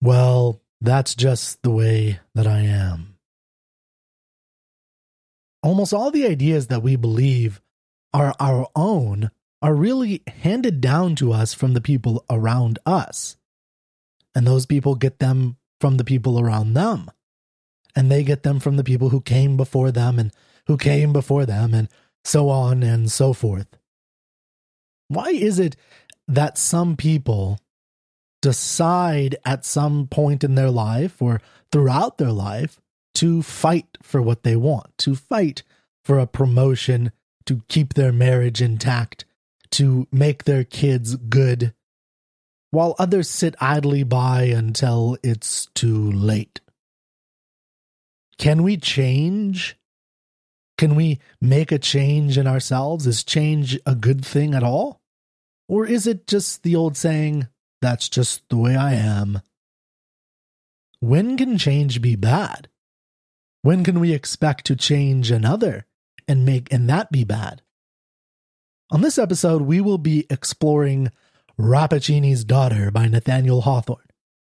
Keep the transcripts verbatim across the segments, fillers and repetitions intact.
Well, that's just the way that I am. Almost all the ideas that we believe are our own are really handed down to us from the people around us. And those people get them from the people around them. And they get them from the people who came before them and who came before them and so on and so forth. Why is it that some people decide at some point in their life or throughout their life to fight for what they want, to fight for a promotion, to keep their marriage intact, to make their kids good, while others sit idly by until it's too late? Can we change? Can we make a change in ourselves? Is change a good thing at all? Or is it just the old saying, that's just the way I am? When can change be bad? When can we expect to change another and make and that be bad? On this episode, we will be exploring Rappaccini's Daughter by Nathaniel Hawthorne.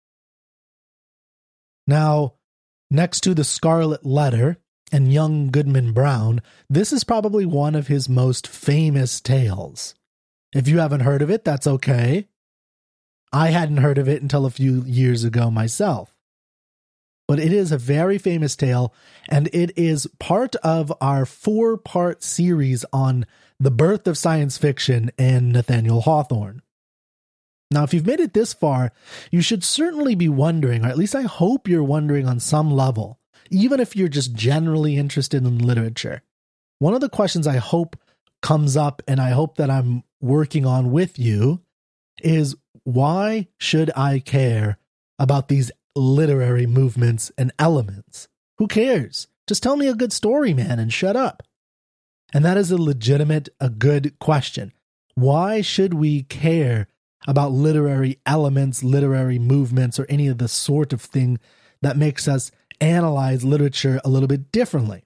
Now, next to The Scarlet Letter and Young Goodman Brown, this is probably one of his most famous tales. If you haven't heard of it, that's okay. I hadn't heard of it until a few years ago myself. But it is a very famous tale, and it is part of our four-part series on the birth of science fiction and Nathaniel Hawthorne. Now, if you've made it this far, you should certainly be wondering, or at least I hope you're wondering on some level, even if you're just generally interested in literature. One of the questions I hope comes up, and I hope that I'm working on with you, is why should I care about these literary movements and elements? Who cares? Just tell me a good story, man, and shut up. And that is a legitimate, a good question. Why should we care about literary elements, literary movements, or any of the sort of thing that makes us analyze literature a little bit differently?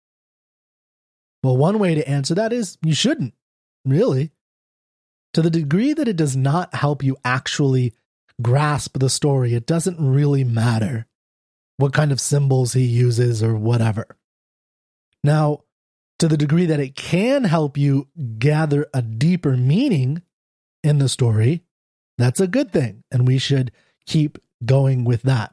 Well, one way to answer that is you shouldn't, really. To the degree that it does not help you actually grasp the story, it doesn't really matter what kind of symbols he uses or whatever. Now, to the degree that it can help you gather a deeper meaning in the story, that's a good thing, and we should keep going with that.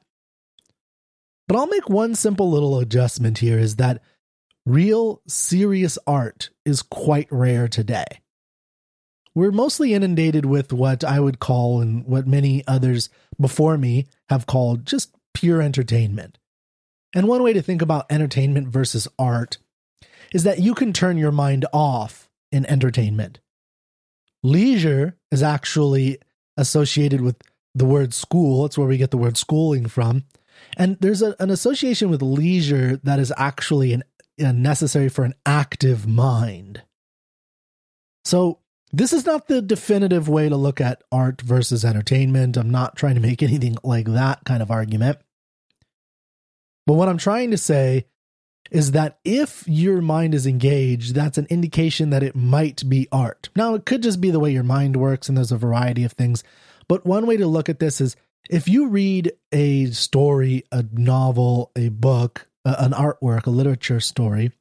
But I'll make one simple little adjustment here, is that real, serious art is quite rare today. We're mostly inundated with what I would call, and what many others before me have called, just pure entertainment. And one way to think about entertainment versus art is that you can turn your mind off in entertainment. Leisure is actually associated with the word school. It's where we get the word schooling from. And there's a, an association with leisure that is actually an, uh, necessary for an active mind. So this is not the definitive way to look at art versus entertainment. I'm not trying to make anything like that kind of argument. But what I'm trying to say is that if your mind is engaged, that's an indication that it might be art. Now, it could just be the way your mind works, and there's a variety of things. But one way to look at this is if you read a story, a novel, a book, uh, an artwork, a literature story,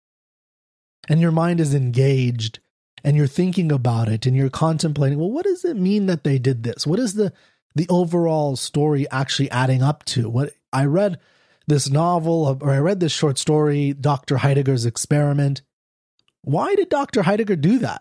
and your mind is engaged, and you're thinking about it, and you're contemplating, well, what does it mean that they did this? What is the the overall story actually adding up to? What I read this novel, or I read this short story, Doctor Heidegger's Experiment. Why did Doctor Heidegger do that?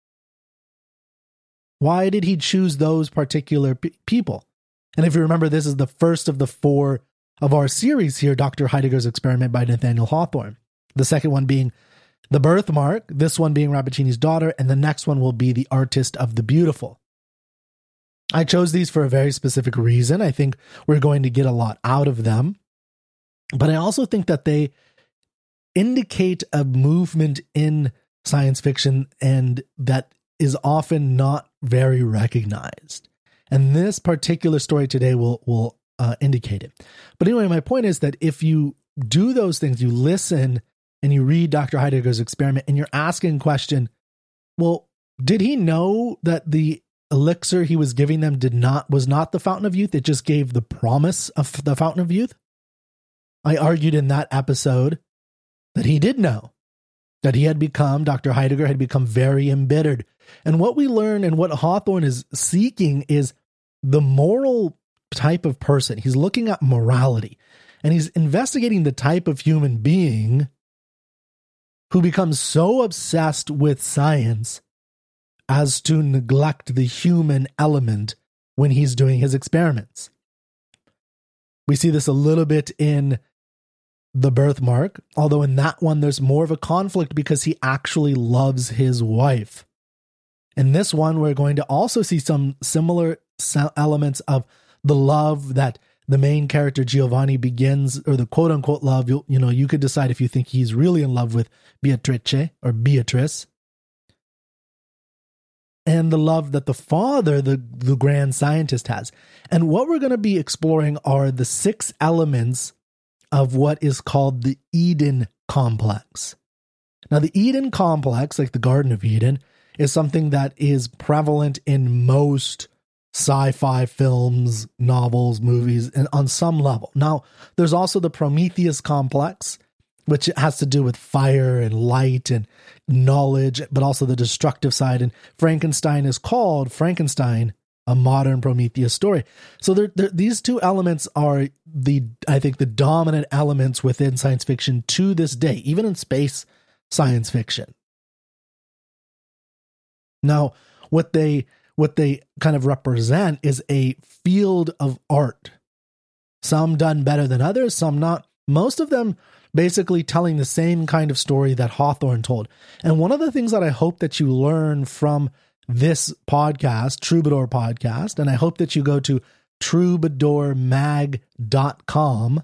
Why did he choose those particular p- people? And if you remember, this is the first of the four of our series here, Doctor Heidegger's Experiment by Nathaniel Hawthorne. The second one being The Birthmark, this one being Rappaccini's Daughter, and the next one will be The Artist of the Beautiful. I chose these for a very specific reason. I think we're going to get a lot out of them. But I also think that they indicate a movement in science fiction, and that is often not very recognized. And this particular story today will, will uh, indicate it. But anyway, my point is that if you do those things, you listen and you read Doctor Heidegger's Experiment, and you're asking the question, well, did he know that the elixir he was giving them did not was not the fountain of youth. It just gave the promise of the fountain of youth. I argued in that episode that he did know that he had become, Doctor Heidegger had become very embittered. And what we learn and what Hawthorne is seeking is the moral type of person. He's looking at morality, and he's investigating the type of human being who becomes so obsessed with science as to neglect the human element when he's doing his experiments. We see this a little bit in The Birthmark, although in that one there's more of a conflict because he actually loves his wife. In this one, we're going to also see some similar elements of the love that the main character Giovanni begins, or the quote-unquote love. You, you know, you could decide if you think he's really in love with Beatrice or Beatrice. And the love that the father, the, the grand scientist, has. And what we're going to be exploring are the six elements of what is called the Eden complex. Now, the Eden complex, like the Garden of Eden, is something that is prevalent in most sci-fi films, novels, movies, and on some level. Now, there's also the Prometheus complex, which has to do with fire and light and knowledge, but also the destructive side. And Frankenstein is called Frankenstein, a modern Prometheus story. So there, there, these two elements are the, I think, the dominant elements within science fiction to this day, even in space science fiction. Now, what they what they kind of represent is a field of art. Some done better than others, some not. Most of them basically telling the same kind of story that Hawthorne told. And one of the things that I hope that you learn from this podcast, Troubadour Podcast, and I hope that you go to troubadour mag dot com.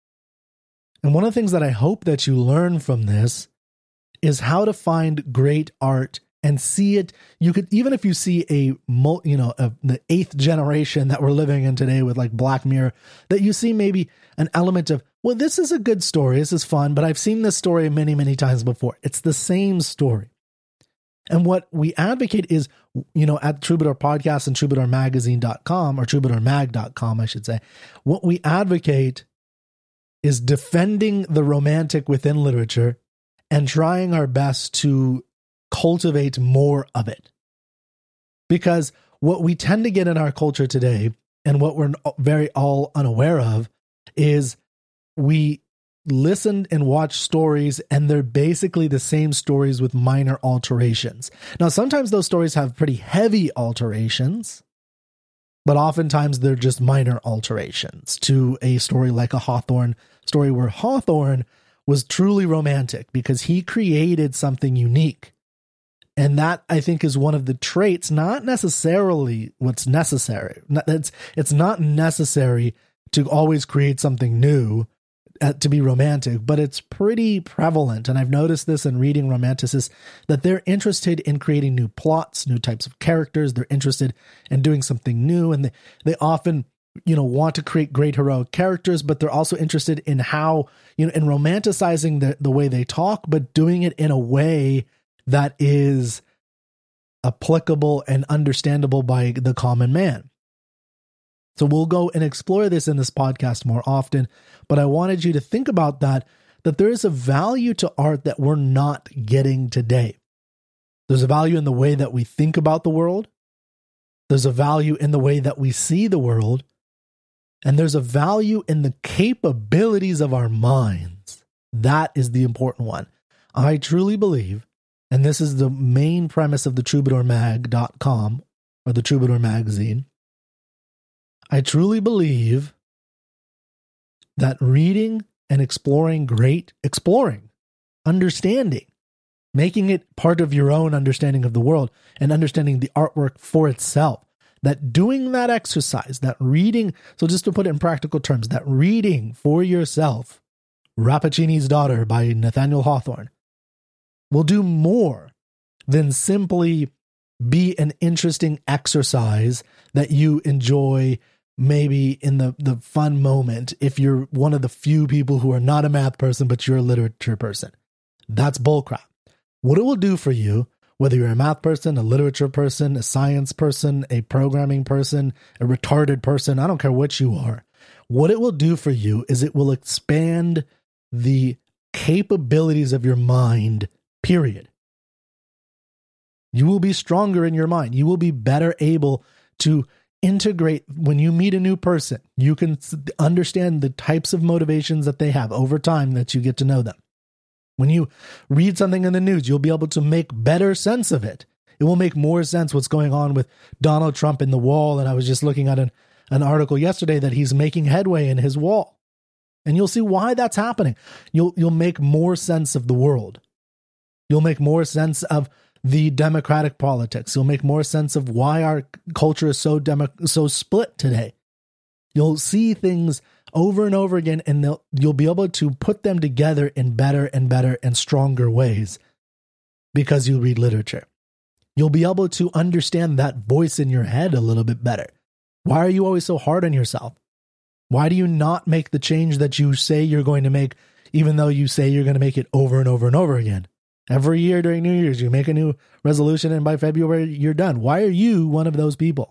And one of the things that I hope that you learn from this is how to find great art and see it. You could, even if you see a, you know, a, the eighth generation that we're living in today with like Black Mirror, that you see maybe an element of, well, this is a good story, this is fun, but I've seen this story many, many times before. It's the same story. And what we advocate is, you know, at Troubadour Podcast and troubadour magazine dot com, or troubadour mag dot com, I should say, what we advocate is defending the romantic within literature and trying our best to cultivate more of it. Because what we tend to get in our culture today, and what we're very all unaware of, is we listen and watch stories, and they're basically the same stories with minor alterations. Now, sometimes those stories have pretty heavy alterations, but oftentimes they're just minor alterations to a story like a Hawthorne story, where Hawthorne was truly romantic because he created something unique. And that, I think, is one of the traits, not necessarily what's necessary. It's, it's not necessary to always create something new uh, to be romantic, but it's pretty prevalent. And I've noticed this in reading romanticists, that they're interested in creating new plots, new types of characters. They're interested in doing something new. And they, they often, you know, want to create great heroic characters, but they're also interested in how, you know, in romanticizing the, the way they talk, but doing it in a way that is applicable and understandable by the common man. So we'll go and explore this in this podcast more often, but I wanted you to think about that, that there is a value to art that we're not getting today. There's a value in the way that we think about the world. There's a value in the way that we see the world. And there's a value in the capabilities of our minds. That is the important one. I truly believe, and this is the main premise of the troubadour mag dot com, or the Troubadour magazine, I truly believe that reading and exploring great, exploring, understanding, making it part of your own understanding of the world and understanding the artwork for itself, that doing that exercise, that reading, so just to put it in practical terms, that reading for yourself Rappaccini's Daughter by Nathaniel Hawthorne will do more than simply be an interesting exercise that you enjoy maybe in the, the fun moment if you're one of the few people who are not a math person, but you're a literature person. That's bullcrap. What it will do for you, Whether you're a math person, a literature person, a science person, a programming person, a retarded person, I don't care what you are. What it will do for you is it will expand the capabilities of your mind, period. You will be stronger in your mind. You will be better able to integrate when you meet a new person. You can understand the types of motivations that they have over time that you get to know them. When you read something in the news, you'll be able to make better sense of it. It will make more sense what's going on with Donald Trump in the wall. And I was just looking at an, an article yesterday that he's making headway in his wall. And you'll see why that's happening. You'll you'll make more sense of the world. You'll make more sense of the democratic politics. You'll make more sense of why our culture is so demo, so split today. You'll see things over and over again, and they'll, you'll be able to put them together in better and better and stronger ways because you read literature. You'll be able to understand that voice in your head a little bit better. Why are you always so hard on yourself? Why do you not make the change that you say you're going to make, even though you say you're going to make it over and over and over again? Every year during New Year's, you make a new resolution, and by February, you're done. Why are you one of those people?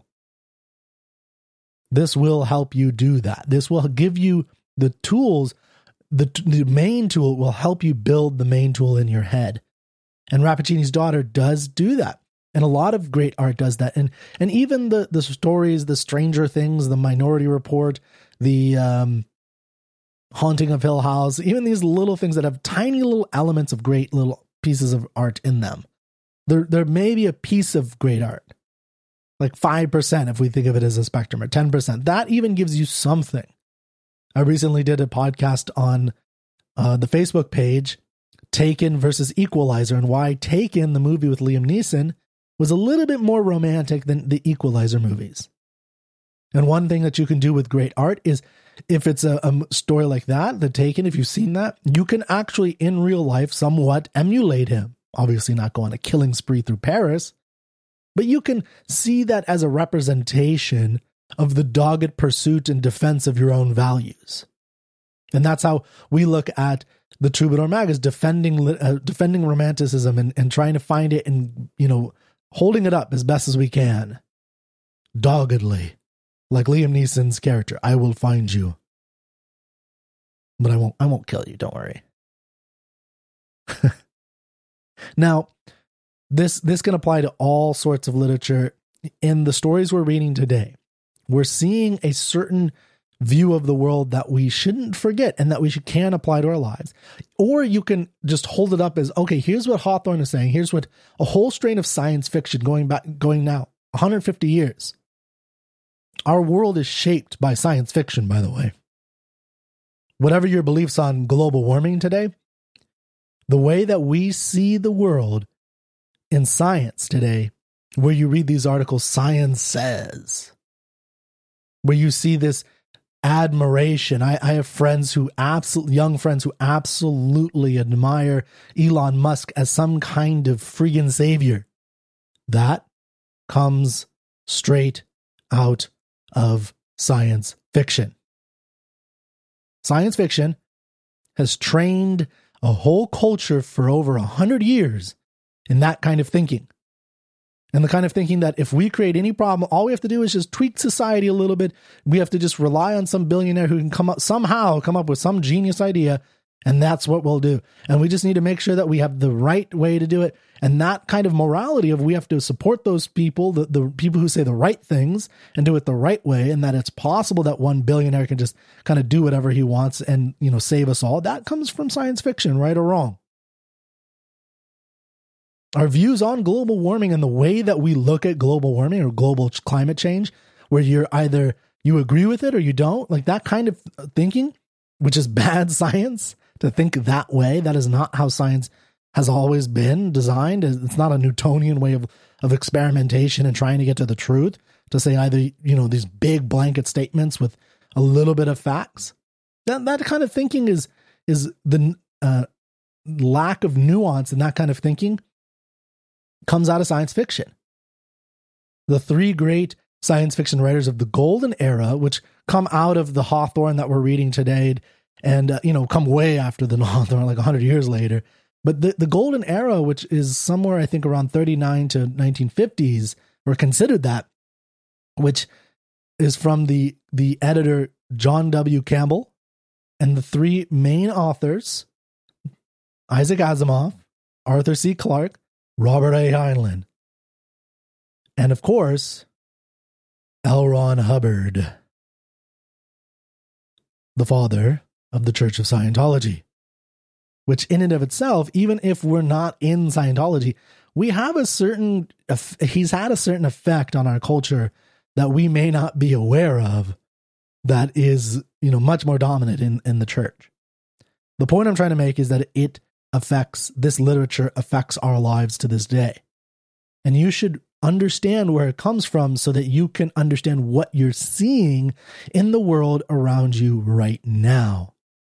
This will help you do that. This will give you the tools. The, the main tool will help you build the main tool in your head. And Rappaccini's Daughter does do that. And a lot of great art does that. And and even the, the stories, the Stranger Things, the Minority Report, the um, Haunting of Hill House, even these little things that have tiny little elements of great little pieces of art in them. There, there may be a piece of great art. Like five percent if we think of it as a spectrum, or ten percent. That even gives you something. I recently did a podcast on uh, the Facebook page, Taken versus Equalizer, and why Taken, the movie with Liam Neeson, was a little bit more romantic than the Equalizer movies. And one thing that you can do with great art is, if it's a, a story like that, The Taken, if you've seen that, you can actually, in real life, somewhat emulate him. Obviously not go on a killing spree through Paris, but you can see that as a representation of the dogged pursuit and defense of your own values. And that's how we look at the Troubadour Mag, as defending uh, defending romanticism and, and trying to find it and, you know, holding it up as best as we can. Doggedly. Like Liam Neeson's character, I will find you. But I won't I won't kill you, don't worry. Now, This this can apply to all sorts of literature. In the stories we're reading today, we're seeing a certain view of the world that we shouldn't forget and that we should, can apply to our lives. Or you can just hold it up as, okay, here's what Hawthorne is saying. Here's what a whole strain of science fiction going back, going now, one hundred fifty years. Our world is shaped by science fiction, by the way. Whatever your beliefs on global warming today, the way that we see the world in science today, where you read these articles, science says, where you see this admiration. I, I have friends who absolutely, young friends who absolutely admire Elon Musk as some kind of friggin' savior. That comes straight out of science fiction. Science fiction has trained a whole culture for over a hundred years in that kind of thinking. And the kind of thinking that if we create any problem, all we have to do is just tweak society a little bit. We have to just rely on some billionaire who can come up somehow come up with some genius idea, and that's what we'll do. And we just need to make sure that we have the right way to do it. And that kind of morality of we have to support those people, the, the people who say the right things and do it the right way, and that it's possible that one billionaire can just kind of do whatever he wants and, you know, save us all. That comes from science fiction, right or wrong. Our views on global warming and the way that we look at global warming or global climate change, where you're either you agree with it or you don't, like that kind of thinking, which is bad science to think that way. That is not how science has always been designed. It's not a Newtonian way of, of experimentation and trying to get to the truth, to say either, you know, these big blanket statements with a little bit of facts. That that kind of thinking is, is the uh, lack of nuance in that kind of thinking comes out of science fiction. The three great science fiction writers of the golden era, which come out of the Hawthorne that we're reading today, and, uh, you know, come way after the Hawthorne, like one hundred years later, But the, the golden era, which is somewhere, I think, around thirty-nine to nineteen fifties, or considered that, which is from the, the editor John W. Campbell and the three main authors, Isaac Asimov, Arthur C. Clarke, Robert A. Heinlein, and of course, L. Ron Hubbard, the father of the Church of Scientology, which in and of itself, even if we're not in Scientology, we have a certain, he's had a certain effect on our culture that we may not be aware of, that is, you know, much more dominant in, in the church. The point I'm trying to make is that it affects, this literature affects our lives to this day. And you should understand where it comes from so that you can understand what you're seeing in the world around you right now.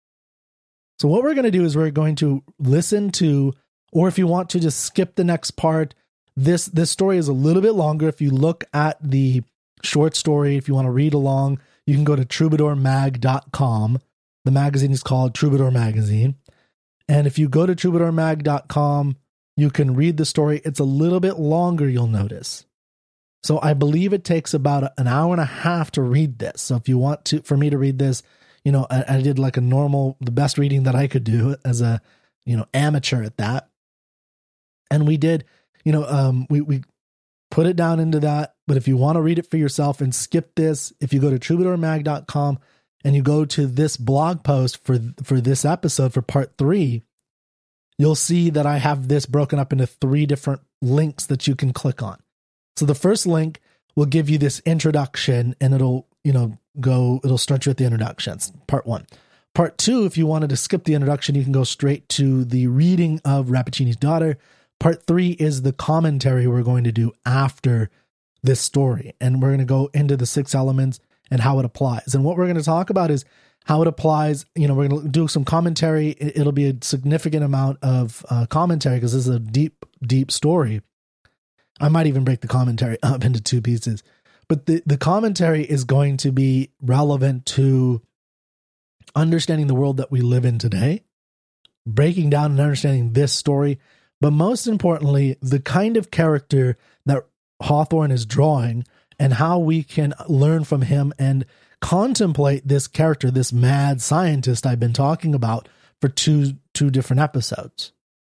So what we're going to do is we're going to listen to, or if you want to just skip the next part, this, this story is a little bit longer. If you look at the short story, if you want to read along, you can go to troubadour mag dot com. The magazine is called Troubadour Magazine. And if you go to troubadour mag dot com, you can read the story. It's a little bit longer, you'll notice. So I believe it takes about an hour and a half to read this. So if you want to, for me to read this, you know, I, I did like a normal, the best reading that I could do as a, you know, amateur at that. And we did, you know, um, we, we put it down into that. But if you want to read it for yourself and skip this, if you go to troubadour mag dot com and you go to this blog post for, for this episode, for part three, you'll see that I have this broken up into three different links that you can click on. So the first link will give you this introduction, and it'll, you know, go, it'll start you at the introductions, part one. Part two, if you wanted to skip the introduction, you can go straight to the reading of Rappaccini's Daughter. Part three is the commentary we're going to do after this story. And we're going to go into the six elements and how it applies. And what we're going to talk about is how it applies. You know, we're going to do some commentary. It'll be a significant amount of uh, commentary because this is a deep, deep story. I might even break the commentary up into two pieces. But the, the commentary is going to be relevant to understanding the world that we live in today, breaking down and understanding this story, but most importantly, the kind of character that Hawthorne is drawing and how we can learn from him and contemplate this character, this mad scientist I've been talking about for two, two different episodes.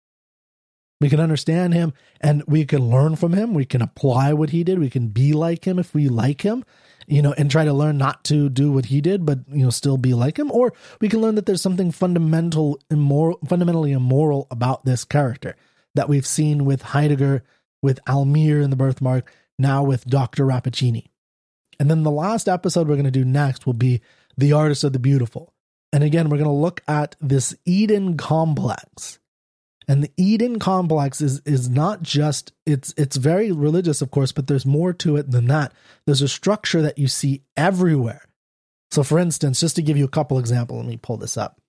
We can understand him and we can learn from him. We can apply what he did. We can be like him if we like him, you know, and try to learn not to do what he did, but, you know, still be like him. Or we can learn that there's something fundamental, immoral, fundamentally immoral about this character that we've seen with Heidegger, with Almir in The Birthmark, now with Doctor Rappaccini. And then the last episode we're going to do next will be The Artist of the Beautiful. And again, we're going to look at this Eden complex. And the Eden complex is is not just, it's it's very religious, of course, but there's more to it than that. There's a structure that you see everywhere. So for instance, just to give you a couple examples, let me pull this up.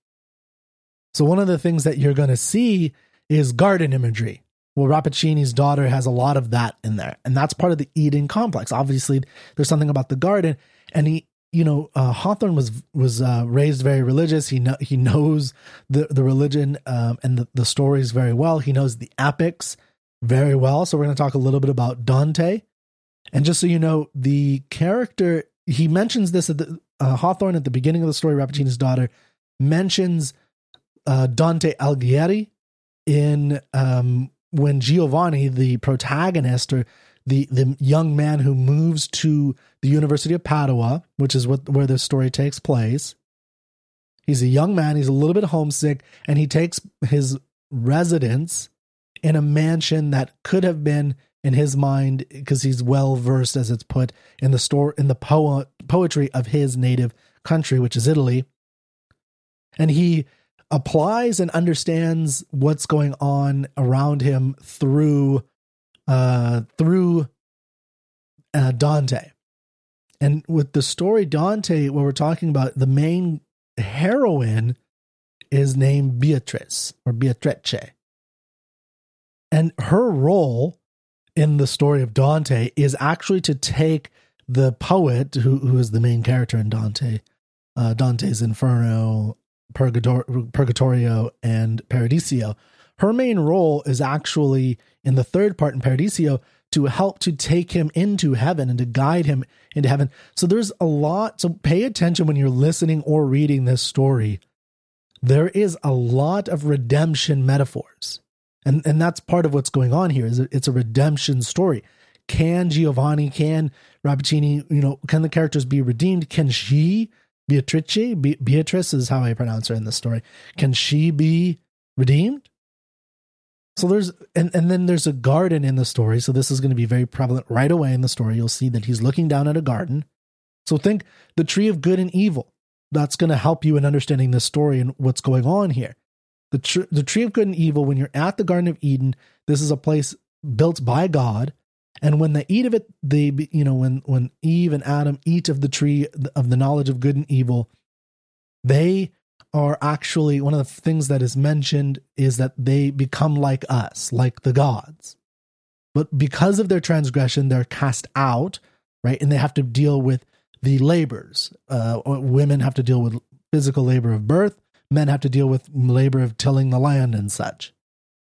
So one of the things that you're going to see is garden imagery. Well, Rappaccini's Daughter has a lot of that in there. And that's part of the Eden complex. Obviously, there's something about the garden. And he, you know, uh, Hawthorne was was uh, raised very religious. He know, he knows the the religion um, and the, the stories very well. He knows the epics very well. So we're going to talk a little bit about Dante. And just so you know, the character, he mentions this at the uh, Hawthorne at the beginning of the story. Rappaccini's Daughter mentions uh, Dante Alighieri in um, when Giovanni, the protagonist, or the the young man who moves to the University of Padua, which is what where this story takes place. He's a young man, he's a little bit homesick, and he takes his residence in a mansion that could have been, in his mind, because he's well versed, as it's put, in the store in the po- poetry of his native country, which is Italy. And he applies and understands what's going on around him through uh, through uh, Dante. And with the story Dante, what we're talking about, the main heroine is named Beatrice or Beatrice. And her role in the story of Dante is actually to take the poet, who, who is the main character in Dante, uh, Dante's Inferno, Purgator- Purgatorio, and Paradiso. her main role is actually in the third part in Paradiso to help to take him into heaven and to guide him into heaven. So there's a lot. So pay attention when you're listening or reading this story. There is a lot of redemption metaphors. And, and that's part of what's going on here is it's a redemption story. Can Giovanni, can Rappaccini, you know, can the characters be redeemed? Can she, Beatrice, Be- Beatrice is how I pronounce her in this story. Can she be redeemed? So there's, and, and then there's a garden in the story. So this is going to be very prevalent right away in the story. You'll see that he's looking down at a garden. So think the tree of good and evil. That's going to help you in understanding this story and what's going on here. The, tr- the tree of good and evil, when you're at the Garden of Eden, this is a place built by God. And when they eat of it, they, you know, when, when Eve and Adam eat of the tree of the knowledge of good and evil, they are actually, one of the things that is mentioned is that they become like us, like the gods. But because of their transgression, they're cast out, right? And they have to deal with the labors. Uh, women have to deal with physical labor of birth. Men have to deal with labor of tilling the land and such.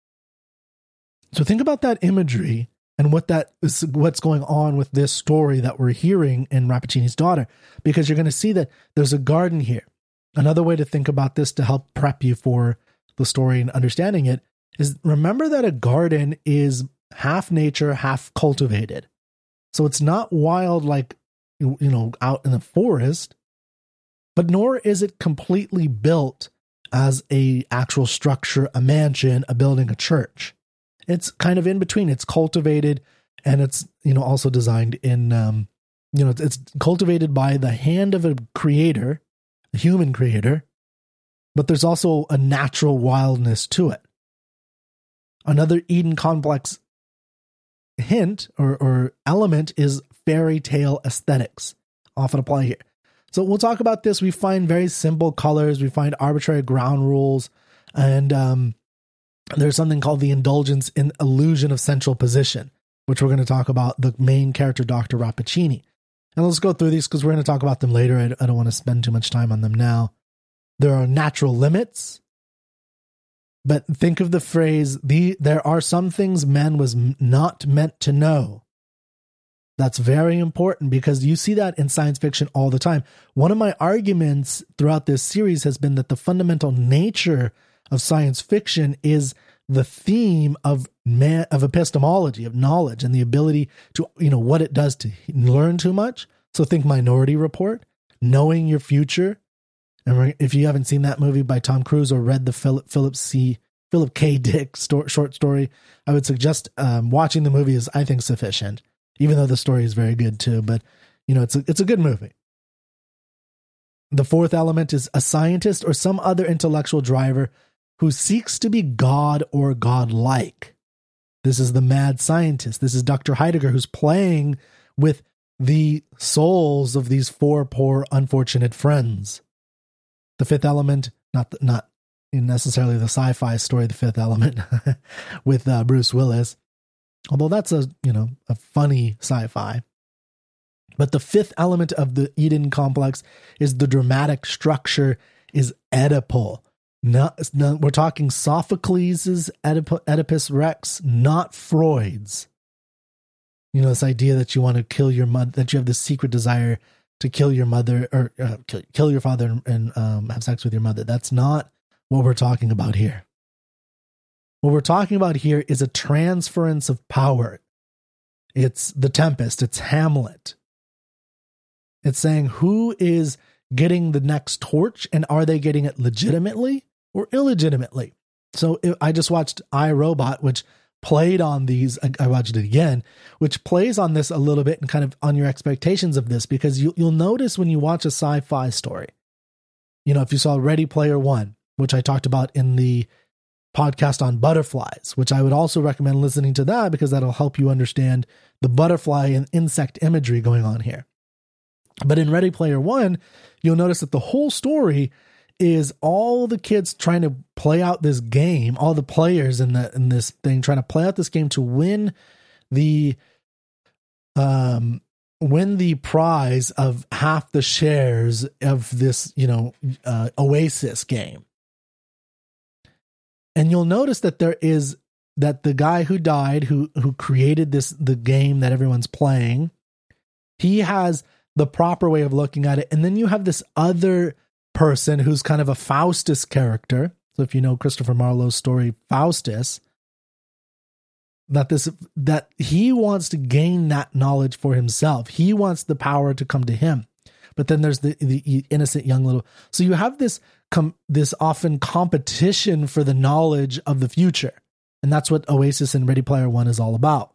So think about that imagery and what that is, what's going on with this story that we're hearing in Rappaccini's Daughter, because you're going to see that there's a garden here. Another way to think about this to help prep you for the story and understanding it is remember that a garden is half nature, half cultivated. So it's not wild like, you know, out in the forest, but nor is it completely built as a actual structure, a mansion, a building, a church. It's kind of in between. It's cultivated, and it's, you know, also designed in, um, you know, it's cultivated by the hand of a creator, a human creator, but there's also a natural wildness to it. Another Eden complex hint or, or element is fairy tale aesthetics, often apply here. So we'll talk about this. We find very simple colors. We find arbitrary ground rules. And um, there's something called the indulgence in illusion of central position, which we're going to talk about the main character, Doctor Rappaccini. And let's go through these because we're going to talk about them later. I, I don't want to spend too much time on them now. There are natural limits. But think of the phrase, the, there are some things man was not meant to know. That's very important because you see that in science fiction all the time. One of my arguments throughout this series has been that the fundamental nature of science fiction is the theme of man, of epistemology, of knowledge, and the ability to, you know, what it does to learn too much. So think Minority Report, knowing your future. And if you haven't seen that movie by Tom Cruise or read the Philip Philip C. Philip K. Dick sto- short story, I would suggest um, watching the movie is, I think, sufficient. Even though the story is very good too, but you know, it's a, it's a good movie. The fourth element is a scientist or some other intellectual driver who seeks to be God or God-like. This is the mad scientist. This is Doctor Heidegger, who's playing with the souls of these four poor, unfortunate friends. The fifth element, not the, not necessarily the sci-fi story, The Fifth Element with uh, Bruce Willis. Although that's a, you know, a funny sci-fi. But the fifth element of the Eden complex is the dramatic structure is Oedipal. Not, not, we're talking Sophocles' Oedip- Oedipus Rex, not Freud's. You know, this idea that you want to kill your mother, that you have this secret desire to kill your mother or uh, kill, kill your father and, and um, have sex with your mother. That's not what we're talking about here. What we're talking about here is a transference of power. It's The Tempest. It's Hamlet. It's saying who is getting the next torch and are they getting it legitimately or illegitimately? So I just watched iRobot, which played on these. I watched it again, which plays on this a little bit and kind of on your expectations of this, because you, you'll notice when you watch a sci-fi story, you know, if you saw Ready Player One, which I talked about in the podcast on butterflies, which I would also recommend listening to that because that'll help you understand the butterfly and insect imagery going on here. But in Ready Player One, you'll notice that the whole story is all the kids trying to play out this game, all the players in the in this thing trying to play out this game to win the um win the prize of half the shares of this, you know, uh, Oasis game. And you'll notice that there is that the guy who died, who who created this the game that everyone's playing, he has the proper way of looking at it. And then you have this other person who's kind of a Faustus character. So if you know Christopher Marlowe's story, Faustus, that this that he wants to gain that knowledge for himself. He wants the power to come to him. But then there's the, the innocent young little. So you have this com, this often competition for the knowledge of the future. And that's what Oasis and Ready Player One is all about.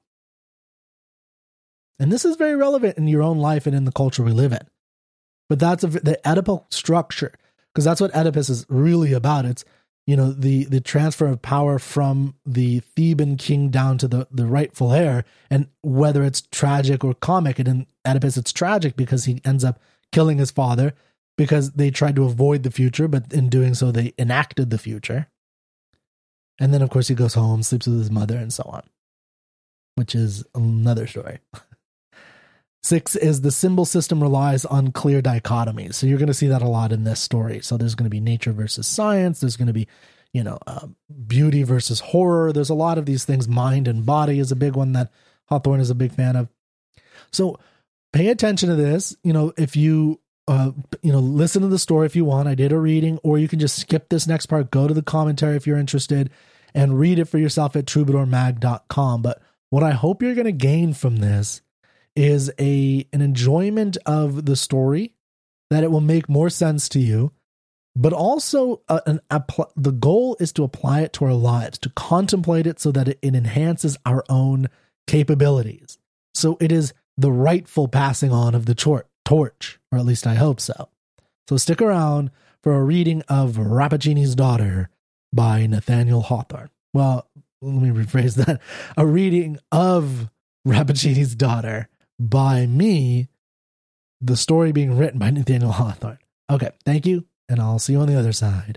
And this is very relevant in your own life and in the culture we live in. But that's a, the Oedipal structure, because that's what Oedipus is really about. It's, you know, the, the transfer of power from the Theban king down to the, the rightful heir. And whether it's tragic or comic, and in Oedipus it's tragic because he ends up killing his father because they tried to avoid the future, but in doing so, they enacted the future. And then, of course, he goes home, sleeps with his mother, and so on, which is another story. Six is the symbol system relies on clear dichotomies. So you're going to see that a lot in this story. So there's going to be nature versus science. There's going to be, you know, uh, beauty versus horror. There's a lot of these things. Mind and body is a big one that Hawthorne is a big fan of. So pay attention to this. You know, if you, uh, you know, listen to the story if you want. I did a reading, or you can just skip this next part, go to the commentary if you're interested, and read it for yourself at troubadour mag dot com. But what I hope you're going to gain from this is a an enjoyment of the story, that it will make more sense to you, but also uh, an appl- the goal is to apply it to our lives, to contemplate it so that it, it enhances our own capabilities. So it is the rightful passing on of the tor- torch, or at least I hope so. So stick around for a reading of Rappaccini's Daughter by Nathaniel Hawthorne. Well, let me rephrase that. A reading of Rappaccini's Daughter by me, the story being written by Nathaniel Hawthorne. Okay, thank you, and I'll see you on the other side.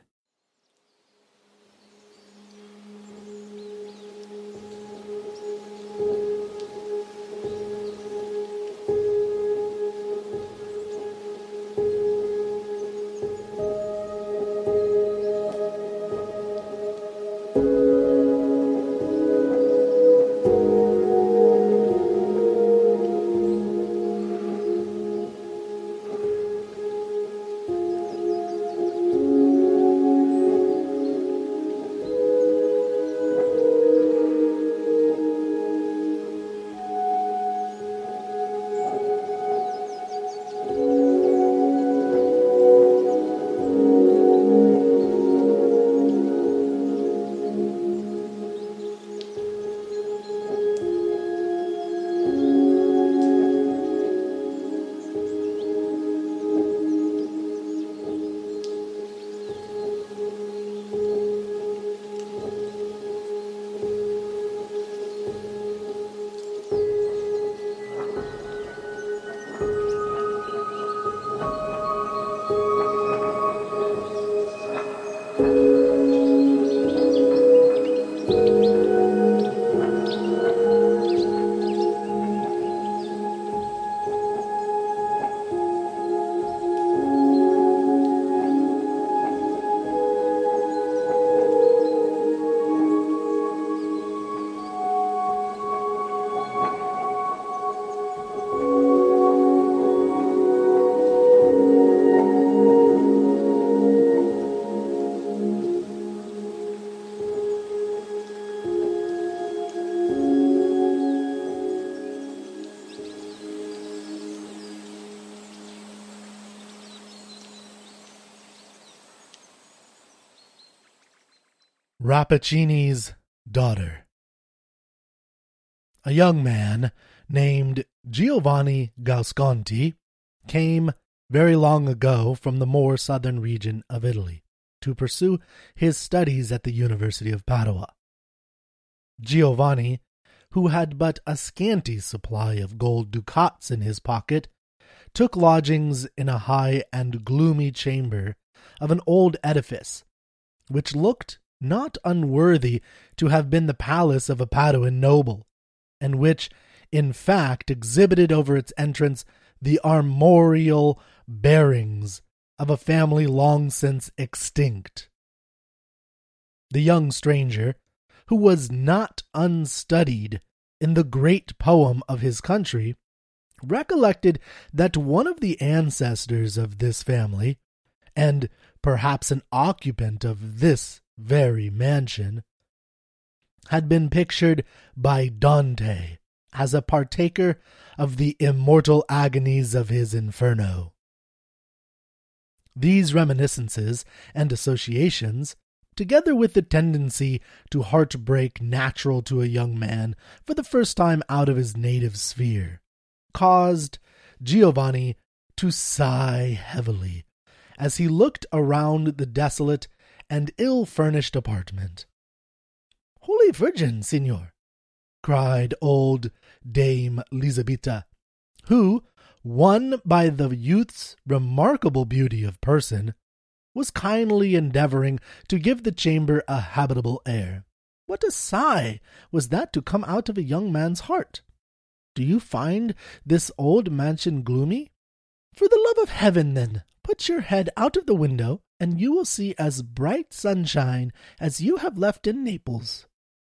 Rappaccini's Daughter. A young man named Giovanni Guasconti came very long ago from the more southern region of Italy to pursue his studies at the University of Padua. Giovanni, who had but a scanty supply of gold ducats in his pocket, took lodgings in a high and gloomy chamber of an old edifice, which looked not unworthy to have been the palace of a Paduan noble, and which, in fact, exhibited over its entrance the armorial bearings of a family long since extinct. The young stranger, who was not unstudied in the great poem of his country, recollected that one of the ancestors of this family, and perhaps an occupant of this very mansion, had been pictured by Dante as a partaker of the immortal agonies of his Inferno. These reminiscences and associations, together with the tendency to heartbreak natural to a young man for the first time out of his native sphere, caused Giovanni to sigh heavily as he looked around the desolate and ill-furnished apartment. "Holy Virgin, Signor!" cried old Dame Lisabetta, who, won by the youth's remarkable beauty of person, was kindly endeavoring to give the chamber a habitable air. What a sigh was that to come out of a young man's heart! Do you find this old mansion gloomy? For the love of heaven, then, put your head out of the window, and you will see as bright sunshine as you have left in Naples.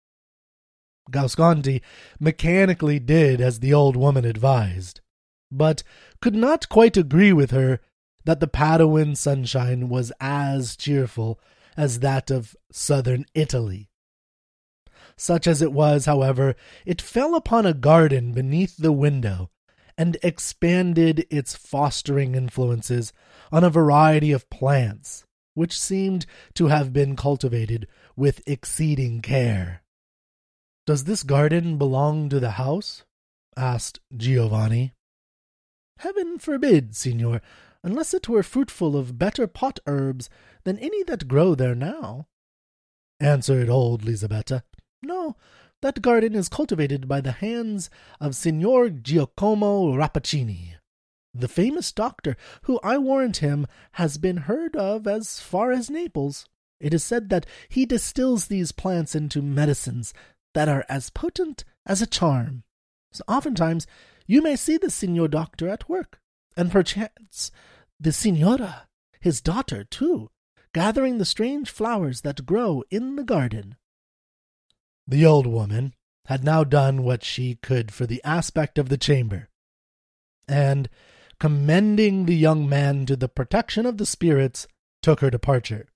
Guasconti mechanically did as the old woman advised, but could not quite agree with her that the Paduan sunshine was as cheerful as that of southern Italy. Such as it was, however, it fell upon a garden beneath the window, and expanded its fostering influences on a variety of plants, which seemed to have been cultivated with exceeding care. "Does this garden belong to the house?" asked Giovanni. "Heaven forbid, signor, unless it were fruitful of better pot herbs than any that grow there now," answered old Lisabetta. "No, that garden is cultivated by the hands of Signor Giacomo Rappaccini, the famous doctor, who, I warrant him, has been heard of as far as Naples. It is said that he distills these plants into medicines that are as potent as a charm. So oftentimes you may see the Signor Doctor at work, and perchance the Signora, his daughter, too, gathering the strange flowers that grow in the garden." The old woman had now done what she could for the aspect of the chamber, and, commending the young man to the protection of the spirits, took her departure.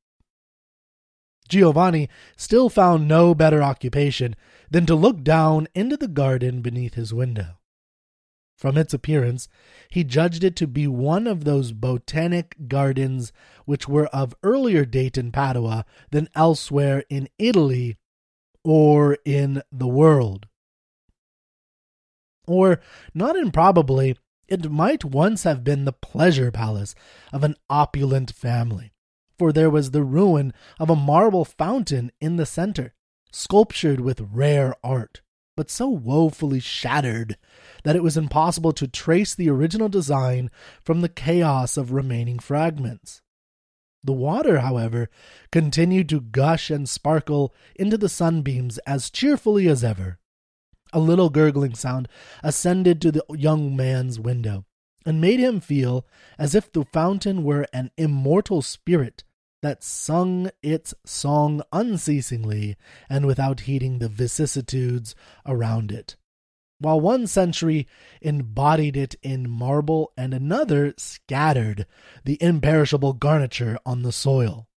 Giovanni still found no better occupation than to look down into the garden beneath his window. From its appearance, he judged it to be one of those botanic gardens which were of earlier date in Padua than elsewhere in Italy or in the world. Or, not improbably, it might once have been the pleasure palace of an opulent family, for there was the ruin of a marble fountain in the center, sculptured with rare art, but so woefully shattered that it was impossible to trace the original design from the chaos of remaining fragments. The water, however, continued to gush and sparkle into the sunbeams as cheerfully as ever. A little gurgling sound ascended to the young man's window, and made him feel as if the fountain were an immortal spirit that sung its song unceasingly and without heeding the vicissitudes around it, while one century embodied it in marble and another scattered the imperishable garniture on the soil.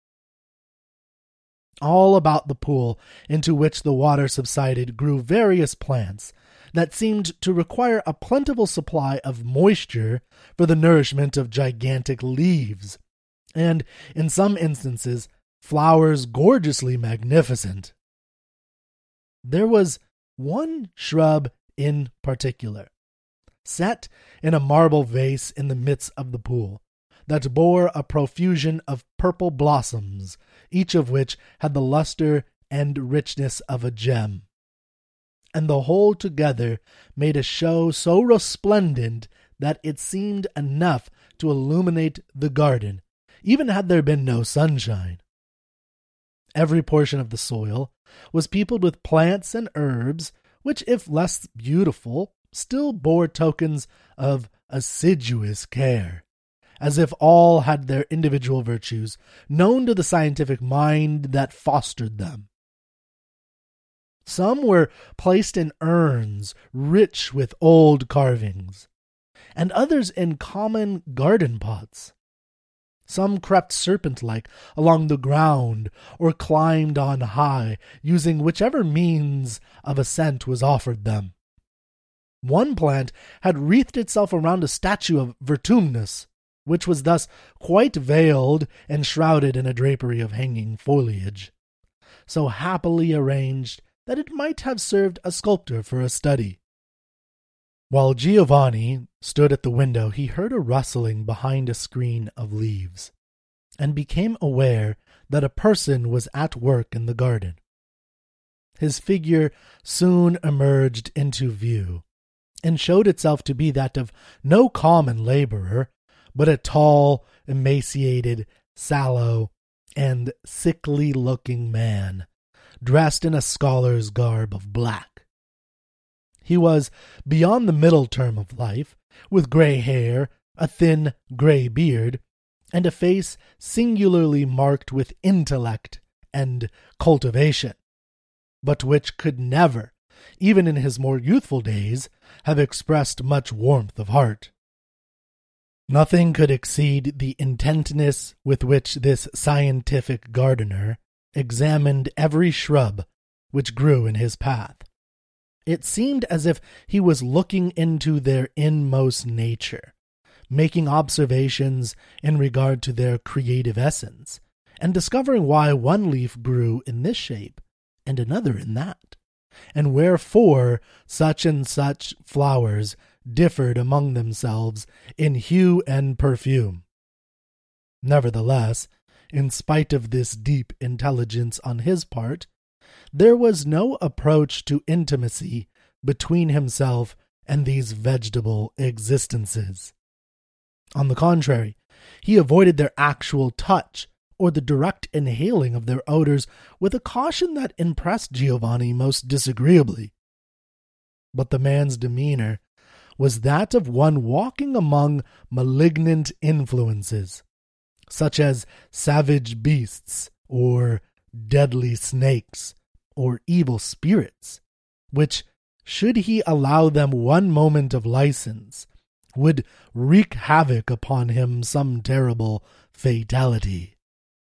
All about the pool into which the water subsided grew various plants that seemed to require a plentiful supply of moisture for the nourishment of gigantic leaves, and, in some instances, flowers gorgeously magnificent. There was one shrub in particular, set in a marble vase in the midst of the pool, that bore a profusion of purple blossoms, each of which had the luster and richness of a gem, and the whole together made a show so resplendent that it seemed enough to illuminate the garden, even had there been no sunshine. Every portion of the soil was peopled with plants and herbs, which, if less beautiful, still bore tokens of assiduous care, as if all had their individual virtues known to the scientific mind that fostered them. Some were placed in urns rich with old carvings, and others in common garden pots. Some crept serpent-like along the ground or climbed on high, using whichever means of ascent was offered them. One plant had wreathed itself around a statue of Vertumnus, which was thus quite veiled and shrouded in a drapery of hanging foliage, so happily arranged that it might have served a sculptor for a study. While Giovanni stood at the window, he heard a rustling behind a screen of leaves, and became aware that a person was at work in the garden. His figure soon emerged into view, and showed itself to be that of no common laborer, but a tall, emaciated, sallow, and sickly-looking man, dressed in a scholar's garb of black. He was beyond the middle term of life, with gray hair, a thin gray beard, and a face singularly marked with intellect and cultivation, but which could never, even in his more youthful days, have expressed much warmth of heart. Nothing could exceed the intentness with which this scientific gardener examined every shrub which grew in his path. It seemed as if he was looking into their inmost nature, making observations in regard to their creative essence, and discovering why one leaf grew in this shape and another in that, and wherefore such and such flowers differed among themselves in hue and perfume. Nevertheless, in spite of this deep intelligence on his part, there was no approach to intimacy between himself and these vegetable existences. On the contrary, he avoided their actual touch or the direct inhaling of their odors with a caution that impressed Giovanni most disagreeably. But the man's demeanor was that of one walking among malignant influences, such as savage beasts or deadly snakes or evil spirits, which, should he allow them one moment of license, would wreak havoc upon him some terrible fatality.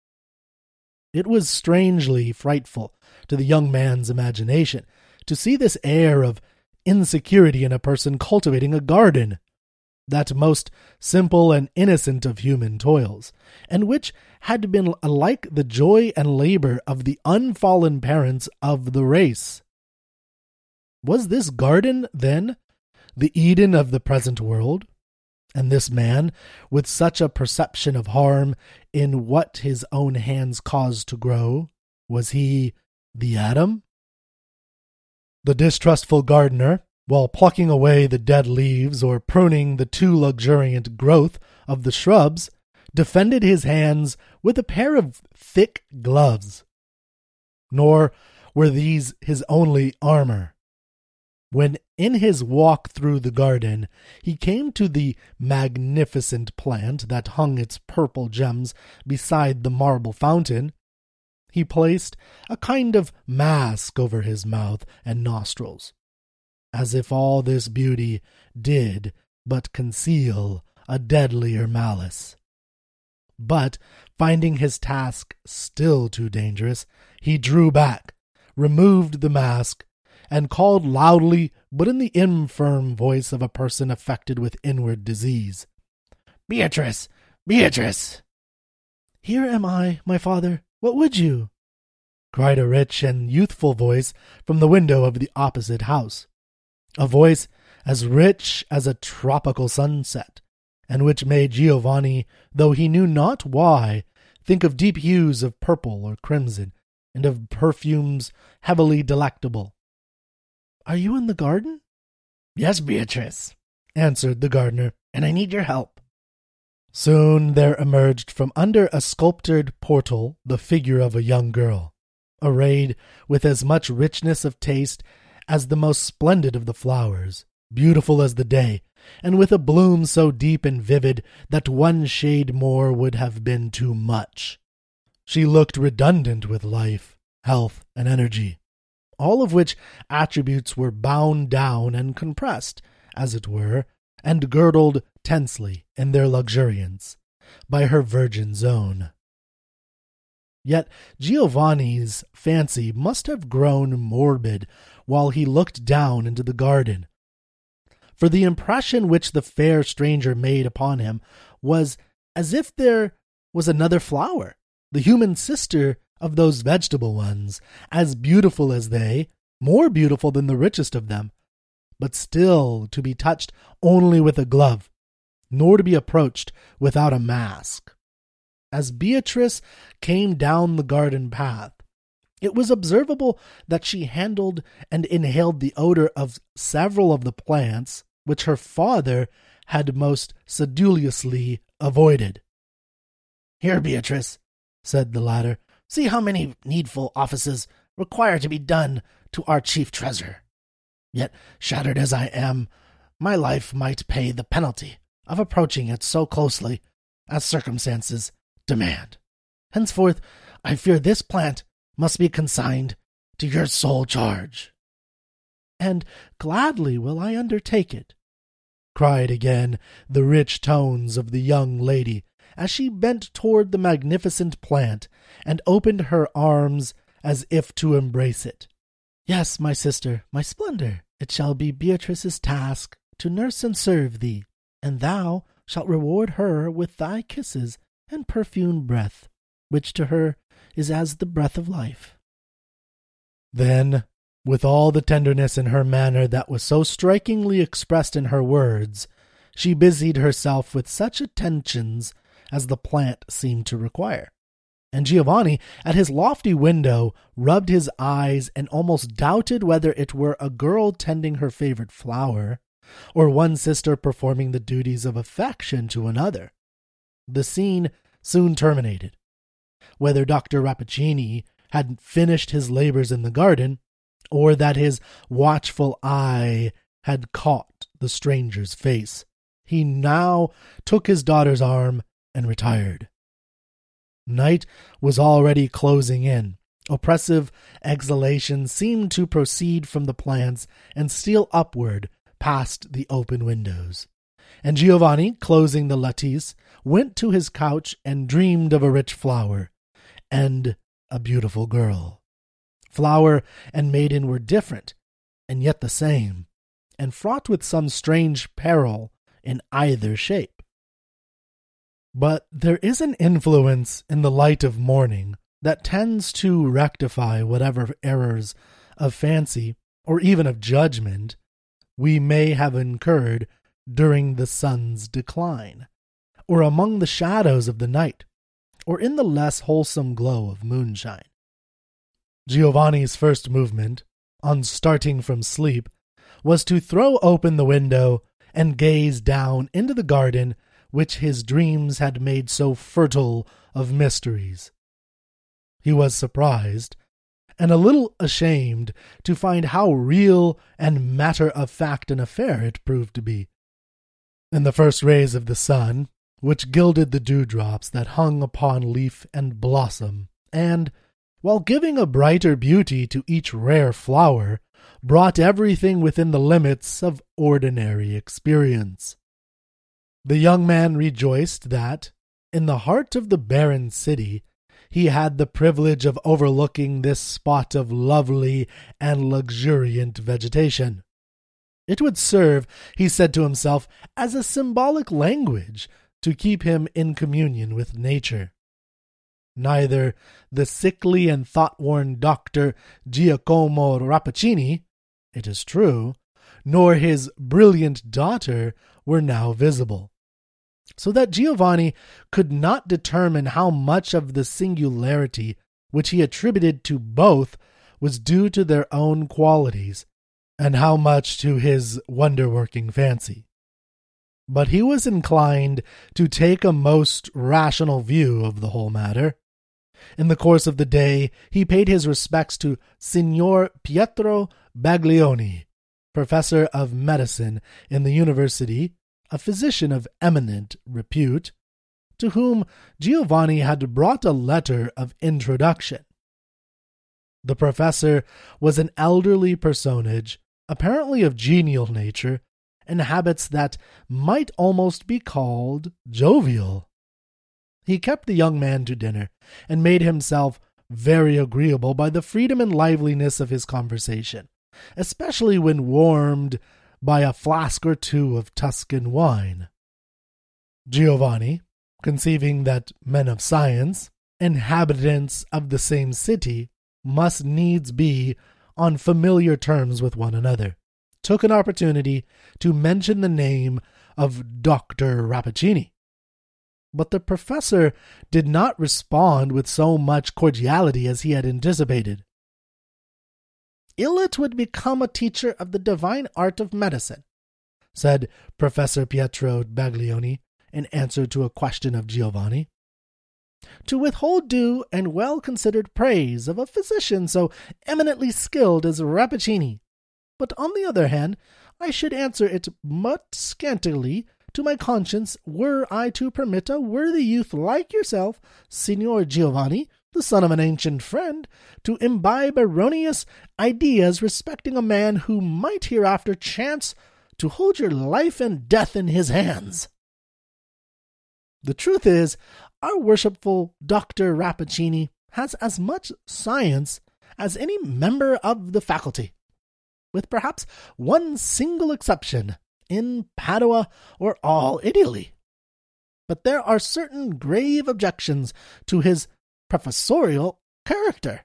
It was strangely frightful to the young man's imagination to see this air of insecurity in a person cultivating a garden, that most simple and innocent of human toils, and which had been alike the joy and labor of the unfallen parents of the race. Was this garden, then, the Eden of the present world? And this man, with such a perception of harm in what his own hands caused to grow, was he the Adam? The distrustful gardener, while plucking away the dead leaves or pruning the too luxuriant growth of the shrubs, defended his hands with a pair of thick gloves. Nor were these his only armor. When in his walk through the garden he came to the magnificent plant that hung its purple gems beside the marble fountain, he placed a kind of mask over his mouth and nostrils, as if all this beauty did but conceal a deadlier malice. But, finding his task still too dangerous, he drew back, removed the mask, and called loudly, but in the infirm voice of a person affected with inward disease, "Beatrice! Beatrice!" "Here am I, my father. What would you?" cried a rich and youthful voice from the window of the opposite house, a voice as rich as a tropical sunset, and which made Giovanni, though he knew not why, think of deep hues of purple or crimson, and of perfumes heavily delectable. "Are you in the garden?" "Yes, Beatrice," answered the gardener, "and I need your help." Soon there emerged from under a sculptured portal the figure of a young girl, arrayed with as much richness of taste as the most splendid of the flowers, beautiful as the day, and with a bloom so deep and vivid that one shade more would have been too much. She looked redundant with life, health, and energy, all of which attributes were bound down and compressed, as it were, and girdled tensely in their luxuriance by her virgin zone. Yet Giovanni's fancy must have grown morbid while he looked down into the garden, for the impression which the fair stranger made upon him was as if there was another flower, the human sister of those vegetable ones, as beautiful as they, more beautiful than the richest of them, but still to be touched only with a glove, nor to be approached without a mask. As Beatrice came down the garden path, it was observable that she handled and inhaled the odor of several of the plants which her father had most sedulously avoided. "Here, Beatrice," said the latter, "see how many needful offices require to be done to our chief treasure. Yet, shattered as I am, my life might pay the penalty of approaching it so closely as circumstances demand. Henceforth, I fear this plant must be consigned to your sole charge." "And gladly will I undertake it," cried again the rich tones of the young lady, as she bent toward the magnificent plant and opened her arms as if to embrace it. "Yes, my sister, my splendor, it shall be Beatrice's task to nurse and serve thee, and thou shalt reward her with thy kisses and perfumed breath, which to her is as the breath of life." Then, with all the tenderness in her manner that was so strikingly expressed in her words, she busied herself with such attentions as the plant seemed to require. And Giovanni, at his lofty window, rubbed his eyes and almost doubted whether it were a girl tending her favorite flower, or one sister performing the duties of affection to another. The scene soon terminated. Whether Doctor Rappaccini had finished his labors in the garden, or that his watchful eye had caught the stranger's face, he now took his daughter's arm and retired. Night was already closing in. Oppressive exhalations seemed to proceed from the plants and steal upward past the open windows. And Giovanni, closing the lattice, went to his couch and dreamed of a rich flower and a beautiful girl. Flower and maiden were different, and yet the same, and fraught with some strange peril in either shape. But there is an influence in the light of morning that tends to rectify whatever errors of fancy, or even of judgment, we may have incurred during the sun's decline, or among the shadows of the night, or in the less wholesome glow of moonshine. Giovanni's first movement, on starting from sleep, was to throw open the window and gaze down into the garden which his dreams had made so fertile of mysteries. He was surprised, and a little ashamed, to find how real and matter-of-fact an affair it proved to be. In the first rays of the sun, which gilded the dewdrops that hung upon leaf and blossom, and, while giving a brighter beauty to each rare flower, brought everything within the limits of ordinary experience. The young man rejoiced that, in the heart of the barren city, he had the privilege of overlooking this spot of lovely and luxuriant vegetation. It would serve, he said to himself, as a symbolic language to keep him in communion with nature. Neither the sickly and thought-worn Doctor Giacomo Rappaccini, it is true, nor his brilliant daughter were now visible, so that Giovanni could not determine how much of the singularity which he attributed to both was due to their own qualities, and how much to his wonder-working fancy. But he was inclined to take a most rational view of the whole matter. In the course of the day, he paid his respects to Signor Pietro Baglioni, professor of medicine in the university, a physician of eminent repute, to whom Giovanni had brought a letter of introduction. The professor was an elderly personage, apparently of genial nature, and habits that might almost be called jovial. He kept the young man to dinner, and made himself very agreeable by the freedom and liveliness of his conversation, especially when warmed by a flask or two of Tuscan wine. Giovanni, conceiving that men of science, inhabitants of the same city, must needs be on familiar terms with one another, took an opportunity to mention the name of Doctor Rappaccini. But the professor did not respond with so much cordiality as he had anticipated. "Ill it would become a teacher of the divine art of medicine," said Professor Pietro Baglioni in answer to a question of Giovanni, "to withhold due and well-considered praise of a physician so eminently skilled as Rappaccini. But on the other hand, I should answer it but scantily to my conscience were I to permit a worthy youth like yourself, Signor Giovanni, the son of an ancient friend, to imbibe erroneous ideas respecting a man who might hereafter chance to hold your life and death in his hands. The truth is, our worshipful Doctor Rappaccini has as much science as any member of the faculty, with perhaps one single exception, in Padua or all Italy. But there are certain grave objections to his professorial character."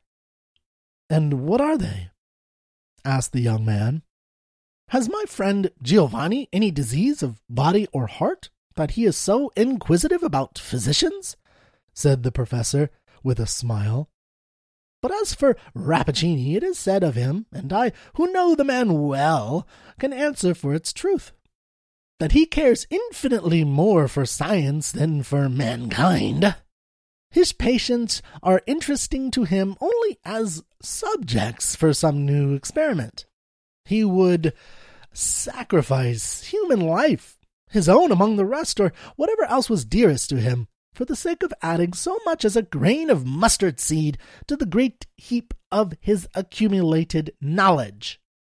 "And what are they?" asked the young man. "Has my friend Giovanni any disease of body or heart, that he is so inquisitive about physicians?" said the professor with a smile. "But as for Rappaccini, it is said of him, and I, who know the man well, can answer for its truth, that he cares infinitely more for science than for mankind. His patients are interesting to him only as subjects for some new experiment. He would sacrifice human life, his own among the rest, or whatever else was dearest to him, for the sake of adding so much as a grain of mustard seed to the great heap of his accumulated knowledge."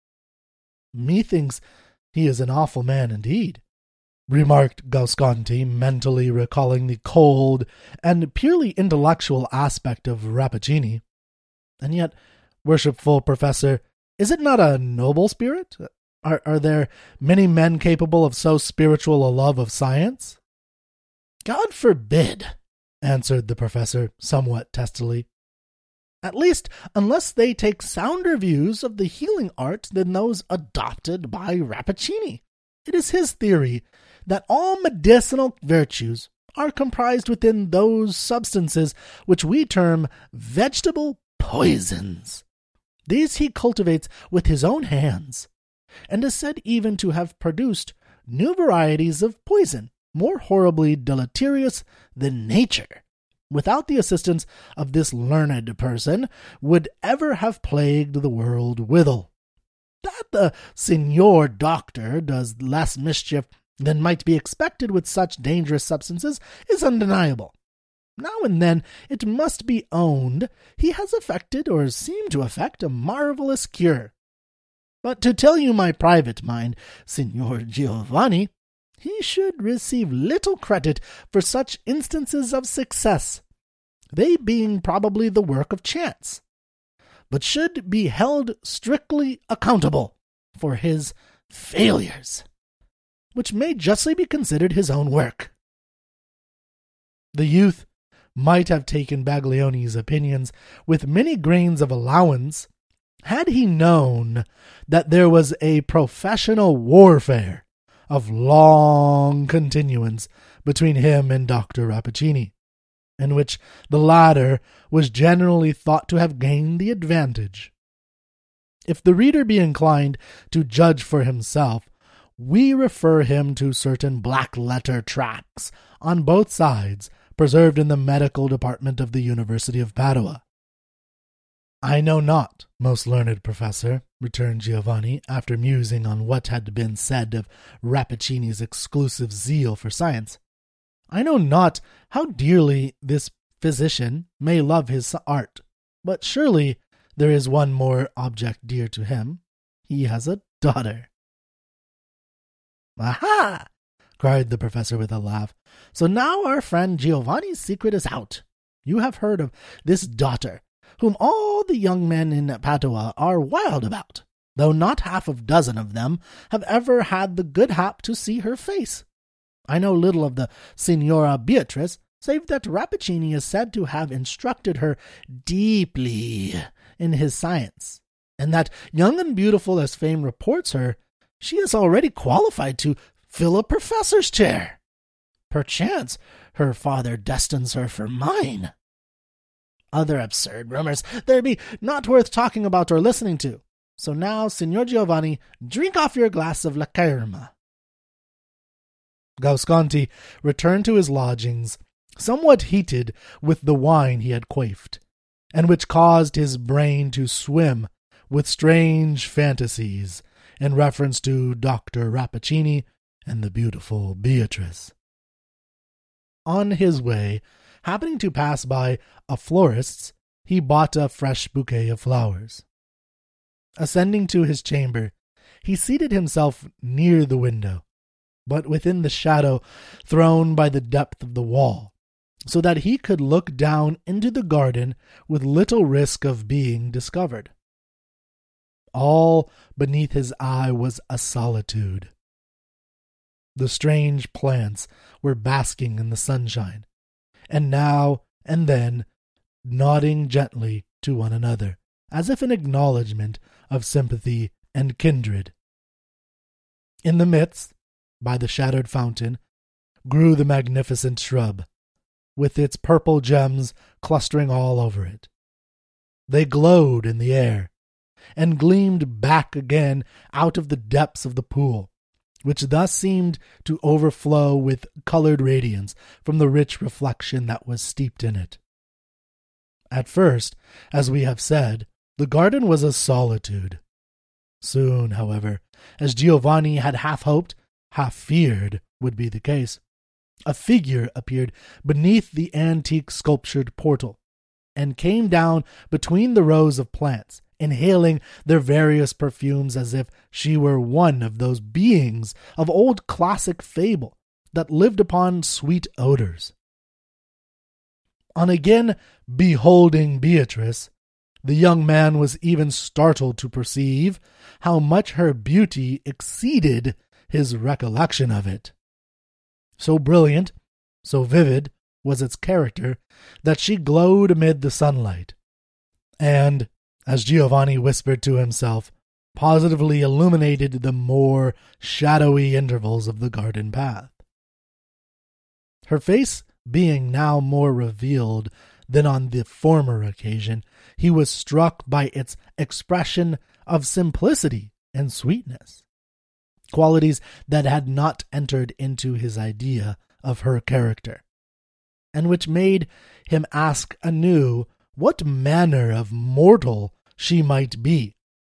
"Methinks he is an awful man indeed," remarked Guasconti, mentally recalling the cold and purely intellectual aspect of Rappaccini. "And yet, worshipful professor, is it not a noble spirit? Are, are there many men capable of so spiritual a love of science?" "God forbid," answered the professor somewhat testily. "At least, unless they take sounder views of the healing art than those adopted by Rappaccini. It is his theory that all medicinal virtues are comprised within those substances which we term vegetable poisons. These he cultivates with his own hands, and is said even to have produced new varieties of poison, more horribly deleterious than nature, without the assistance of this learned person, would ever have plagued the world withal. That the Signor Doctor does less mischief than might be expected with such dangerous substances is undeniable. Now and then, it must be owned, he has effected, or seemed to effect, a marvelous cure. But to tell you my private mind, Signor Giovanni, he should receive little credit for such instances of success, they being probably the work of chance, but should be held strictly accountable for his failures, which may justly be considered his own work." The youth might have taken Baglioni's opinions with many grains of allowance had he known that there was a professional warfare of long continuance between him and Doctor Rappaccini, in which the latter was generally thought to have gained the advantage. If the reader be inclined to judge for himself, we refer him to certain black-letter tracts on both sides, preserved in the medical department of the University of Padua. "I know not, most learned professor," returned Giovanni, after musing on what had been said of Rappaccini's exclusive zeal for science. "I know not how dearly this physician may love his art, but surely there is one more object dear to him. He has a daughter. Aha! Cried the professor with a laugh. So now our friend Giovanni's secret is out. You have heard of this daughter, whom all the young men in Padua are wild about, though not half a dozen of them have ever had the good hap to see her face. I know little of the Signora Beatrice, save that Rappaccini is said to have instructed her deeply in his science, and that, young and beautiful as fame reports her, she is already qualified to fill a professor's chair. Perchance her father destines her for mine. Other absurd rumors there be not worth talking about or listening to. So now, Signor Giovanni, drink off your glass of Lacrima. Guasconti returned to his lodgings, somewhat heated with the wine he had quaffed, and which caused his brain to swim with strange fantasies in reference to Doctor Rappaccini and the beautiful Beatrice. On his way, happening to pass by a florist's, he bought a fresh bouquet of flowers. Ascending to his chamber, he seated himself near the window, but within the shadow thrown by the depth of the wall, so that he could look down into the garden with little risk of being discovered. All beneath his eye was a solitude. The strange plants were basking in the sunshine, and now and then nodding gently to one another, as if in acknowledgment of sympathy and kindred. In the midst, by the shadowed fountain, grew the magnificent shrub, with its purple gems clustering all over it. They glowed in the air, and gleamed back again out of the depths of the pool, which thus seemed to overflow with colored radiance from the rich reflection that was steeped in it. At first, as we have said, the garden was a solitude. Soon, however, as Giovanni had half hoped, half feared would be the case, a figure appeared beneath the antique sculptured portal, and came down between the rows of plants, inhaling their various perfumes as if she were one of those beings of old classic fable that lived upon sweet odors. On again beholding Beatrice, the young man was even startled to perceive how much her beauty exceeded his recollection of it. So brilliant, so vivid was its character, that she glowed amid the sunlight, and, as Giovanni whispered to himself, positively illuminated the more shadowy intervals of the garden path. Her face being now more revealed than on the former occasion, he was struck by its expression of simplicity and sweetness, qualities that had not entered into his idea of her character, and which made him ask anew what manner of mortal she might be.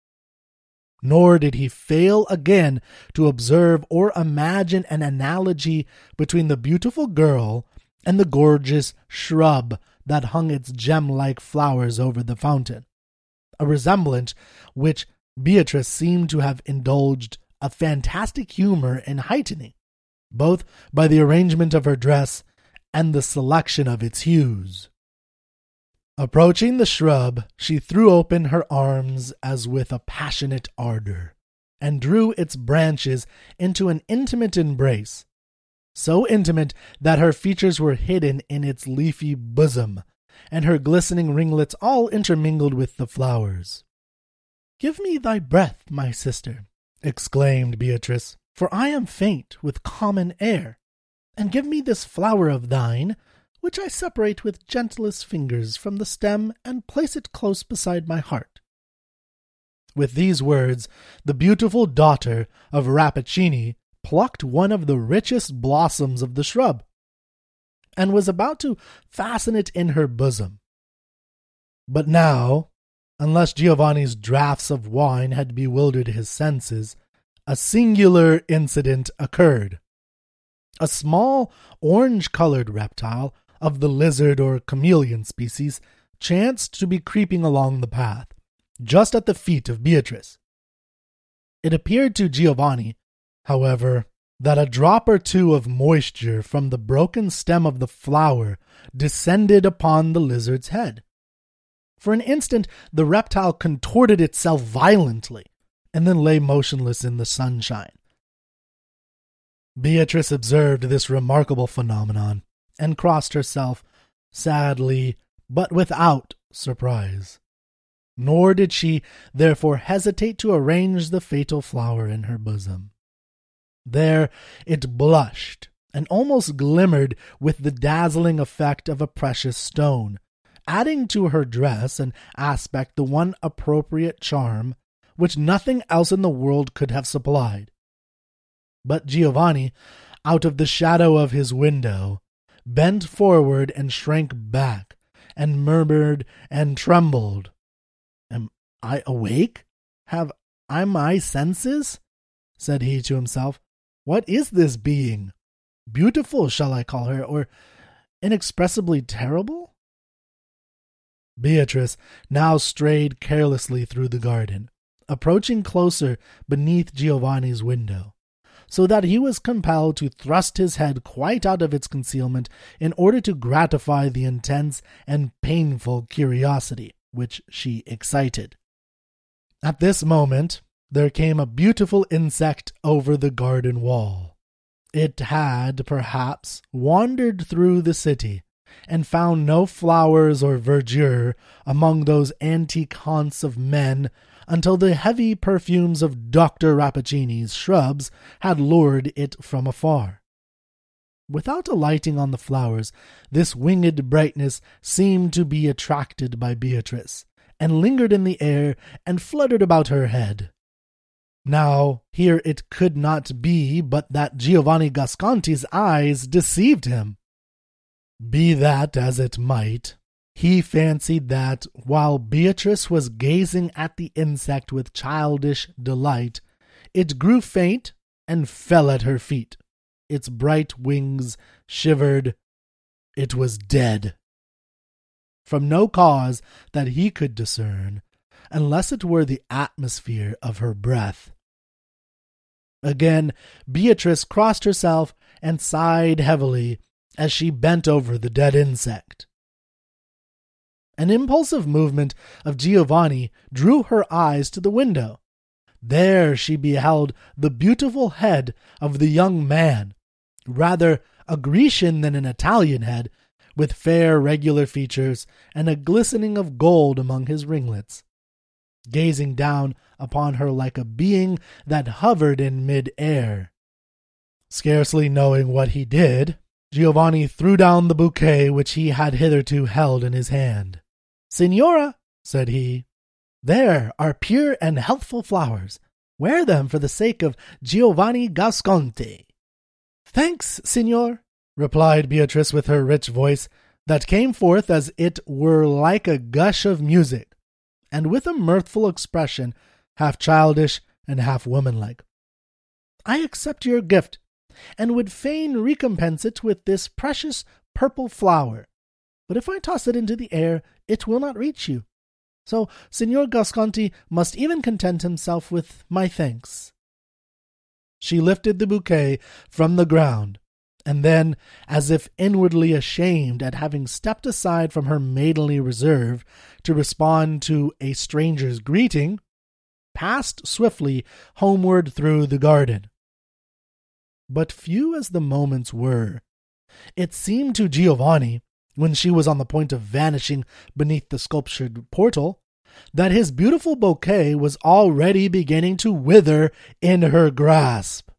Nor did he fail again to observe or imagine an analogy between the beautiful girl and the gorgeous shrub that hung its gem-like flowers over the fountain, a resemblance which Beatrice seemed to have indulged a fantastic humor in heightening, both by the arrangement of her dress and the selection of its hues. Approaching the shrub, she threw open her arms as with a passionate ardor, and drew its branches into an intimate embrace, so intimate that her features were hidden in its leafy bosom, and her glistening ringlets all intermingled with the flowers. "Give me thy breath, my sister," exclaimed Beatrice, "for I am faint with common air, and give me this flower of thine, which I separate with gentlest fingers from the stem and place it close beside my heart." With these words, the beautiful daughter of Rappaccini plucked one of the richest blossoms of the shrub, and was about to fasten it in her bosom. But now, unless Giovanni's draughts of wine had bewildered his senses, a singular incident occurred. A small orange-colored reptile of the lizard or chameleon species chanced to be creeping along the path, just at the feet of Beatrice. It appeared to Giovanni, however, that a drop or two of moisture from the broken stem of the flower descended upon the lizard's head. For an instant, the reptile contorted itself violently and then lay motionless in the sunshine. Beatrice observed this remarkable phenomenon and crossed herself, sadly, but without surprise. Nor did she therefore hesitate to arrange the fatal flower in her bosom. There it blushed and almost glimmered with the dazzling effect of a precious stone, adding to her dress and aspect the one appropriate charm which nothing else in the world could have supplied. But Giovanni, out of the shadow of his window, bent forward and shrank back, and murmured and trembled. "Am I awake? Have I my senses?" said he to himself. "What is this being? Beautiful shall I call her, or inexpressibly terrible?" Beatrice now strayed carelessly through the garden, approaching closer beneath Giovanni's window, so that he was compelled to thrust his head quite out of its concealment in order to gratify the intense and painful curiosity which she excited. At this moment there came a beautiful insect over the garden wall. It had, perhaps, wandered through the city, and found no flowers or verdure among those antique haunts of men until the heavy perfumes of Doctor Rappaccini's shrubs had lured it from afar. Without alighting on the flowers, this winged brightness seemed to be attracted by Beatrice, and lingered in the air and fluttered about her head. Now, here it could not be but that Giovanni Guasconti's eyes deceived him. Be that as it might, he fancied that, while Beatrice was gazing at the insect with childish delight, it grew faint and fell at her feet. Its bright wings shivered. It was dead. From no cause that he could discern, unless it were the atmosphere of her breath. Again, Beatrice crossed herself and sighed heavily as she bent over the dead insect. An impulsive movement of Giovanni drew her eyes to the window. There she beheld the beautiful head of the young man, rather a Grecian than an Italian head, with fair regular features and a glistening of gold among his ringlets, gazing down upon her like a being that hovered in mid-air. Scarcely knowing what he did, Giovanni threw down the bouquet which he had hitherto held in his hand. "Signora," said he, "there are pure and healthful flowers. Wear them for the sake of Giovanni Guasconti." "Thanks, signor," replied Beatrice with her rich voice, that came forth as it were like a gush of music, and with a mirthful expression, half childish and half womanlike. "I accept your gift, and would fain recompense it with this precious purple flower. But if I toss it into the air, it will not reach you. So Signor Guasconti must even content himself with my thanks." She lifted the bouquet from the ground, and then, as if inwardly ashamed at having stepped aside from her maidenly reserve to respond to a stranger's greeting, passed swiftly homeward through the garden. But few as the moments were, it seemed to Giovanni, when she was on the point of vanishing beneath the sculptured portal, that his beautiful bouquet was already beginning to wither in her grasp.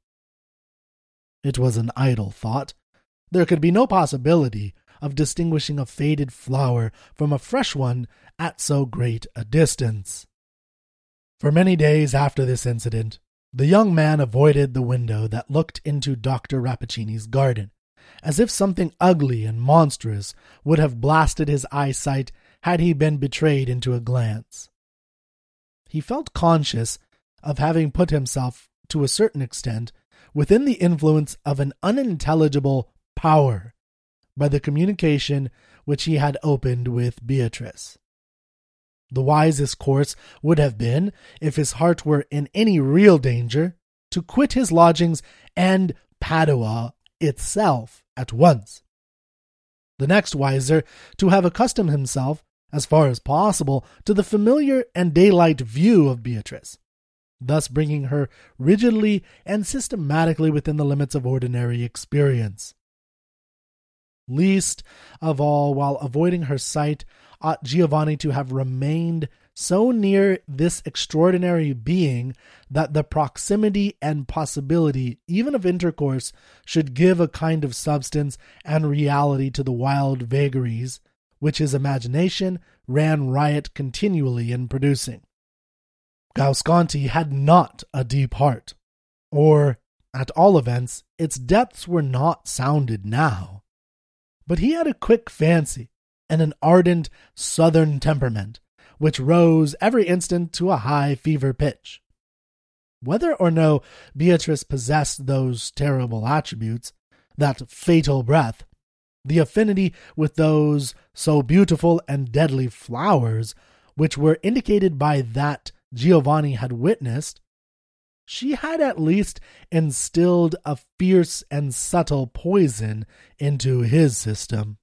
It was an idle thought. There could be no possibility of distinguishing a faded flower from a fresh one at so great a distance. For many days after this incident, the young man avoided the window that looked into Doctor Rappaccini's garden, as if something ugly and monstrous would have blasted his eyesight had he been betrayed into a glance. He felt conscious of having put himself, to a certain extent, within the influence of an unintelligible power by the communication which he had opened with Beatrice. The wisest course would have been, if his heart were in any real danger, to quit his lodgings and Padua itself at once. The next wiser, to have accustomed himself, as far as possible, to the familiar and daylight view of Beatrice, thus bringing her rigidly and systematically within the limits of ordinary experience. Least of all, while avoiding her sight, ought Giovanni to have remained so near this extraordinary being that the proximity and possibility even of intercourse should give a kind of substance and reality to the wild vagaries which his imagination ran riot continually in producing. Guasconti had not a deep heart, or, at all events, its depths were not sounded now. But he had a quick fancy and an ardent southern temperament, which rose every instant to a high fever pitch. Whether or no Beatrice possessed those terrible attributes, that fatal breath, the affinity with those so beautiful and deadly flowers, which were indicated by that Giovanni had witnessed, she had at least instilled a fierce and subtle poison into his system.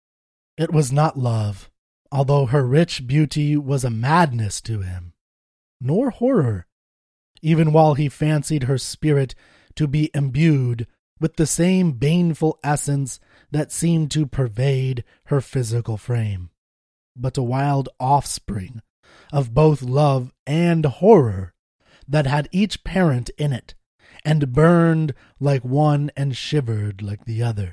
It was not love, although her rich beauty was a madness to him, nor horror, even while he fancied her spirit to be imbued with the same baneful essence that seemed to pervade her physical frame, but a wild offspring of both love and horror that had each parent in it, and burned like one and shivered like the other.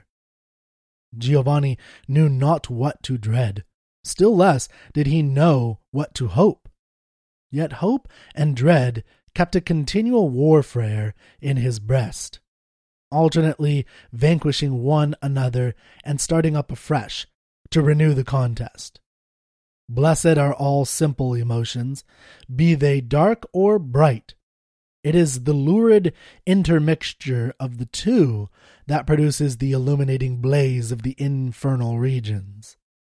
Giovanni knew not what to dread, still less did he know what to hope. Yet hope and dread kept a continual warfare in his breast, alternately vanquishing one another and starting up afresh to renew the contest. Blessed are all simple emotions, be they dark or bright. It is the lurid intermixture of the two that produces the illuminating blaze of the infernal regions.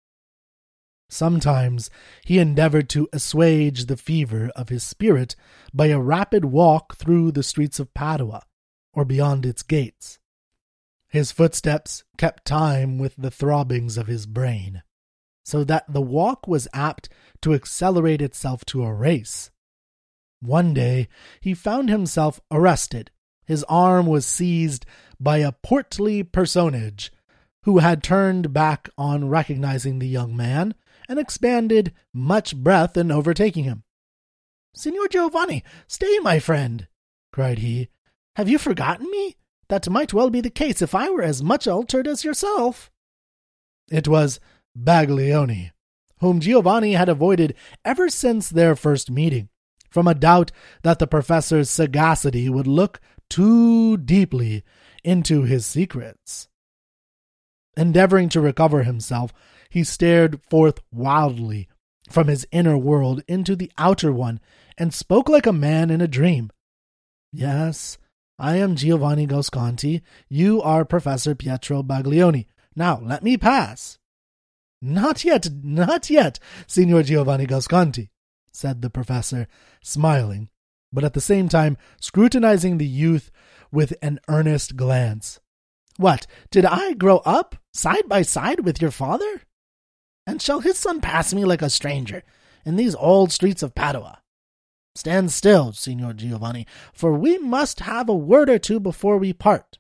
Sometimes he endeavored to assuage the fever of his spirit by a rapid walk through the streets of Padua, or beyond its gates. His footsteps kept time with the throbbings of his brain, so that the walk was apt to accelerate itself to a race. One day he found himself arrested. His arm was seized by a portly personage who had turned back on recognizing the young man and expended much breath in overtaking him. "Signor Giovanni, stay, my friend," cried he. "Have you forgotten me? That might well be the case if I were as much altered as yourself." It was Baglioni, whom Giovanni had avoided ever since their first meeting, from a doubt that the professor's sagacity would look too deeply into his secrets. Endeavoring to recover himself, he stared forth wildly from his inner world into the outer one and spoke like a man in a dream. "Yes, I am Giovanni Guasconti. You are Professor Pietro Baglioni. Now let me pass." "Not yet, not yet, Signor Giovanni Guasconti," said the professor, smiling, but at the same time scrutinizing the youth with an earnest glance. "What, did I grow up side by side with your father? And shall his son pass me like a stranger in these old streets of Padua? Stand still, Signor Giovanni, for we must have a word or two before we part."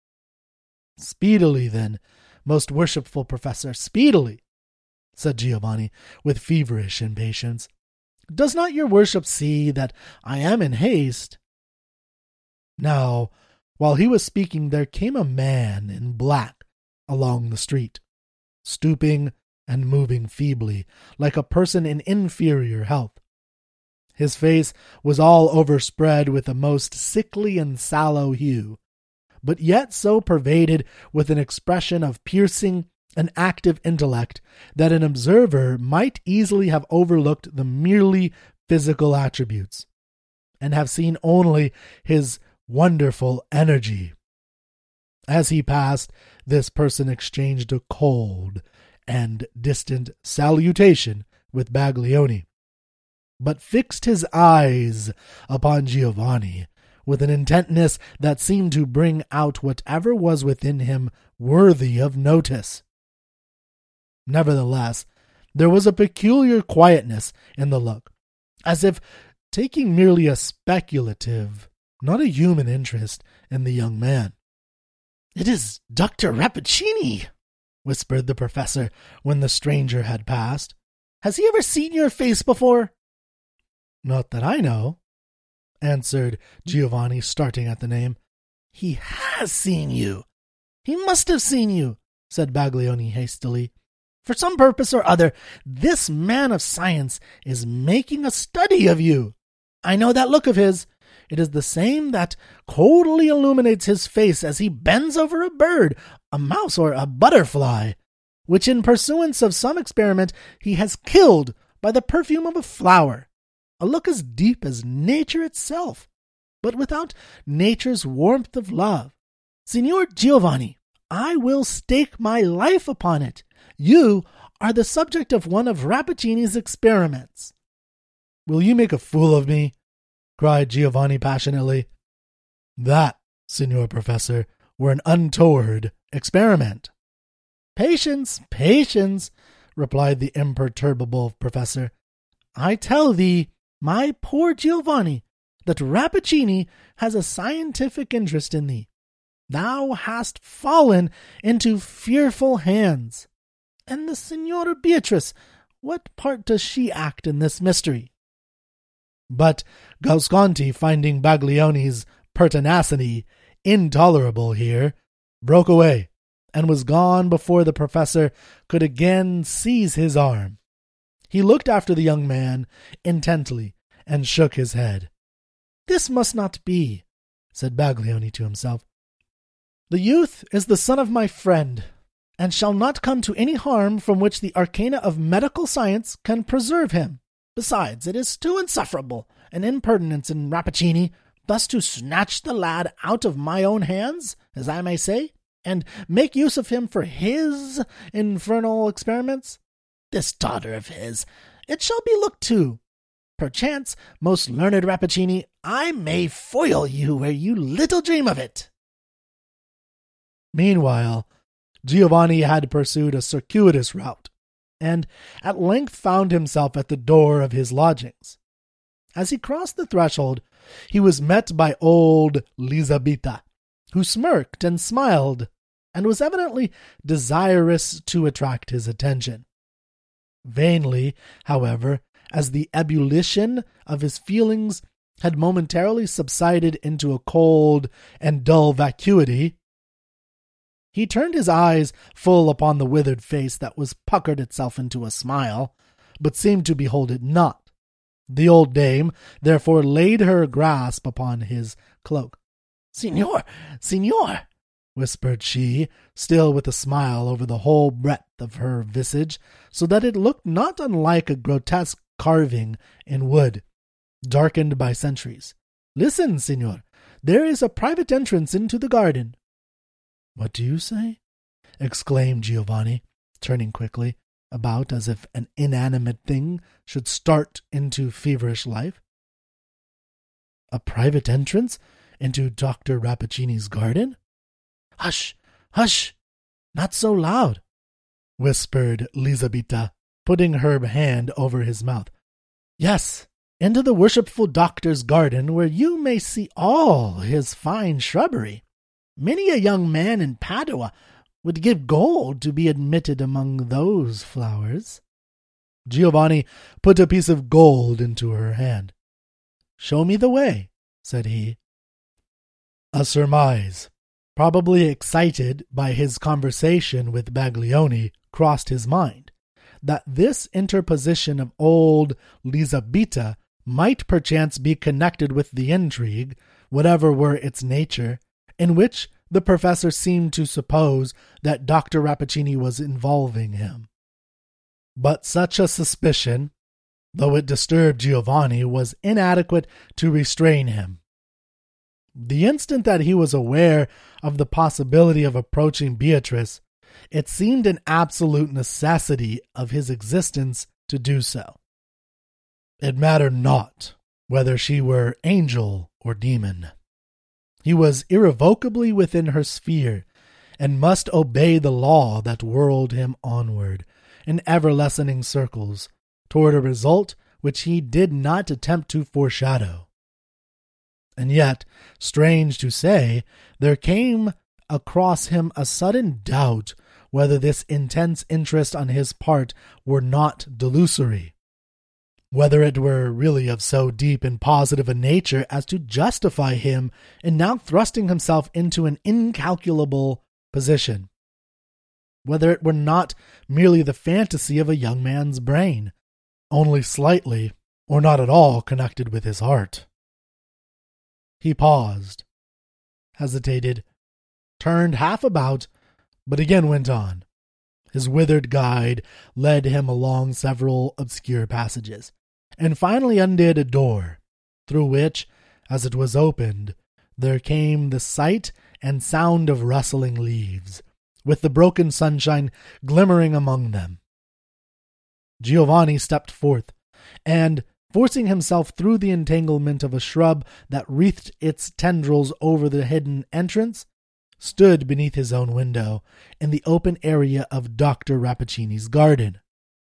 "Speedily, then, most worshipful professor, speedily," said Giovanni with feverish impatience. "Does not your worship see that I am in haste?" Now, while he was speaking, there came a man in black along the street, stooping and moving feebly, like a person in inferior health. His face was all overspread with a most sickly and sallow hue, but yet so pervaded with an expression of piercing and active intellect that an observer might easily have overlooked the merely physical attributes, and have seen only his wonderful energy. As he passed, this person exchanged a cold and distant salutation with Baglioni, but fixed his eyes upon Giovanni with an intentness that seemed to bring out whatever was within him worthy of notice. Nevertheless, there was a peculiar quietness in the look, as if taking merely a speculative, not a human interest in the young man. "It is Doctor Rappaccini," whispered the professor when the stranger had passed. "Has he ever seen your face before?" "Not that I know," answered Giovanni, starting at the name. "He has seen you. He must have seen you," said Baglioni hastily. "For some purpose or other, this man of science is making a study of you. I know that look of his. It is the same that coldly illuminates his face as he bends over a bird, a mouse, or a butterfly, which in pursuance of some experiment he has killed by the perfume of a flower. A look as deep as nature itself, but without nature's warmth of love. Signor Giovanni, I will stake my life upon it. You are the subject of one of Rappaccini's experiments." "Will you make a fool of me?" cried Giovanni passionately. "That, Signor Professor, were an untoward experiment." "Patience, patience," replied the imperturbable professor. "I tell thee, my poor Giovanni, that Rappaccini has a scientific interest in thee. Thou hast fallen into fearful hands. And the Signora Beatrice, what part does she act in this mystery?" But Guasconti, finding Baglioni's pertinacity intolerable here, broke away, and was gone before the professor could again seize his arm. He looked after the young man intently, and shook his head. "This must not be," said Baglioni to himself. "The youth is the son of my friend, and shall not come to any harm from which the arcana of medical science can preserve him. Besides, it is too insufferable an impertinence in Rappaccini thus to snatch the lad out of my own hands, as I may say, and make use of him for his infernal experiments. This daughter of his, it shall be looked to. Perchance, most learned Rappaccini, I may foil you where you little dream of it." Meanwhile, Giovanni had pursued a circuitous route, and at length found himself at the door of his lodgings. As he crossed the threshold, he was met by old Lisabetta, who smirked and smiled, and was evidently desirous to attract his attention. Vainly, however, as the ebullition of his feelings had momentarily subsided into a cold and dull vacuity, he turned his eyes full upon the withered face that was puckered itself into a smile, but seemed to behold it not. The old dame therefore laid her grasp upon his cloak. "Signor, signor," whispered she, still with a smile over the whole breadth of her visage, so that it looked not unlike a grotesque carving in wood, darkened by centuries. "Listen, signor, there is a private entrance into the garden." "What do you say?" exclaimed Giovanni, turning quickly about as if an inanimate thing should start into feverish life. "A private entrance into Doctor Rappaccini's garden?" "Hush, hush, not so loud," whispered Lisabetta, putting her hand over his mouth. "Yes, into the worshipful doctor's garden, where you may see all his fine shrubbery. Many a young man in Padua would give gold to be admitted among those flowers." Giovanni put a piece of gold into her hand. "Show me the way," said he. A surmise, probably excited by his conversation with Baglioni, crossed his mind, that this interposition of old Lisabetta might perchance be connected with the intrigue, whatever were its nature, in which the professor seemed to suppose that Doctor Rappaccini was involving him. But such a suspicion, though it disturbed Giovanni, was inadequate to restrain him. The instant that he was aware of the possibility of approaching Beatrice, it seemed an absolute necessity of his existence to do so. It mattered not whether she were angel or demon. He was irrevocably within her sphere, and must obey the law that whirled him onward, in ever-lessening circles, toward a result which he did not attempt to foreshadow. And yet, strange to say, there came across him a sudden doubt whether this intense interest on his part were not delusory, whether it were really of so deep and positive a nature as to justify him in now thrusting himself into an incalculable position, whether it were not merely the fantasy of a young man's brain, only slightly or not at all connected with his heart. He paused, hesitated, turned half about, but again went on. His withered guide led him along several obscure passages, and finally undid a door, through which, as it was opened, there came the sight and sound of rustling leaves, with the broken sunshine glimmering among them. Giovanni stepped forth, and, forcing himself through the entanglement of a shrub that wreathed its tendrils over the hidden entrance, stood beneath his own window in the open area of Doctor Rappaccini's garden.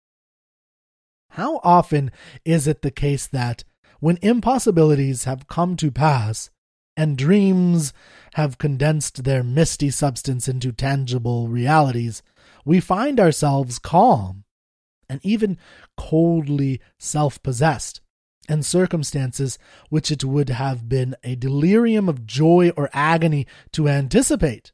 How often is it the case that, when impossibilities have come to pass, and dreams have condensed their misty substance into tangible realities, we find ourselves calm, and even coldly self-possessed, in circumstances which it would have been a delirium of joy or agony to anticipate?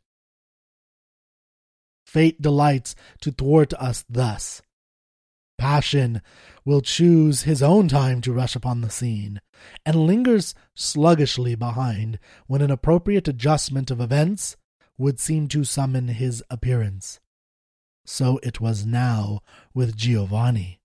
Fate delights to thwart us thus. Passion will choose his own time to rush upon the scene, and lingers sluggishly behind when an appropriate adjustment of events would seem to summon his appearance. So it was now with Giovanni.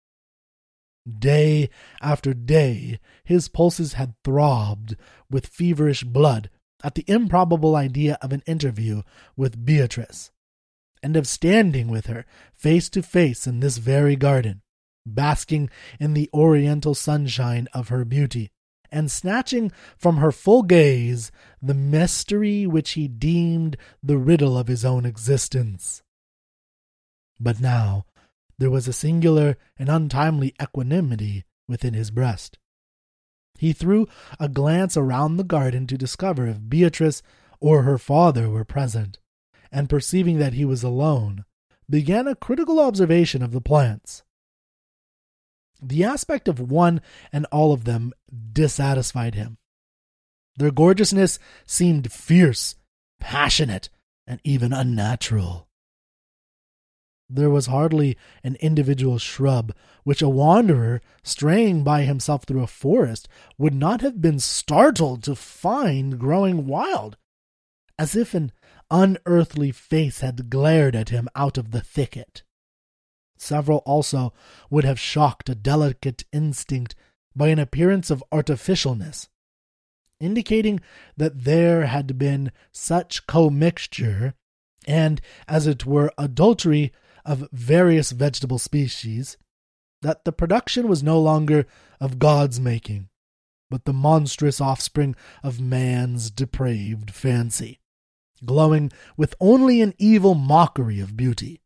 Day after day his pulses had throbbed with feverish blood at the improbable idea of an interview with Beatrice, and of standing with her face to face in this very garden, basking in the oriental sunshine of her beauty, and snatching from her full gaze the mystery which he deemed the riddle of his own existence. But now there was a singular and untimely equanimity within his breast. He threw a glance around the garden to discover if Beatrice or her father were present, and perceiving that he was alone, began a critical observation of the plants. The aspect of one and all of them dissatisfied him. Their gorgeousness seemed fierce, passionate, and even unnatural. There was hardly an individual shrub which a wanderer, straying by himself through a forest, would not have been startled to find growing wild, as if an unearthly face had glared at him out of the thicket. Several also would have shocked a delicate instinct by an appearance of artificialness, indicating that there had been such commixture, and, as it were, adultery of various vegetable species, that the production was no longer of God's making, but the monstrous offspring of man's depraved fancy, glowing with only an evil mockery of beauty.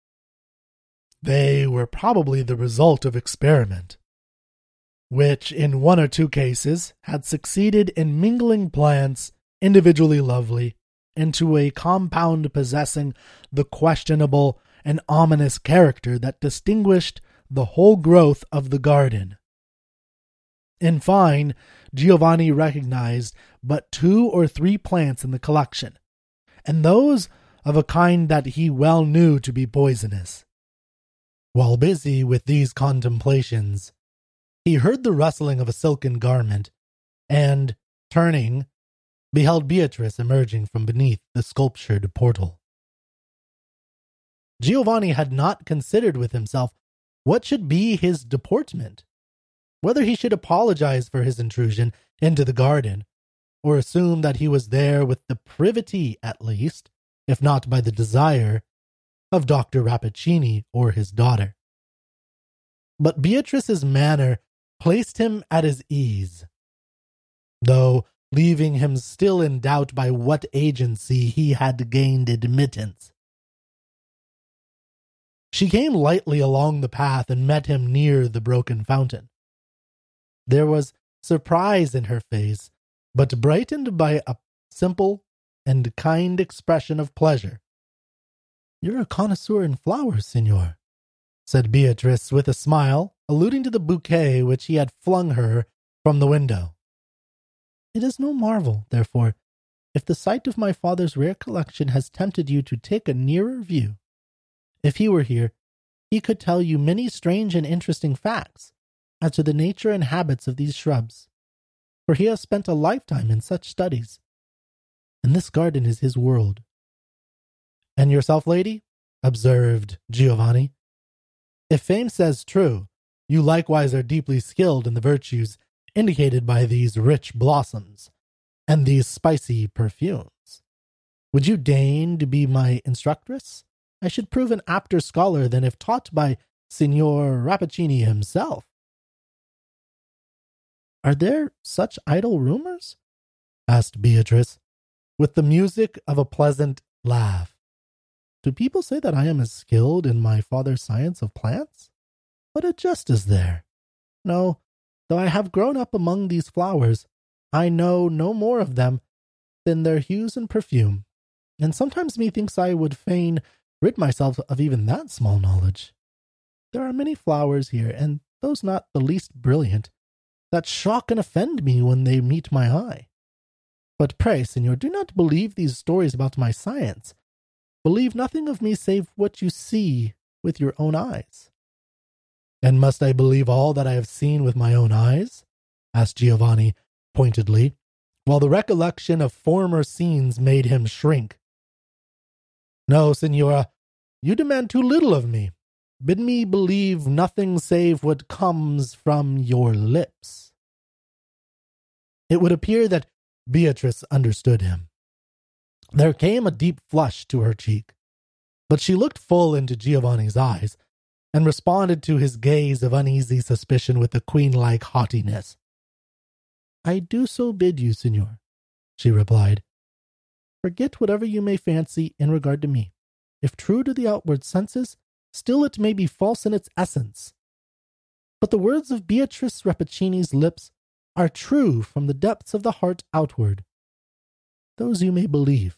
They were probably the result of experiment, which in one or two cases had succeeded in mingling plants individually lovely into a compound possessing the questionable and ominous character that distinguished the whole growth of the garden. In fine, Giovanni recognized but two or three plants in the collection, and those of a kind that he well knew to be poisonous. While busy with these contemplations, he heard the rustling of a silken garment, and, turning, beheld Beatrice emerging from beneath the sculptured portal. Giovanni had not considered with himself what should be his deportment, whether he should apologize for his intrusion into the garden, or assume that he was there with the privity, at least, if not by the desire, of Doctor Rappaccini or his daughter. But Beatrice's manner placed him at his ease, though leaving him still in doubt by what agency he had gained admittance. She came lightly along the path and met him near the broken fountain. There was surprise in her face, but brightened by a simple and kind expression of pleasure. "You're a connoisseur in flowers, Signor," said Beatrice with a smile, alluding to the bouquet which he had flung her from the window. "It is no marvel, therefore, if the sight of my father's rare collection has tempted you to take a nearer view. If he were here, he could tell you many strange and interesting facts as to the nature and habits of these shrubs, for he has spent a lifetime in such studies, and this garden is his world." "And yourself, lady?" observed Giovanni. "If fame says true, you likewise are deeply skilled in the virtues indicated by these rich blossoms and these spicy perfumes. Would you deign to be my instructress? I should prove an apter scholar than if taught by Signor Rappaccini himself." "Are there such idle rumors?" asked Beatrice, with the music of a pleasant laugh. "Do people say that I am as skilled in my father's science of plants? What a jest is there! No, though I have grown up among these flowers, I know no more of them than their hues and perfume, and sometimes methinks I would fain rid myself of even that small knowledge. There are many flowers here, and those not the least brilliant, that shock and offend me when they meet my eye. But pray, Signor, do not believe these stories about my science. Believe nothing of me save what you see with your own eyes." "And must I believe all that I have seen with my own eyes?" asked Giovanni pointedly, while the recollection of former scenes made him shrink. "No, Signora, you demand too little of me. Bid me believe nothing save what comes from your lips." It would appear that Beatrice understood him. There came a deep flush to her cheek, but she looked full into Giovanni's eyes and responded to his gaze of uneasy suspicion with a queen-like haughtiness. "I do so bid you, Signor," she replied. "Forget whatever you may fancy in regard to me. If true to the outward senses, still it may be false in its essence. But the words of Beatrice Rappaccini's lips are true from the depths of the heart outward. Those you may believe."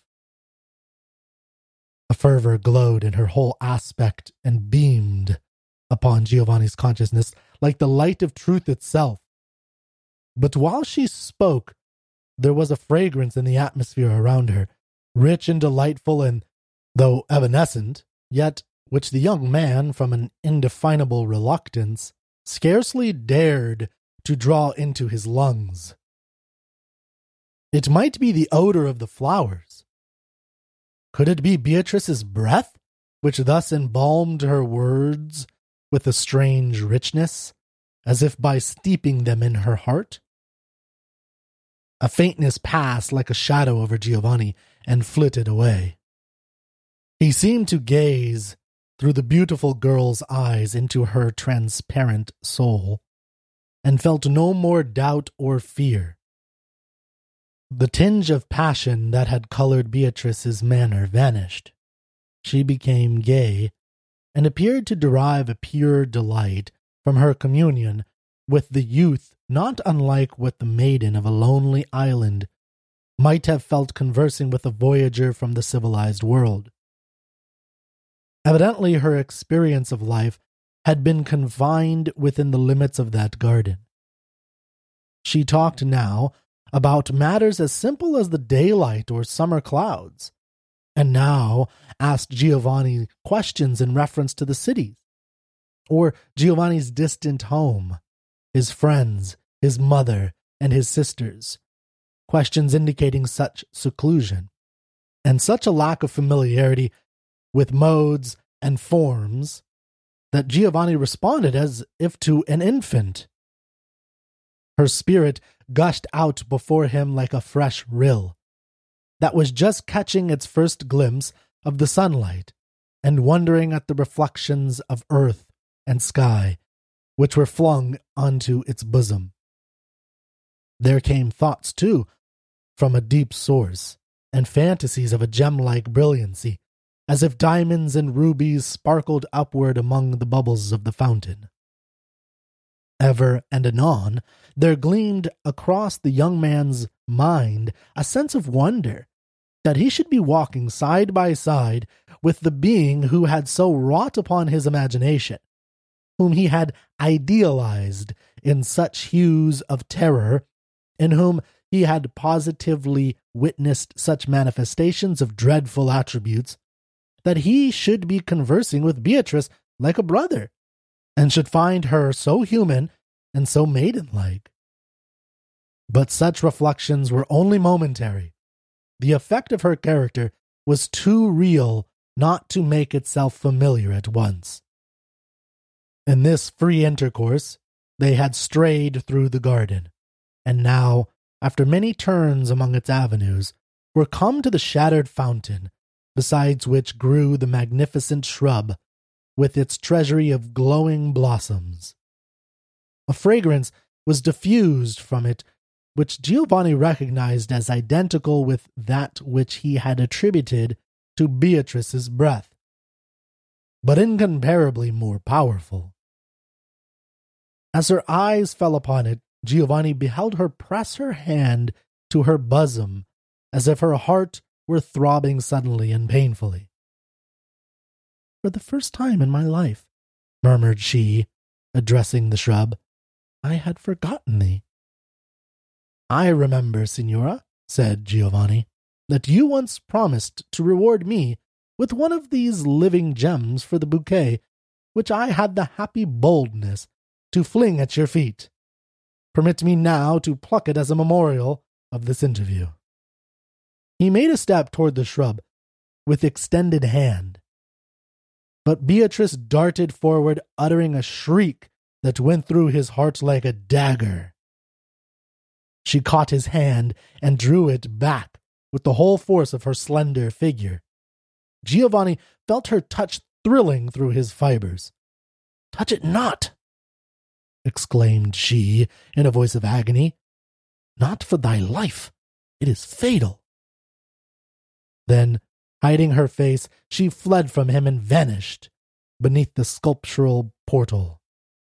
A fervor glowed in her whole aspect and beamed upon Giovanni's consciousness like the light of truth itself. But while she spoke, there was a fragrance in the atmosphere around her, rich and delightful, and, though evanescent, yet which the young man, from an indefinable reluctance, scarcely dared to draw into his lungs. It might be the odor of the flowers. Could it be Beatrice's breath, which thus embalmed her words with a strange richness, as if by steeping them in her heart? A faintness passed like a shadow over Giovanni and flitted away. He seemed to gaze through the beautiful girl's eyes into her transparent soul, and felt no more doubt or fear. The tinge of passion that had colored Beatrice's manner vanished. She became gay, and appeared to derive a pure delight from her communion with the youth not unlike what the maiden of a lonely island might have felt conversing with a voyager from the civilized world. Evidently her experience of life had been confined within the limits of that garden. She talked now about matters as simple as the daylight or summer clouds, and now asked Giovanni questions in reference to the cities, or Giovanni's distant home, his friends, his mother, and his sisters, questions indicating such seclusion, and such a lack of familiarity with modes and forms, that Giovanni responded as if to an infant. Her spirit gushed out before him like a fresh rill, that was just catching its first glimpse of the sunlight, and wondering at the reflections of earth and sky, which were flung onto its bosom. There came thoughts, too, from a deep source, and fantasies of a gem-like brilliancy, as if diamonds and rubies sparkled upward among the bubbles of the fountain. Ever and anon, there gleamed across the young man's mind a sense of wonder that he should be walking side by side with the being who had so wrought upon his imagination, whom he had idealized in such hues of terror, in whom he had positively witnessed such manifestations of dreadful attributes, that he should be conversing with Beatrice like a brother, and should find her so human and so maiden-like. But such reflections were only momentary. The effect of her character was too real not to make itself familiar at once. In this free intercourse, they had strayed through the garden, and now, after many turns among its avenues, were come to the shattered fountain, besides which grew the magnificent shrub, with its treasury of glowing blossoms. A fragrance was diffused from it, which Giovanni recognized as identical with that which he had attributed to Beatrice's breath, but incomparably more powerful. As her eyes fell upon it, Giovanni beheld her press her hand to her bosom, as if her heart were throbbing suddenly and painfully. "For the first time in my life," murmured she, addressing the shrub, "I had forgotten thee." "I remember, signora," said Giovanni, "that you once promised to reward me with one of these living gems for the bouquet which I had the happy boldness to fling at your feet. Permit me now to pluck it as a memorial of this interview." He made a step toward the shrub with extended hand, but Beatrice darted forward, uttering a shriek that went through his heart like a dagger. She caught his hand and drew it back with the whole force of her slender figure. Giovanni felt her touch thrilling through his fibers. "Touch it not!" exclaimed she in a voice of agony. "Not for thy life! It is fatal!" Then, hiding her face, she fled from him and vanished beneath the sculptural portal.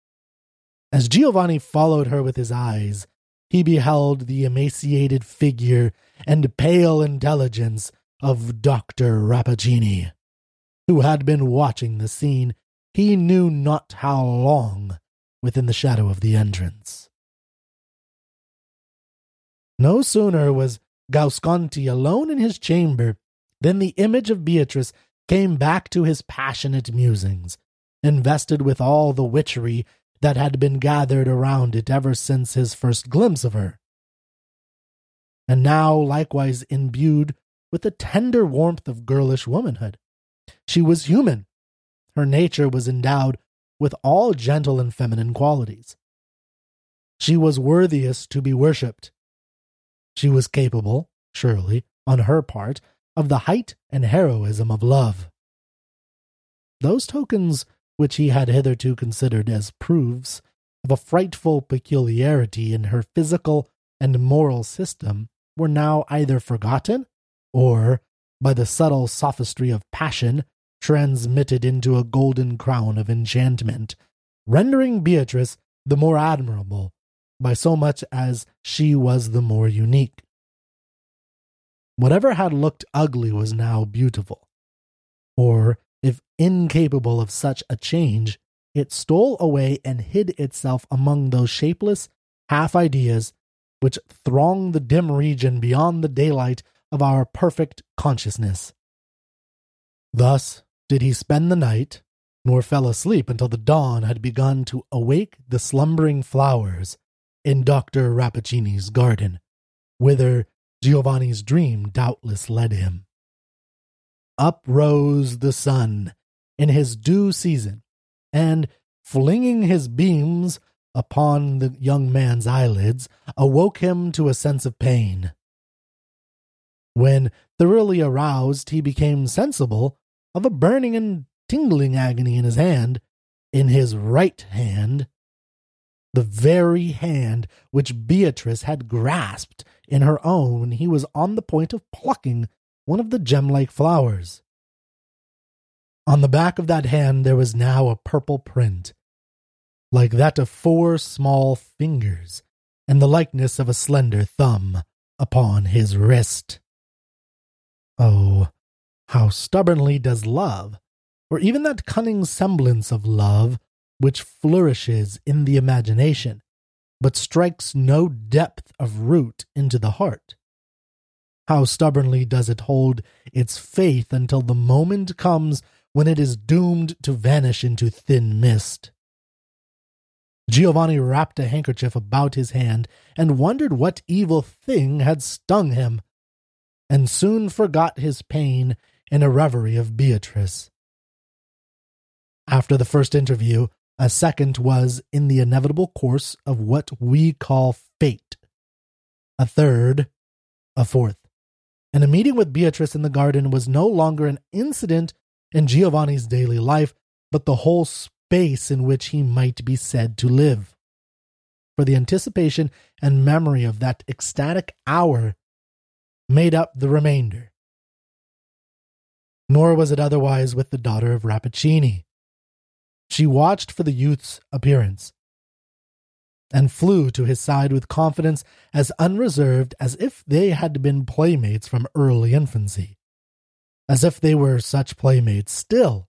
As Giovanni followed her with his eyes, he beheld the emaciated figure and pale intelligence of Doctor Rappaccini, who had been watching the scene he knew not how long within the shadow of the entrance. No sooner was Guasconti alone in his chamber than the image of Beatrice came back to his passionate musings, invested with all the witchery that had been gathered around it ever since his first glimpse of her, and now likewise imbued with the tender warmth of girlish womanhood. She was human. Her nature was endowed with all gentle and feminine qualities. She was worthiest to be worshipped. She was capable, surely, on her part, of the height and heroism of love. Those tokens which he had hitherto considered as proofs of a frightful peculiarity in her physical and moral system were now either forgotten or, by the subtle sophistry of passion, transmitted into a golden crown of enchantment, rendering Beatrice the more admirable by so much as she was the more unique. Whatever had looked ugly was now beautiful, or, if incapable of such a change, it stole away and hid itself among those shapeless half-ideas which throng the dim region beyond the daylight of our perfect consciousness. Thus did he spend the night, nor fell asleep until the dawn had begun to awake the slumbering flowers in Doctor Rappaccini's garden, whither Giovanni's dream doubtless led him. Up rose the sun in his due season, and, flinging his beams upon the young man's eyelids, awoke him to a sense of pain. When thoroughly aroused, he became sensible of a burning and tingling agony in his hand, in his right hand, the very hand which Beatrice had grasped in her own when he was on the point of plucking one of the gem-like flowers. On the back of that hand there was now a purple print, like that of four small fingers, and the likeness of a slender thumb upon his wrist. Oh, how stubbornly does love, or even that cunning semblance of love, which flourishes in the imagination, but strikes no depth of root into the heart. How stubbornly does it hold its faith until the moment comes when it is doomed to vanish into thin mist. Giovanni wrapped a handkerchief about his hand and wondered what evil thing had stung him, and soon forgot his pain in a reverie of Beatrice. After the first interview, a second was in the inevitable course of what we call fate. A third, a fourth. And a meeting with Beatrice in the garden was no longer an incident in Giovanni's daily life, but the whole space in which he might be said to live. For the anticipation and memory of that ecstatic hour made up the remainder. Nor was it otherwise with the daughter of Rappaccini. She watched for the youth's appearance, and flew to his side with confidence as unreserved as if they had been playmates from early infancy, as if they were such playmates still.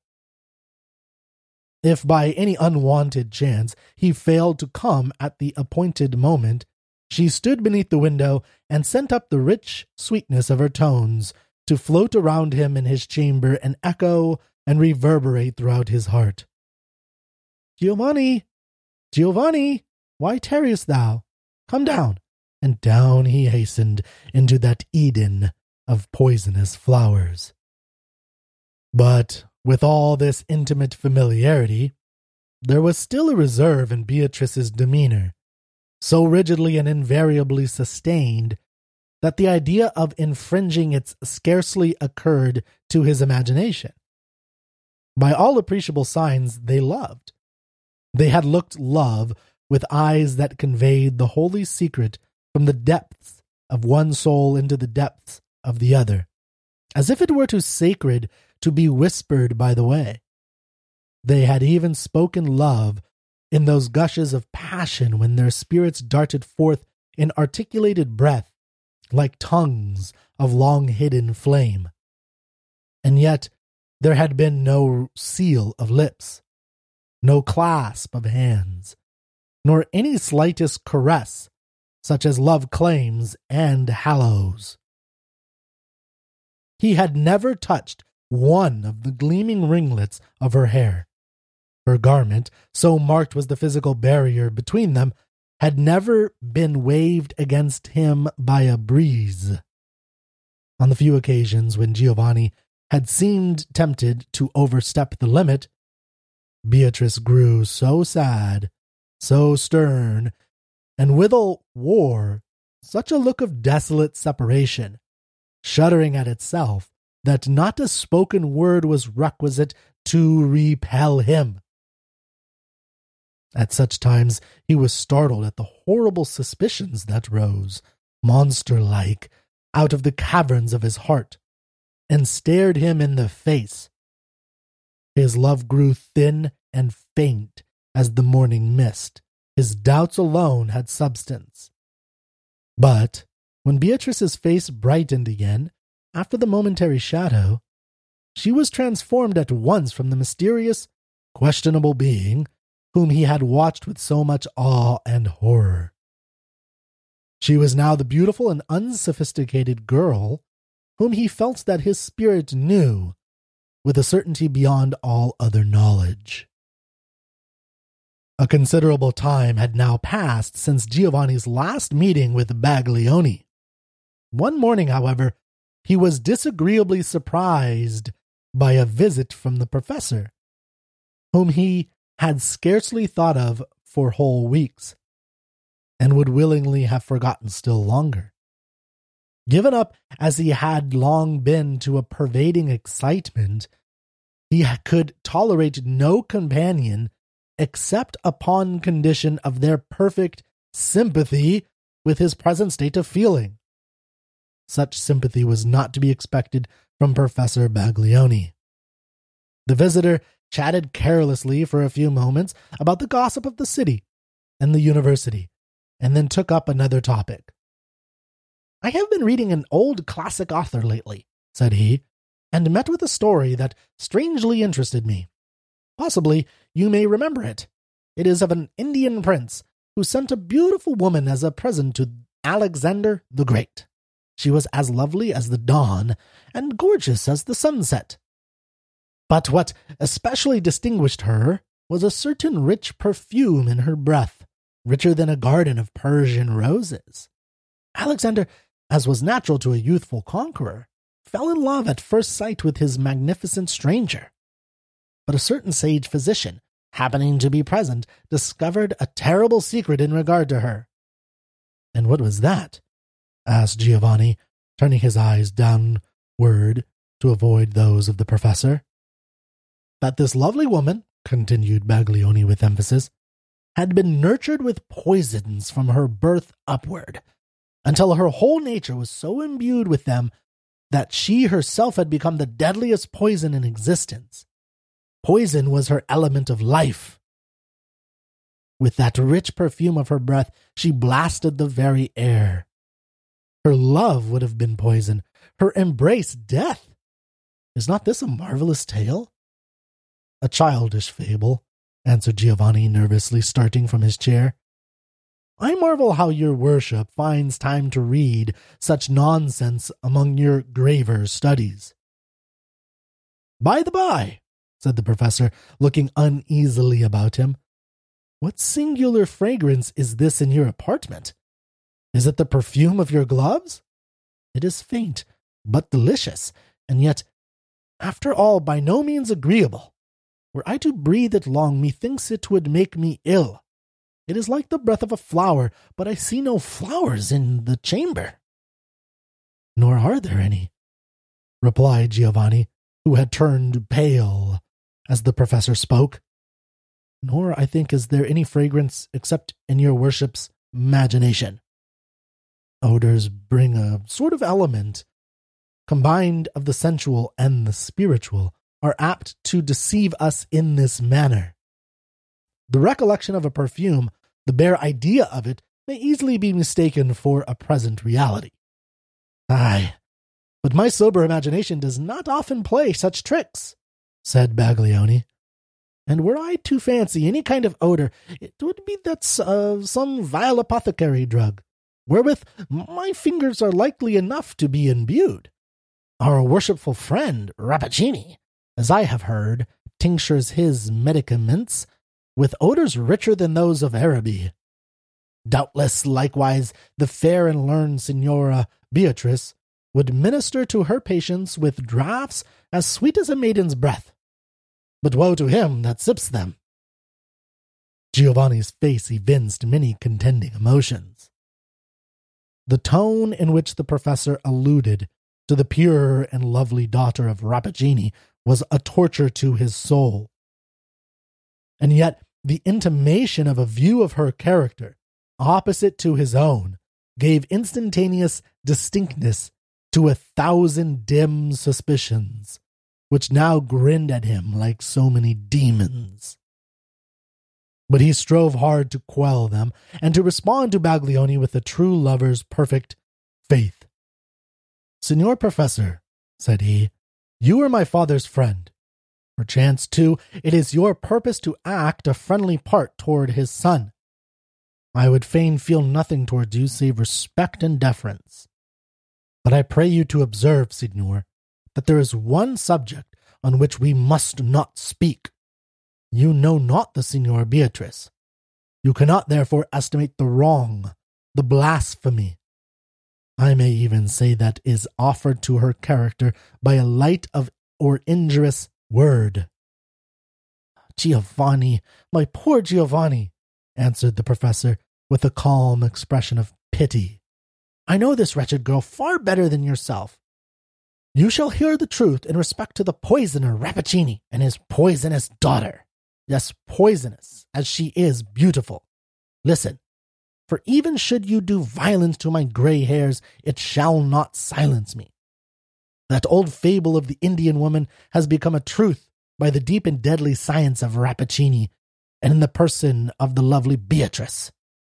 If by any unwanted chance he failed to come at the appointed moment, she stood beneath the window and sent up the rich sweetness of her tones to float around him in his chamber and echo and reverberate throughout his heart. Giovanni! Giovanni! Why tarriest thou? Come down! And down he hastened into that Eden of poisonous flowers. But with all this intimate familiarity, there was still a reserve in Beatrice's demeanor, so rigidly and invariably sustained that the idea of infringing it scarcely occurred to his imagination. By all appreciable signs, they loved. They had looked love with eyes that conveyed the holy secret from the depths of one soul into the depths of the other, as if it were too sacred to be whispered by the way. They had even spoken love in those gushes of passion when their spirits darted forth in articulated breath, like tongues of long-hidden flame. And yet there had been no seal of lips, no clasp of hands, nor any slightest caress, such as love claims and hallows. He had never touched one of the gleaming ringlets of her hair. Her garment, so marked was the physical barrier between them, had never been waved against him by a breeze. On the few occasions when Giovanni had seemed tempted to overstep the limit, Beatrice grew so sad, so stern, and withal wore such a look of desolate separation, shuddering at itself, that not a spoken word was requisite to repel him. At such times he was startled at the horrible suspicions that rose, monster-like, out of the caverns of his heart, and stared him in the face. His love grew thin and faint as the morning mist. His doubts alone had substance. But when Beatrice's face brightened again, after the momentary shadow, she was transformed at once from the mysterious, questionable being whom he had watched with so much awe and horror. She was now the beautiful and unsophisticated girl whom he felt that his spirit knew with a certainty beyond all other knowledge. A considerable time had now passed since Giovanni's last meeting with Baglioni. One morning, however, he was disagreeably surprised by a visit from the professor, whom he had scarcely thought of for whole weeks, and would willingly have forgotten still longer. Given up as he had long been to a pervading excitement, he could tolerate no companion except upon condition of their perfect sympathy with his present state of feeling. Such sympathy was not to be expected from Professor Baglioni. The visitor chatted carelessly for a few moments about the gossip of the city and the university, and then took up another topic. "I have been reading an old classic author lately," said he, "and met with a story that strangely interested me. Possibly you may remember it. It is of an Indian prince who sent a beautiful woman as a present to Alexander the Great. She was as lovely as the dawn and gorgeous as the sunset. But what especially distinguished her was a certain rich perfume in her breath, richer than a garden of Persian roses. Alexander, as was natural to a youthful conqueror, fell in love at first sight with his magnificent stranger. But a certain sage physician, happening to be present, discovered a terrible secret in regard to her." "And what was that?" asked Giovanni, turning his eyes downward to avoid those of the professor. "That this lovely woman," continued Baglioni with emphasis, "had been nurtured with poisons from her birth upward, until her whole nature was so imbued with them that she herself had become the deadliest poison in existence. Poison was her element of life. With that rich perfume of her breath, she blasted the very air. Her love would have been poison, her embrace death. Is not this a marvelous tale?" "A childish fable," answered Giovanni nervously, starting from his chair. "I marvel how your worship finds time to read such nonsense among your graver studies." "By the by," said the professor, looking uneasily about him, "what singular fragrance is this in your apartment? Is it the perfume of your gloves? It is faint, but delicious, and yet, after all, by no means agreeable. Were I to breathe it long, methinks it would make me ill. It is like the breath of a flower, but I see no flowers in the chamber." "Nor are there any," replied Giovanni, who had turned pale as the professor spoke. "Nor, I think, is there any fragrance except in your worship's imagination. Odors bring a sort of element, combined of the sensual and the spiritual, are apt to deceive us in this manner. The recollection of a perfume, the bare idea of it, may easily be mistaken for a present reality. Aye, but my sober imagination does not often play such tricks," said Baglioni. "And were I to fancy any kind of odor, it would be that of some vile apothecary drug, wherewith my fingers are likely enough to be imbued. Our worshipful friend, Rappaccini, as I have heard, tinctures his medicaments with odors richer than those of Araby. Doubtless, likewise, the fair and learned Signora Beatrice would minister to her patients with draughts as sweet as a maiden's breath. But woe to him that sips them." Giovanni's face evinced many contending emotions. The tone in which the professor alluded to the pure and lovely daughter of Rappaccini was a torture to his soul. And yet the intimation of a view of her character, opposite to his own, gave instantaneous distinctness to a thousand dim suspicions, which now grinned at him like so many demons. But he strove hard to quell them, and to respond to Baglioni with a true lover's perfect faith. "Signor Professor," said he, "you are my father's friend. Perchance, too, it is your purpose to act a friendly part toward his son. I would fain feel nothing towards you save respect and deference. But I pray you to observe, Signor, that there is one subject on which we must not speak. You know not the Signora Beatrice. You cannot therefore estimate the wrong, the blasphemy, I may even say that is offered to her character by a light of or injurious word." "Giovanni, my poor Giovanni," answered the professor with a calm expression of pity. "I know this wretched girl far better than yourself. You shall hear the truth in respect to the poisoner Rappaccini and his poisonous daughter. yes, poisonous, as she is beautiful. Listen, for even should you do violence to my gray hairs, it shall not silence me. That old fable of the Indian woman has become a truth by the deep and deadly science of Rappaccini, and in the person of the lovely Beatrice."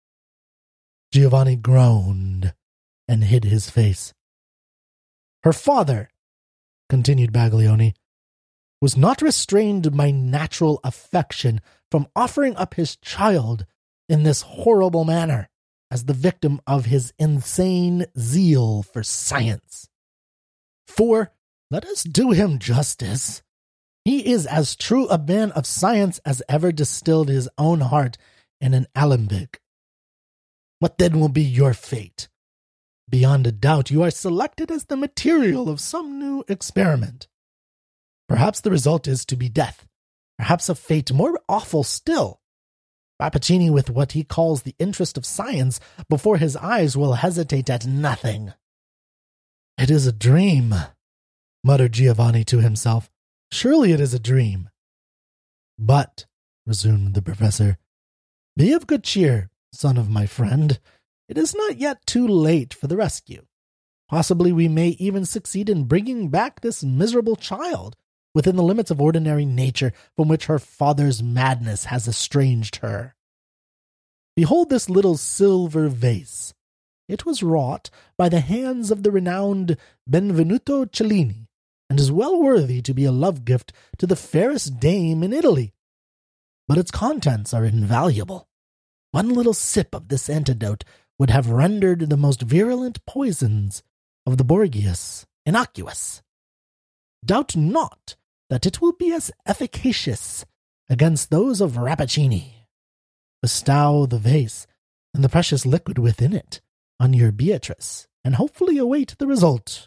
Giovanni groaned and hid his face. "Her father," continued Baglioni, "was not restrained by natural affection from offering up his child in this horrible manner as the victim of his insane zeal for science. For, let us do him justice, he is as true a man of science as ever distilled his own heart in an alembic. What then will be your fate? Beyond a doubt, you are selected as the material of some new experiment. Perhaps the result is to be death, perhaps a fate more awful still. Rappaccini, with what he calls the interest of science before his eyes, will hesitate at nothing." "It is a dream," muttered Giovanni to himself. "Surely it is a dream." "But," resumed the professor, "be of good cheer, son of my friend. It is not yet too late for the rescue. Possibly we may even succeed in bringing back this miserable child within the limits of ordinary nature from which her father's madness has estranged her. Behold this little silver vase. It was wrought by the hands of the renowned Benvenuto Cellini, and is well worthy to be a love-gift to the fairest dame in Italy. But its contents are invaluable. One little sip of this antidote would have rendered the most virulent poisons of the Borgias innocuous. Doubt not that it will be as efficacious against those of Rappaccini. Bestow the vase and the precious liquid within it on your Beatrice, and hopefully await the result."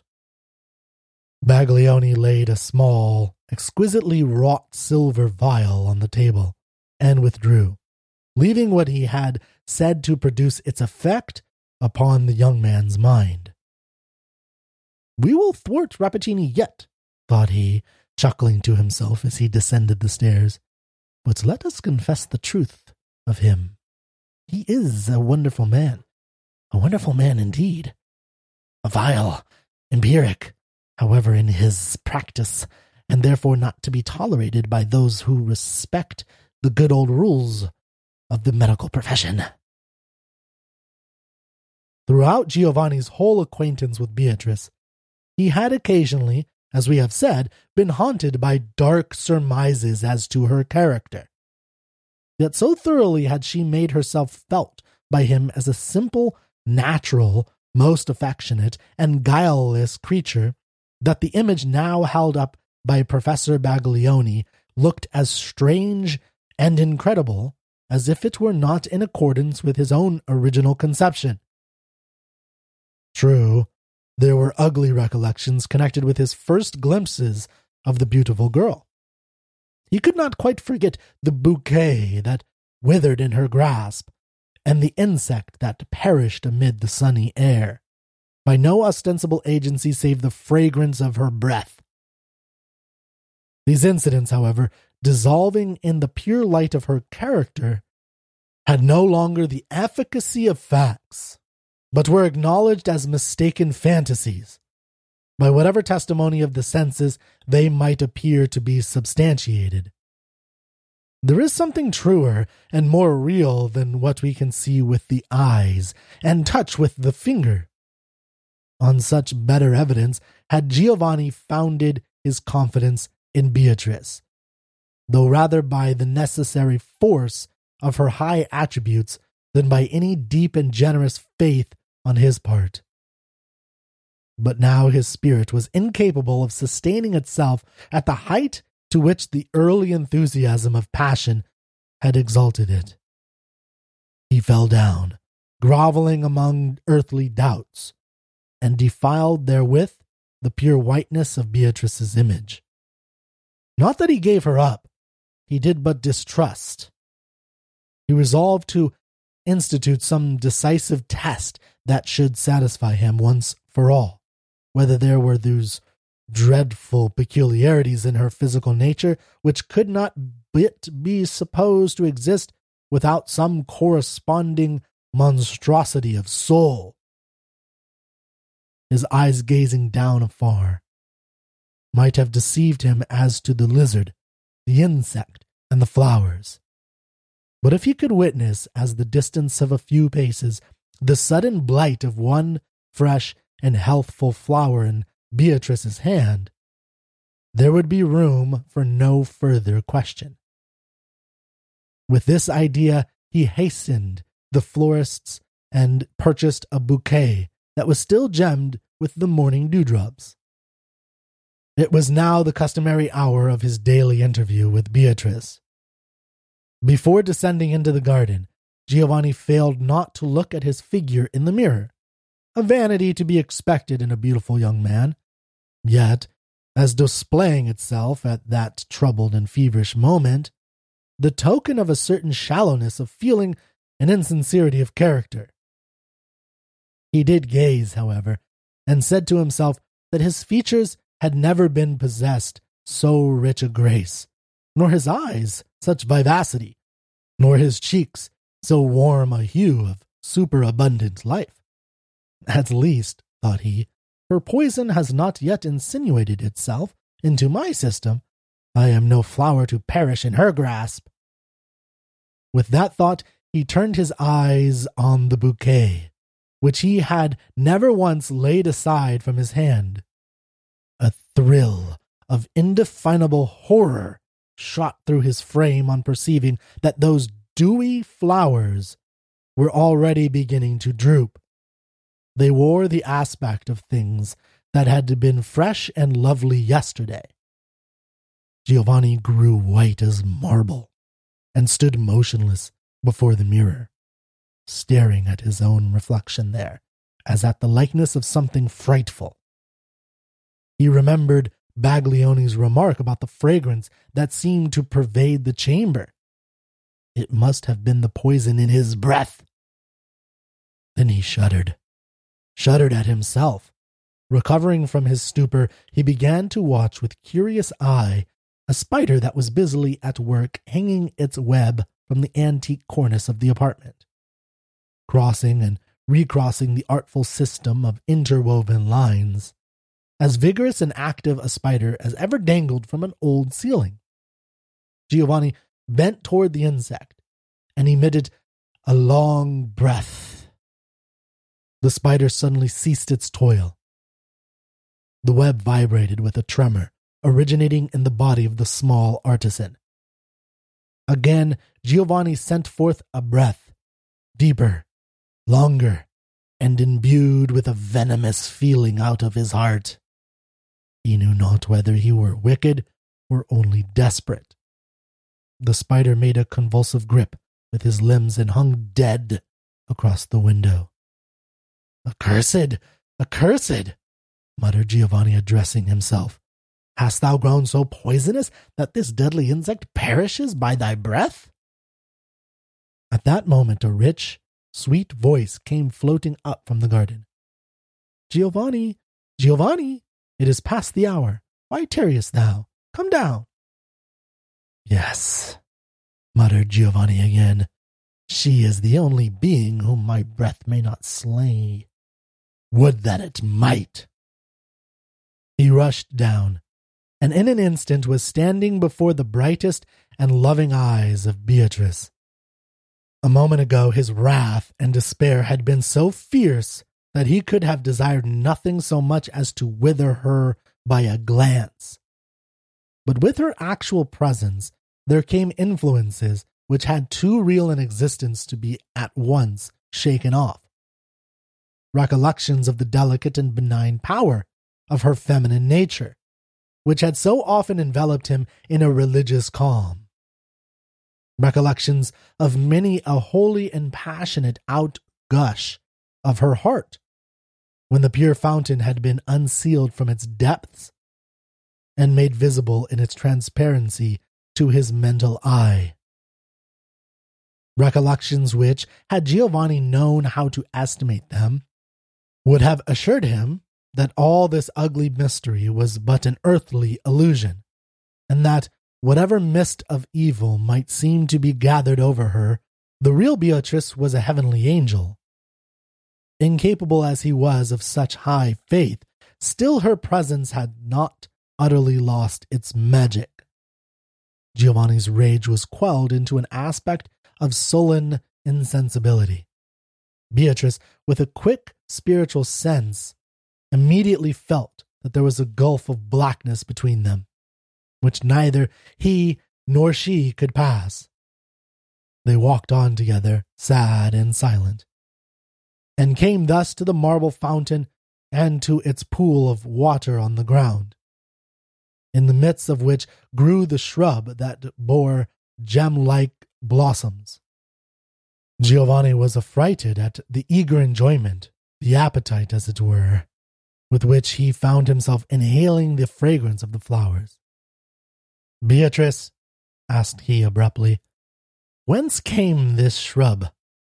Baglioni laid a small, exquisitely wrought silver vial on the table, and withdrew, leaving what he had said to produce its effect upon the young man's mind. "We will thwart Rappaccini yet," thought he, chuckling to himself as he descended the stairs. "But let us confess the truth of him. He is a wonderful man, a wonderful man indeed. A vile empiric, however, in his practice, and therefore not to be tolerated by those who respect the good old rules of the medical profession." Throughout Giovanni's whole acquaintance with Beatrice, he had occasionally, as we have said, been haunted by dark surmises as to her character. Yet so thoroughly had she made herself felt by him as a simple, natural, most affectionate, and guileless creature, that the image now held up by Professor Baglioni looked as strange and incredible as if it were not in accordance with his own original conception. True, there were ugly recollections connected with his first glimpses of the beautiful girl. He could not quite forget the bouquet that withered in her grasp, and the insect that perished amid the sunny air, by no ostensible agency save the fragrance of her breath. These incidents, however, dissolving in the pure light of her character, had no longer the efficacy of facts, but were acknowledged as mistaken fantasies, by whatever testimony of the senses they might appear to be substantiated. There is something truer and more real than what we can see with the eyes and touch with the finger. On such better evidence had Giovanni founded his confidence in Beatrice, though rather by the necessary force of her high attributes than by any deep and generous faith on his part. But now his spirit was incapable of sustaining itself at the height to which the early enthusiasm of passion had exalted it. He fell down, groveling among earthly doubts, and defiled therewith the pure whiteness of Beatrice's image. Not that he gave her up, he did but distrust. He resolved to institute some decisive test that should satisfy him once for all, whether there were those dreadful peculiarities in her physical nature which could not it be supposed to exist without some corresponding monstrosity of soul? His eyes gazing down afar might have deceived him as to the lizard, the insect, and the flowers. But if he could witness, as the distance of a few paces, the sudden blight of one fresh and healthful flower in Beatrice's hand, there would be room for no further question. With this idea, he hastened the florist's and purchased a bouquet that was still gemmed with the morning dewdrops. It was now the customary hour of his daily interview with Beatrice. Before descending into the garden, Giovanni failed not to look at his figure in the mirror, a vanity to be expected in a beautiful young man, yet, as displaying itself at that troubled and feverish moment, the token of a certain shallowness of feeling and insincerity of character. He did gaze, however, and said to himself that his features had never been possessed so rich a grace, nor his eyes such vivacity, nor his cheeks so warm a hue of superabundant life. At least, thought he, her poison has not yet insinuated itself into my system. I am no flower to perish in her grasp. With that thought, he turned his eyes on the bouquet, which he had never once laid aside from his hand. A thrill of indefinable horror shot through his frame on perceiving that those dewy flowers were already beginning to droop. They wore the aspect of things that had been fresh and lovely yesterday. Giovanni grew white as marble and stood motionless before the mirror, staring at his own reflection there, as at the likeness of something frightful. He remembered Baglioni's remark about the fragrance that seemed to pervade the chamber. It must have been the poison in his breath. Then he shuddered, shuddered at himself. Recovering from his stupor, he began to watch with curious eye a spider that was busily at work hanging its web from the antique cornice of the apartment, crossing and recrossing the artful system of interwoven lines, as vigorous and active a spider as ever dangled from an old ceiling. Giovanni bent toward the insect and emitted a long breath. The spider suddenly ceased its toil. The web vibrated with a tremor originating in the body of the small artisan. Again, Giovanni sent forth a breath, deeper, longer, and imbued with a venomous feeling out of his heart. He knew not whether he were wicked or only desperate. The spider made a convulsive grip with his limbs and hung dead across the window. "Accursed! Accursed!" muttered Giovanni, addressing himself. "Hast thou grown so poisonous that this deadly insect perishes by thy breath?" At that moment a rich, sweet voice came floating up from the garden. "Giovanni, Giovanni, it is past the hour. Why tarriest thou? Come down." "Yes," muttered Giovanni again. "She is the only being whom my breath may not slay. Would that it might!" He rushed down, and in an instant was standing before the brightest and loving eyes of Beatrice. A moment ago his wrath and despair had been so fierce that he could have desired nothing so much as to wither her by a glance. But with her actual presence there came influences which had too real an existence to be at once shaken off. Recollections of the delicate and benign power of her feminine nature, which had so often enveloped him in a religious calm. Recollections of many a holy and passionate outgush of her heart, when the pure fountain had been unsealed from its depths and made visible in its transparency to his mental eye. Recollections which, had Giovanni known how to estimate them, would have assured him that all this ugly mystery was but an earthly illusion, and that whatever mist of evil might seem to be gathered over her, the real Beatrice was a heavenly angel. Incapable as he was of such high faith, still her presence had not utterly lost its magic. Giovanni's rage was quelled into an aspect of sullen insensibility. Beatrice, with a quick spiritual sense, immediately felt that there was a gulf of blackness between them, which neither he nor she could pass. They walked on together, sad and silent, and came thus to the marble fountain and to its pool of water on the ground, in the midst of which grew the shrub that bore gem-like blossoms. Giovanni was affrighted at the eager enjoyment, the appetite, as it were, with which he found himself inhaling the fragrance of the flowers. "Beatrice," asked he abruptly, "whence came this shrub?"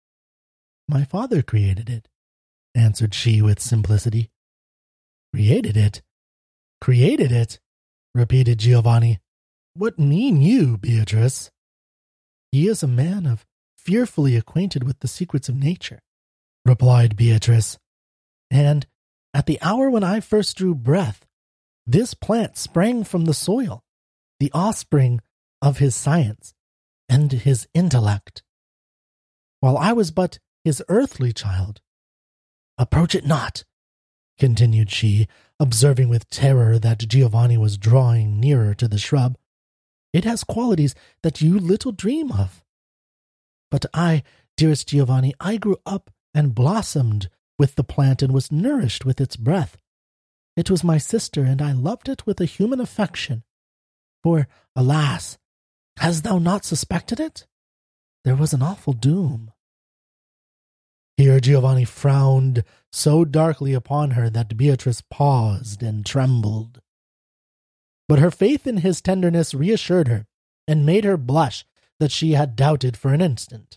"My father created it," answered she with simplicity. "Created it? Created it?" repeated Giovanni. "What mean you, Beatrice?" "He is a man of fearfully acquainted with the secrets of nature," replied Beatrice, "and at the hour when I first drew breath, this plant sprang from the soil, the offspring of his science and his intellect, while I was but his earthly child. Approach it not," continued she, observing with terror that Giovanni was drawing nearer to the shrub. "It has qualities that you little dream of. But I, dearest Giovanni, I grew up and blossomed with the plant and was nourished with its breath. It was my sister, and I loved it with a human affection. For, alas, hast thou not suspected it? There was an awful doom." Here Giovanni frowned so darkly upon her that Beatrice paused and trembled. But her faith in his tenderness reassured her, and made her blush that she had doubted for an instant.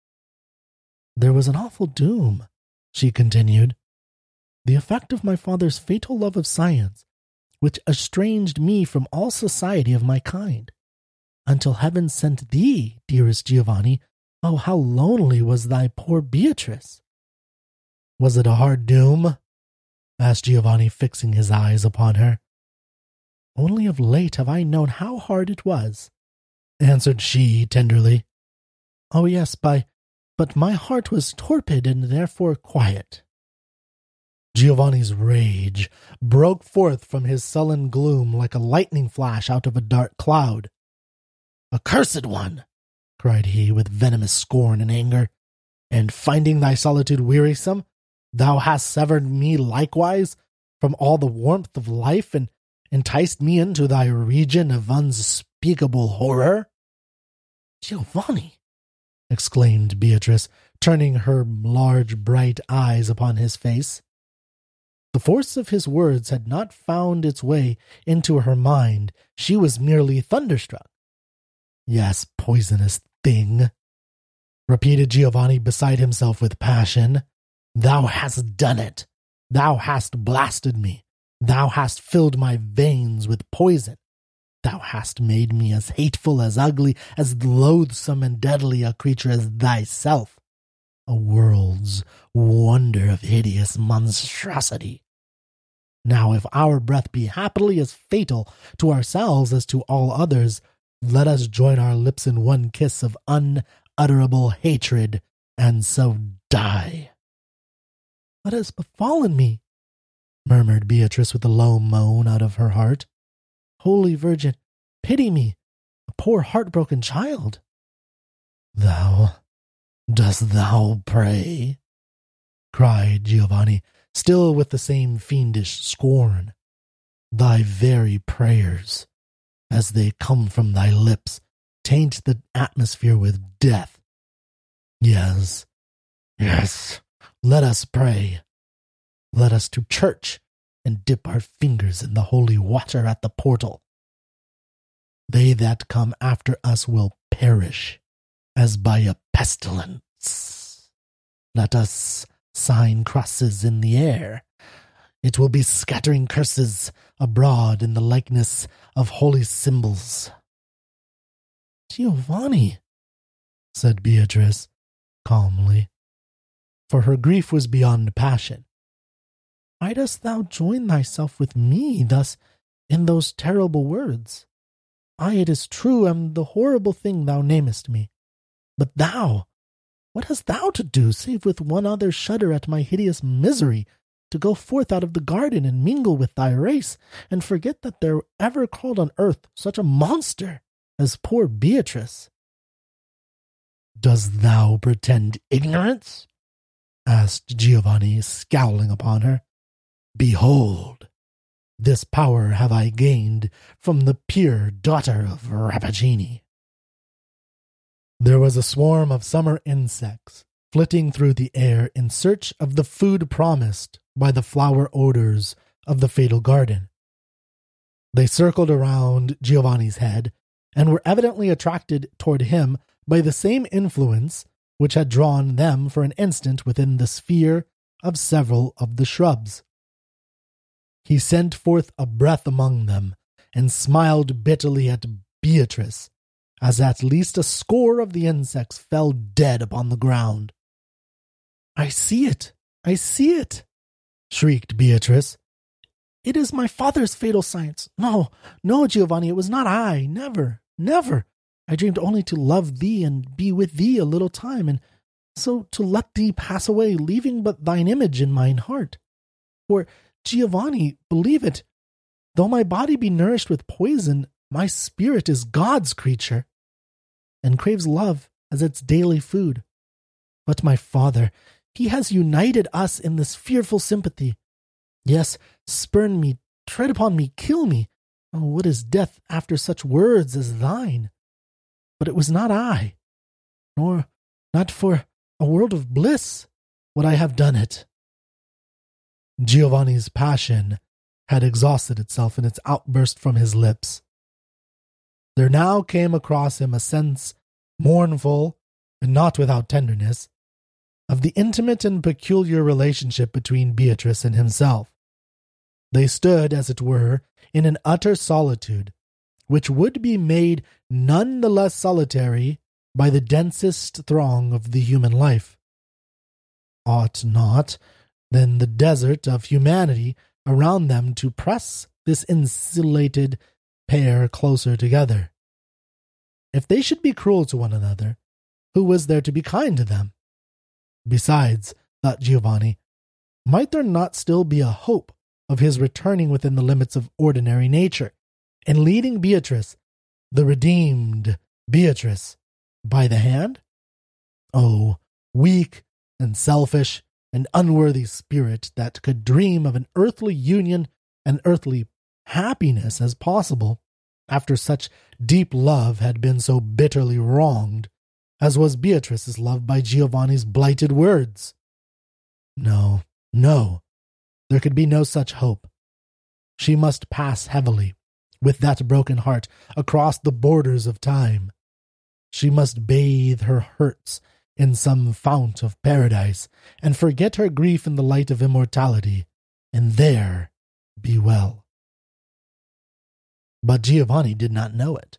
"There was an awful doom," she continued, "the effect of my father's fatal love of science, which estranged me from all society of my kind, until heaven sent thee, dearest Giovanni. Oh, how lonely was thy poor Beatrice!" "Was it a hard doom?" asked Giovanni, fixing his eyes upon her. "Only of late have I known how hard it was," answered she tenderly. "Oh yes, by, but my heart was torpid and therefore quiet." Giovanni's rage broke forth from his sullen gloom like a lightning flash out of a dark cloud. "Accursed one!" cried he with venomous scorn and anger, "and finding thy solitude wearisome, thou hast severed me likewise from all the warmth of life and enticed me into thy region of unspeakable horror." "Giovanni!" exclaimed Beatrice, turning her large bright eyes upon his face. The force of his words had not found its way into her mind. She was merely thunderstruck. "Yes, poisonous thing," repeated Giovanni, beside himself with passion. "Thou hast done it. Thou hast blasted me. Thou hast filled my veins with poison. Thou hast made me as hateful, as ugly, as loathsome and deadly a creature as thyself, a world's wonder of hideous monstrosity. Now, if our breath be happily as fatal to ourselves as to all others, let us join our lips in one kiss of unutterable hatred, and so die." "What has befallen me?" murmured Beatrice with a low moan out of her heart. "Holy Virgin, pity me, a poor heartbroken child." "Thou, dost thou pray?" cried Giovanni, still with the same fiendish scorn. "Thy very prayers, as they come from thy lips, taint the atmosphere with death. Yes, yes, let us pray. Let us to church and dip our fingers in the holy water at the portal. They that come after us will perish as by a pestilence. Let us sign crosses in the air. It will be scattering curses abroad in the likeness of holy symbols. Giovanni, said Beatrice, calmly, for her grief was beyond passion. Why dost thou join thyself with me thus in those terrible words? I, it is true, am the horrible thing thou namest me. But thou, what hast thou to do, save with one other shudder at my hideous misery, to go forth out of the garden and mingle with thy race, and forget that there ever crawled on earth such a monster as poor Beatrice? Dost thou pretend ignorance? Asked Giovanni, scowling upon her. Behold, this power have I gained from the pure daughter of Rappaccini. There was a swarm of summer insects flitting through the air in search of the food promised by the flower odors of the fatal garden. They circled around Giovanni's head and were evidently attracted toward him by the same influence which had drawn them for an instant within the sphere of several of the shrubs. He sent forth a breath among them, and smiled bitterly at Beatrice, as at least a score of the insects fell dead upon the ground. I see it, I see it, shrieked Beatrice. It is my father's fatal science. No, no, Giovanni, it was not I, never, never. I dreamed only to love thee and be with thee a little time, and so to let thee pass away, leaving but thine image in mine heart. For, Giovanni, believe it, though my body be nourished with poison, my spirit is God's creature, and craves love as its daily food. But my father, he has united us in this fearful sympathy. Yes, spurn me, tread upon me, kill me. Oh, what is death after such words as thine? But it was not I, nor not for a world of bliss would I have done it. Giovanni's passion had exhausted itself in its outburst from his lips. There now came across him a sense, mournful and not without tenderness, of the intimate and peculiar relationship between Beatrice and himself. They stood, as it were, in an utter solitude, which would be made none the less solitary by the densest throng of the human life. Ought not, then, the desert of humanity around them to press this insulated pair closer together? If they should be cruel to one another, who was there to be kind to them? Besides, thought Giovanni, might there not still be a hope of his returning within the limits of ordinary nature, and leading Beatrice, the redeemed Beatrice, by the hand? Oh, weak and selfish and unworthy spirit that could dream of an earthly union and earthly happiness as possible, after such deep love had been so bitterly wronged, as was Beatrice's love by Giovanni's blighted words. No, no, there could be no such hope. She must pass heavily, with that broken heart, across the borders of time. She must bathe her hurts in some fount of paradise, and forget her grief in the light of immortality, and there be well. But Giovanni did not know it.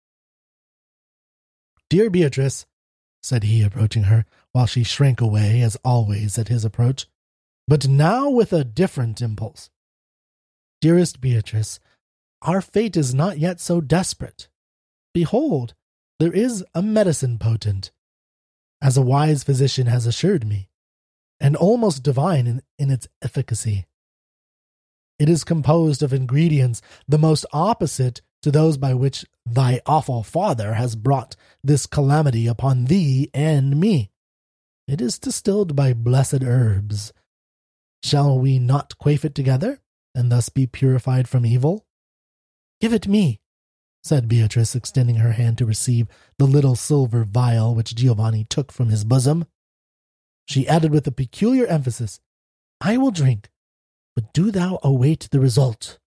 Dear Beatrice, said he, approaching her, while she shrank away, as always, at his approach, but now with a different impulse. Dearest Beatrice, our fate is not yet so desperate. Behold, there is a medicine potent, as a wise physician has assured me, and almost divine in, in its efficacy. It is composed of ingredients the most opposite to those by which thy awful father has brought this calamity upon thee and me. It is distilled by blessed herbs. Shall we not quaff it together, and thus be purified from evil? Give it me, said Beatrice, extending her hand to receive the little silver vial which Giovanni took from his bosom. She added with a peculiar emphasis, I will drink, but do thou await the result.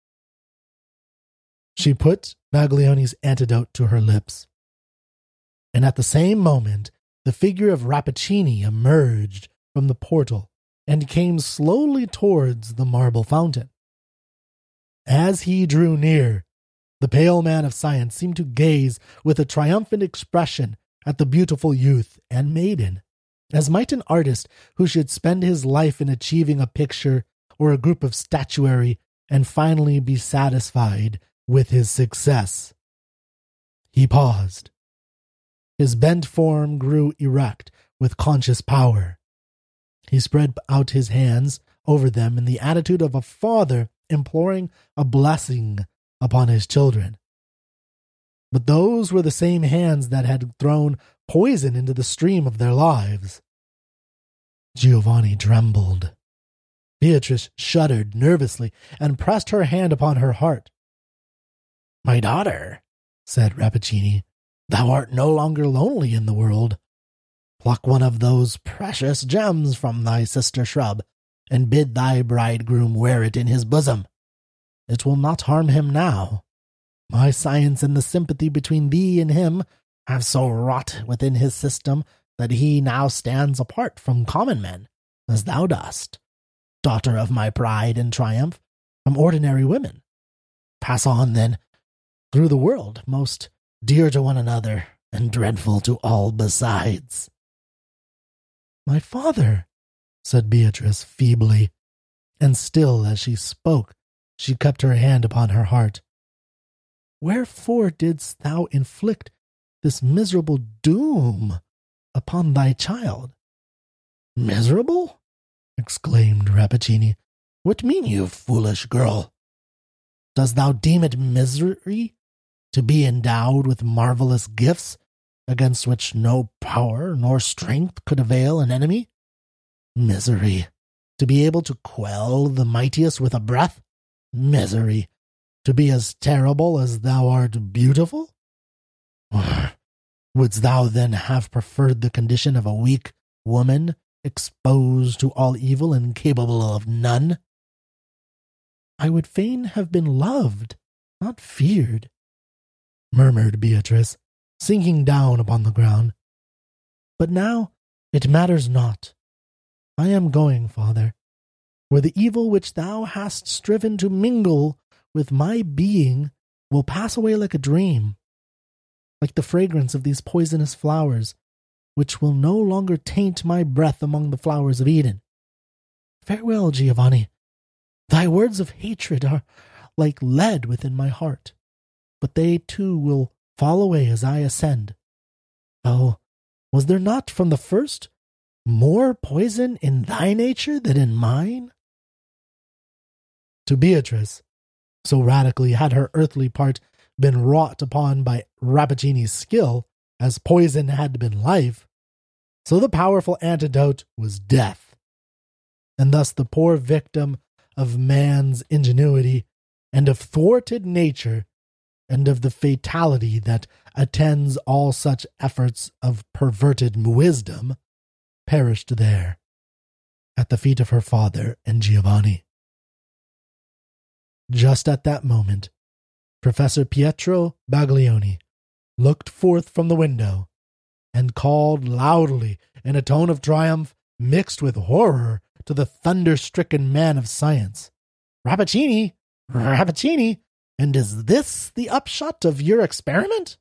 She put Baglioni's antidote to her lips, and at the same moment the figure of Rappaccini emerged from the portal and came slowly towards the marble fountain. As he drew near, The pale man of science seemed to gaze with a triumphant expression at the beautiful youth and maiden, as might an artist who should spend his life in achieving a picture or a group of statuary and finally be satisfied with his success. He paused. His bent form grew erect with conscious power. He spread out his hands over them in the attitude of a father imploring a blessing upon his children. But those were the same hands that had thrown poison into the stream of their lives. Giovanni trembled. Beatrice shuddered nervously and pressed her hand upon her heart. "My daughter," said Rappaccini, "thou art no longer lonely in the world. Pluck one of those precious gems from thy sister shrub, and bid thy bridegroom wear it in his bosom. It will not harm him now. My science and the sympathy between thee and him have so wrought within his system that he now stands apart from common men, as thou dost, daughter of my pride and triumph, from ordinary women. Pass on, then, through the world, most dear to one another, and dreadful to all besides." "My father," said Beatrice feebly, and still as she spoke she kept her hand upon her heart. "Wherefore didst thou inflict this miserable doom upon thy child?" "Miserable?" exclaimed Rappaccini. "What mean you, foolish girl? Dost thou deem it misery to be endowed with marvelous gifts against which no power nor strength could avail an enemy? Misery to be able to quell the mightiest with a breath? Misery to be as terrible as thou art beautiful? Wouldst thou then have preferred the condition of a weak woman exposed to all evil and capable of none?" "I would fain have been loved, not feared," murmured Beatrice, sinking down upon the ground. "But now it matters not. I am going, father, where the evil which thou hast striven to mingle with my being will pass away like a dream, like the fragrance of these poisonous flowers, which will no longer taint my breath among the flowers of Eden. Farewell, Giovanni. Thy words of hatred are like lead within my heart, but they too will fall away as I ascend. Oh, was there not from the first more poison in thy nature than in mine?" To Beatrice, so radically had her earthly part been wrought upon by Rappaccini's skill, as poison had been life, so the powerful antidote was death. And thus the poor victim of man's ingenuity and of thwarted nature and of the fatality that attends all such efforts of perverted wisdom, perished there, at the feet of her father and Giovanni. Just at that moment, Professor Pietro Baglioni looked forth from the window and called loudly in a tone of triumph mixed with horror to the thunder-stricken man of science, "Rappaccini! Rappaccini! And is this the upshot of your experiment?"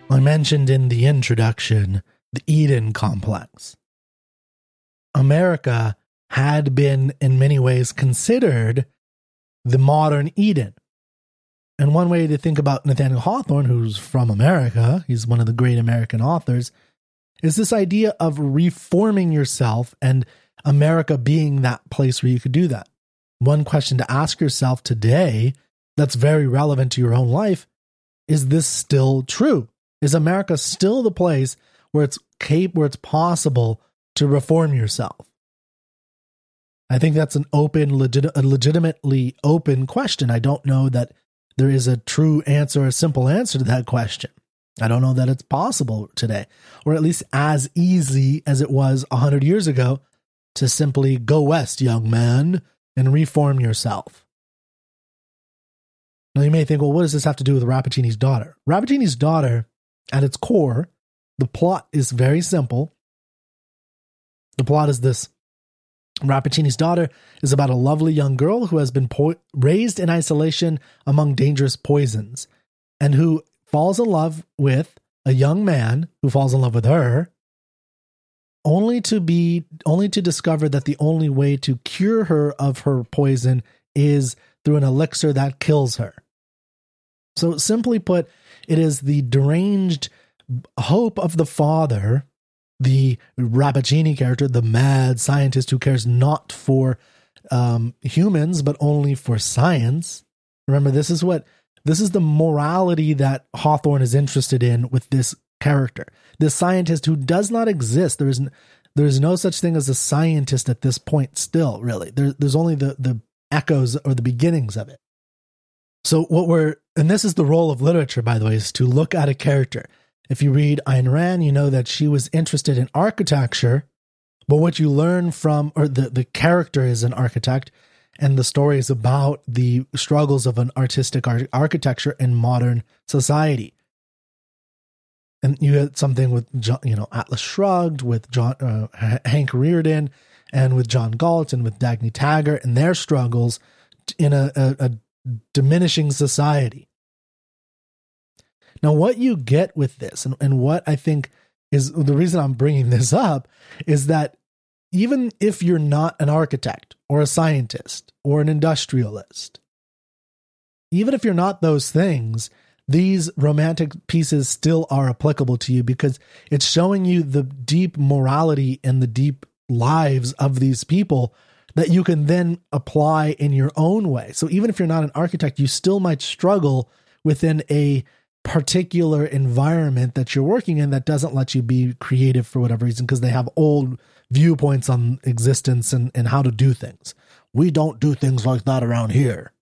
I mentioned in the introduction the Eden complex. America had been in many ways considered the modern Eden. And one way to think about Nathaniel Hawthorne, who's from America, he's one of the great American authors, is this idea of reforming yourself and America being that place where you could do that. One question to ask yourself today that's very relevant to your own life, is this still true? Is America still the place where it's cap- where it's possible to reform yourself? I think that's an open, legit- a legitimately open question. I don't know that there is a true answer, a simple answer to that question. I don't know that it's possible today, or at least as easy as it was one hundred years ago to simply go west, young man, and reform yourself. Now you may think, well, what does this have to do with Rappaccini's daughter? Rappaccini's daughter, at its core, the plot is very simple. The plot is this. Rappaccini's daughter is about a lovely young girl who has been po- raised in isolation among dangerous poisons, and who falls in love with a young man who falls in love with her, only to be only to discover that the only way to cure her of her poison is through an elixir that kills her. So simply put, it is the deranged hope of the father, the Rappaccini character, the mad scientist who cares not for um, humans, but only for science. Remember, this is what this is the morality that Hawthorne is interested in with this character. This scientist who does not exist. There is, there is no such thing as a scientist at this point still, really. There, there's only the, the echoes or the beginnings of it. So what we're, and this is the role of literature, by the way, is to look at a character. If you read Ayn Rand, you know that she was interested in architecture, but what you learn from, or the, the character is an architect, and the story is about the struggles of an artistic ar- architecture in modern society. And you had something with, John, you know, Atlas Shrugged, with John, uh, Hank Rearden, and with John Galt, and with Dagny Taggart, and their struggles in a, a, a diminishing society. Now, what you get with this, and, and what I think is the reason I'm bringing this up, is that even if you're not an architect or a scientist or an industrialist, even if you're not those things, these romantic pieces still are applicable to you, because it's showing you the deep morality and the deep lives of these people that you can then apply in your own way. So even if you're not an architect, you still might struggle within a particular environment that you're working in that doesn't let you be creative for whatever reason, because they have old viewpoints on existence and, and how to do things. We don't do things like that around here.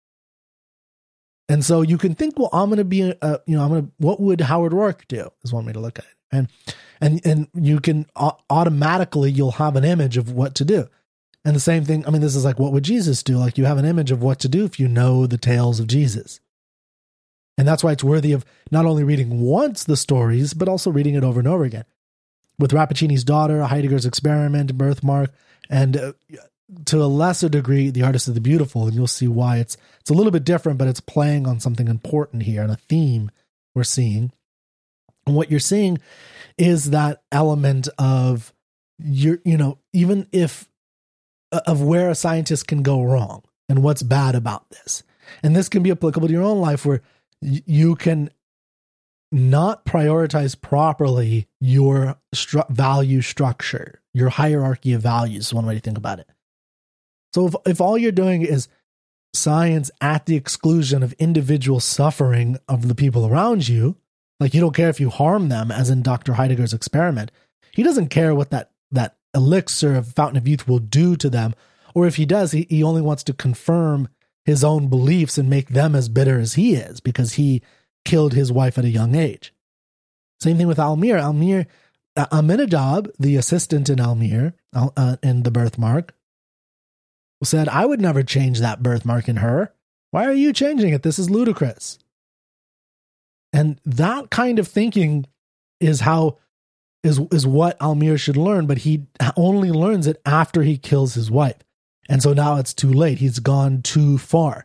And so you can think, well, I'm going to be, a, you know, I'm going to, what would Howard Roark do is one way to look at it. And, and, and you can uh, automatically, you'll have an image of what to do. And the same thing, I mean, this is like, what would Jesus do? Like, you have an image of what to do if you know the tales of Jesus. And that's why it's worthy of not only reading once the stories, but also reading it over and over again. With Rappaccini's Daughter, Heidegger's Experiment, Birthmark, and uh, to a lesser degree, The Artist of the Beautiful. And you'll see why it's it's a little bit different, but it's playing on something important here and a theme we're seeing. And what you're seeing is that element of, you're, you know, even if, of where a scientist can go wrong and what's bad about this. And this can be applicable to your own life, where you can not prioritize properly your stru- value structure, your hierarchy of values is one way to think about it. So if, if all you're doing is science at the exclusion of individual suffering of the people around you, like you don't care if you harm them, as in Doctor Heidegger's Experiment, he doesn't care what that, that elixir of Fountain of Youth will do to them. Or if he does, he, he only wants to confirm his own beliefs and make them as bitter as he is, because he killed his wife at a young age. Same thing with Almir. Almir, uh, Aminadab, the assistant in Almir, uh, in the birthmark, said, I would never change that birthmark in her. Why are you changing it? This is ludicrous. And that kind of thinking is how is is what Almir should learn, but he only learns it after he kills his wife. And so now it's too late. He's gone too far.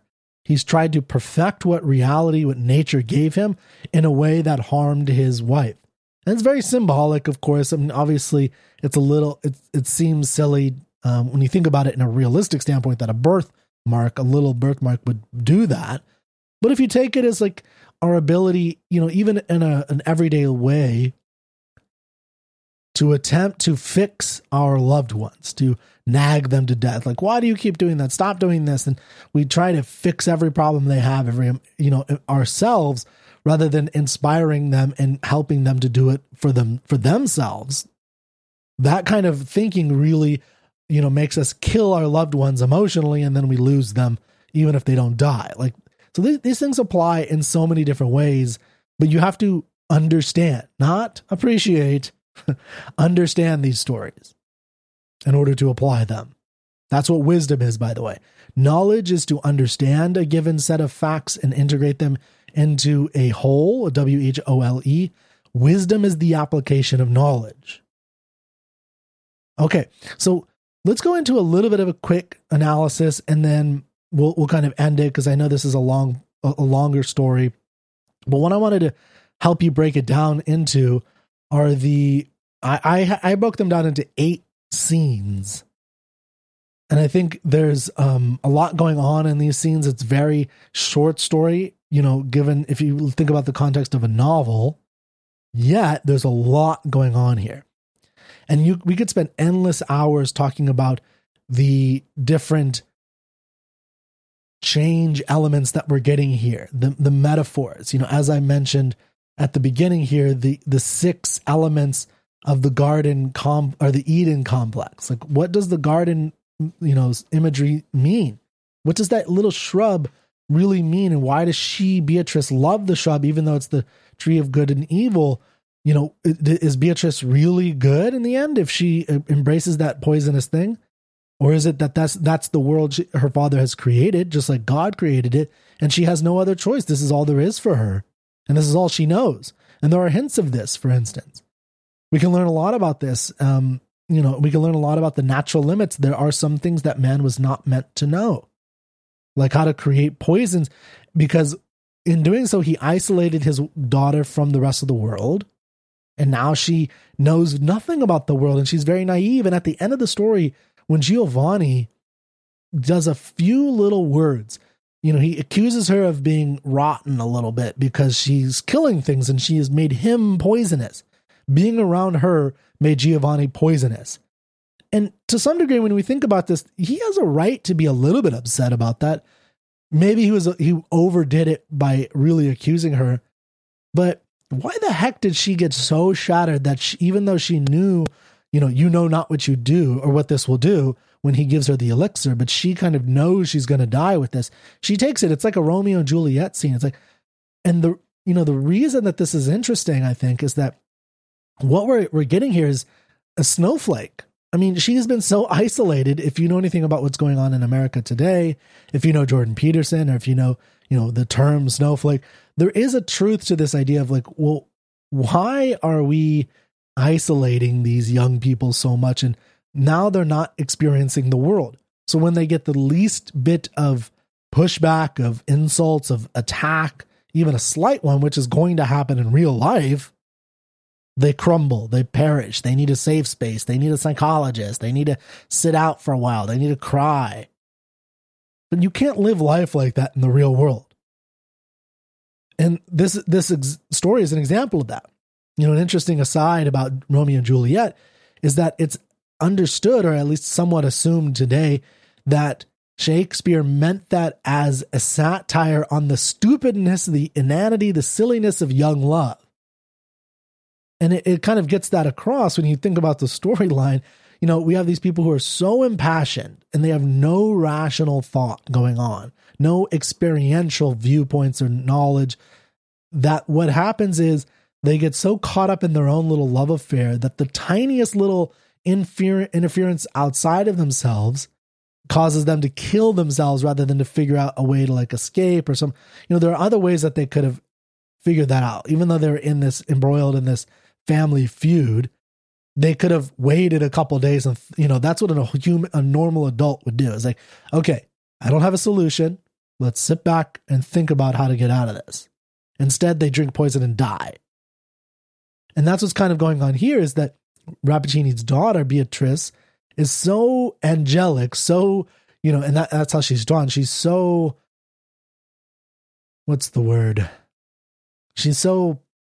He's tried to perfect what reality, what nature gave him in a way that harmed his wife. And it's very symbolic, of course. I mean, obviously, it's a little, it, it seems silly um, when you think about it in a realistic standpoint that a birthmark, a little birthmark would do that. But if you take it as like our ability, you know, even in a, an everyday way, to attempt to fix our loved ones, to nag them to death. Like, why do you keep doing that? Stop doing this. And we try to fix every problem they have, every, you know, ourselves, rather than inspiring them and helping them to do it for them, for themselves. That kind of thinking really, you know, makes us kill our loved ones emotionally, and then we lose them even if they don't die. Like, so these, these things apply in so many different ways, but you have to understand, not appreciate, understand these stories in order to apply them. That's what wisdom is, by the way. Knowledge is to understand a given set of facts and integrate them into a whole, a W H O L E. Wisdom is the application of knowledge. Okay, so let's go into a little bit of a quick analysis, and then we'll we'll kind of end it, because I know this is a long, a, a longer story. But what I wanted to help you break it down into are the I, I I broke them down into eight scenes, and I think there's um a lot going on in these scenes. It's very short story, you know, given if you think about the context of a novel. Yet there's a lot going on here, and you we could spend endless hours talking about the different change elements that we're getting here, the the metaphors. You know, as I mentioned at the beginning here, the the six elements of the garden com or the Eden complex. Like, what does the garden, you know, imagery mean? What does that little shrub really mean? And why does she, Beatrice, love the shrub, even though it's the tree of good and evil? You know, is Beatrice really good in the end if she embraces that poisonous thing? Or is it that that's, that's the world she, her father has created, just like God created it, and she has no other choice? This is all there is for her. And this is all she knows. And there are hints of this, for instance. We can learn a lot about this. Um, you know, we can learn a lot about the natural limits. There are some things that man was not meant to know, like how to create poisons, because in doing so, he isolated his daughter from the rest of the world. And now she knows nothing about the world, and she's very naive. And at the end of the story, when Giovanni does a few little words, you know, he accuses her of being rotten a little bit because she's killing things and she has made him poisonous. Being around her made Giovanni poisonous. And to some degree, when we think about this, he has a right to be a little bit upset about that. Maybe he was he overdid it by really accusing her. But why the heck did she get so shattered that she, even though she knew, you know, you know not what you do or what this will do when he gives her the elixir, but she kind of knows she's going to die with this. She takes it. It's like a Romeo and Juliet scene. It's like, and the, you know, the reason that this is interesting, I think, is that what we're we're getting here is a snowflake. I mean, she has been so isolated. If you know anything about what's going on in America today, if you know Jordan Peterson, or if you know, you know, the term snowflake, there is a truth to this idea of like, well, why are we isolating these young people so much? And now they're not experiencing the world. So when they get the least bit of pushback, of insults, of attack, even a slight one, which is going to happen in real life, they crumble, they perish, they need a safe space, they need a psychologist, they need to sit out for a while, they need to cry. But you can't live life like that in the real world. And this this ex- story is an example of that. You know, an interesting aside about Romeo and Juliet is that it's understood, or at least somewhat assumed today, that Shakespeare meant that as a satire on the stupidness, the inanity, the silliness of young love. And it, it kind of gets that across when you think about the storyline. You know, we have these people who are so impassioned and they have no rational thought going on, no experiential viewpoints or knowledge, that what happens is they get so caught up in their own little love affair that the tiniest little infer- interference outside of themselves causes them to kill themselves rather than to figure out a way to like escape or some, you know, there are other ways that they could have figured that out. Even though they're in this, embroiled in this family feud, they could have waited a couple of days, and you know, that's what a human, a normal adult would do. It's like, okay, I don't have a solution. Let's sit back and think about how to get out of this. Instead, they drink poison and die. And that's what's kind of going on here, is that Rappaccini's daughter, Beatrice, is so angelic, so, you know, and that, that's how she's drawn. She's so, what's the word? She's so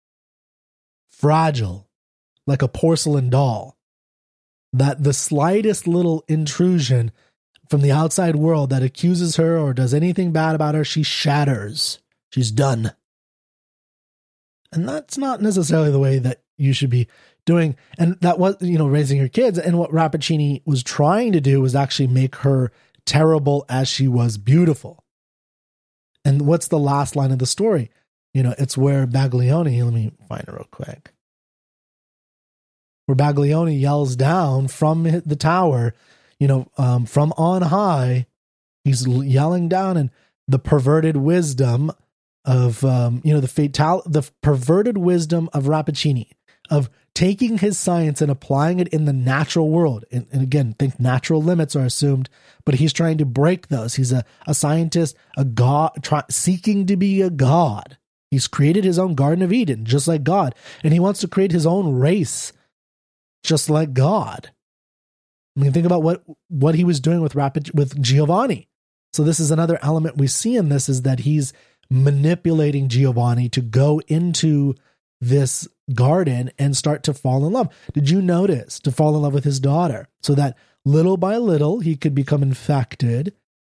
fragile, like a porcelain doll, that the slightest little intrusion from the outside world that accuses her or does anything bad about her, she shatters. She's done. And that's not necessarily the way that you should be doing. And that was, you know, raising your kids. And what Rappaccini was trying to do was actually make her terrible as she was beautiful. And what's the last line of the story? You know, it's where Baglioni, let me find it real quick. Where Baglioni yells down from the tower, you know, um, from on high, he's yelling down, and the perverted wisdom of, um, you know, the fatal, the perverted wisdom of Rappaccini, of taking his science and applying it in the natural world. And, and again, think natural limits are assumed, but he's trying to break those. He's a, a scientist, a god, try, seeking to be a god. He's created his own Garden of Eden, just like God. And he wants to create his own race, just like God. I mean, think about what, what he was doing with Rapid, with Giovanni. So this is another element we see in this, is that he's manipulating Giovanni to go into this garden and start to fall in love. Did you notice? To fall in love with his daughter, so that little by little he could become infected,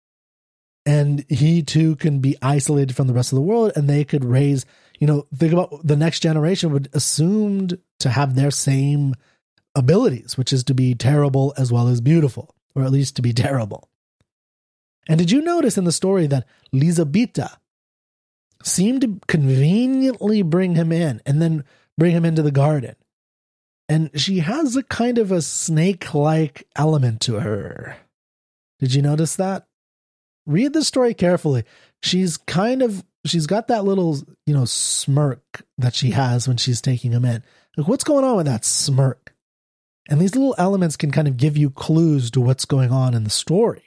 and he too can be isolated from the rest of the world, and they could raise, you know, think about the next generation would assumed to have their same abilities, which is to be terrible as well as beautiful, or at least to be terrible. And did you notice in the story that Lisabetta seemed to conveniently bring him in and then bring him into the garden? And she has a kind of a snake-like element to her. Did you notice that? Read the story carefully. She's kind of, she's got that little, you know, smirk that she has when she's taking him in. Like, what's going on with that smirk? And these little elements can kind of give you clues to what's going on in the story.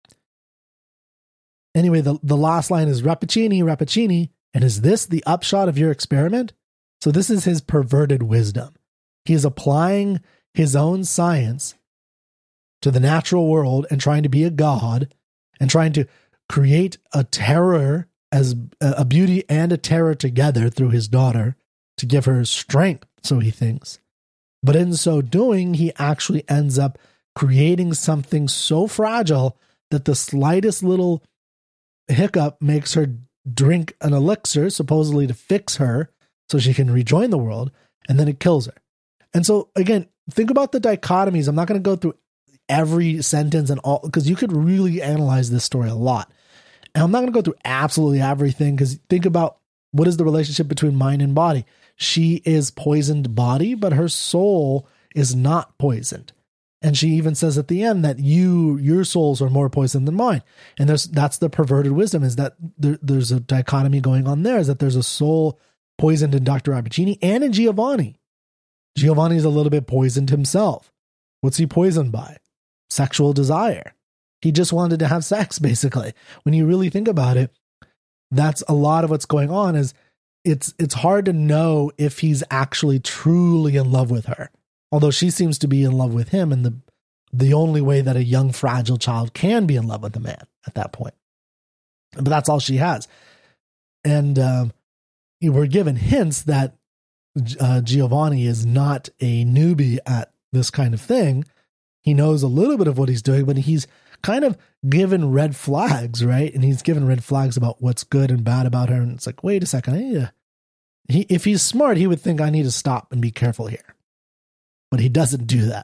Anyway, the, the last line is Rappaccini, Rappaccini, and is this the upshot of your experiment? So this is his perverted wisdom. He is applying his own science to the natural world and trying to be a god and trying to create a terror, as a beauty and a terror together through his daughter, to give her strength, so he thinks. But in so doing, he actually ends up creating something so fragile that the slightest little hiccup makes her drink an elixir, supposedly to fix her so she can rejoin the world, and then it kills her. And so, again, think about the dichotomies. I'm not going to go through every sentence and all, because you could really analyze this story a lot. And I'm not going to go through absolutely everything, because think about what is the relationship between mind and body. She is poisoned body, but her soul is not poisoned. And she even says at the end that you, your souls are more poisoned than mine. And there's, that's the perverted wisdom, is that there, there's a dichotomy going on there, is that there's a soul poisoned in Doctor Rappaccini and in Giovanni. Giovanni's a little bit poisoned himself. What's he poisoned by? Sexual desire. He just wanted to have sex, basically. When you really think about it, that's a lot of what's going on. Is it's it's hard to know if he's actually truly in love with her. Although she seems to be in love with him in the the only way that a young, fragile child can be in love with a man at that point. But that's all she has. And um, we're given hints that uh, Giovanni is not a newbie at this kind of thing. He knows a little bit of what he's doing, but he's kind of given red flags, right? And he's given red flags about what's good and bad about her. And it's like, wait a second. I need to, he, if he's smart, he would think I need to stop and be careful here. But he doesn't do that.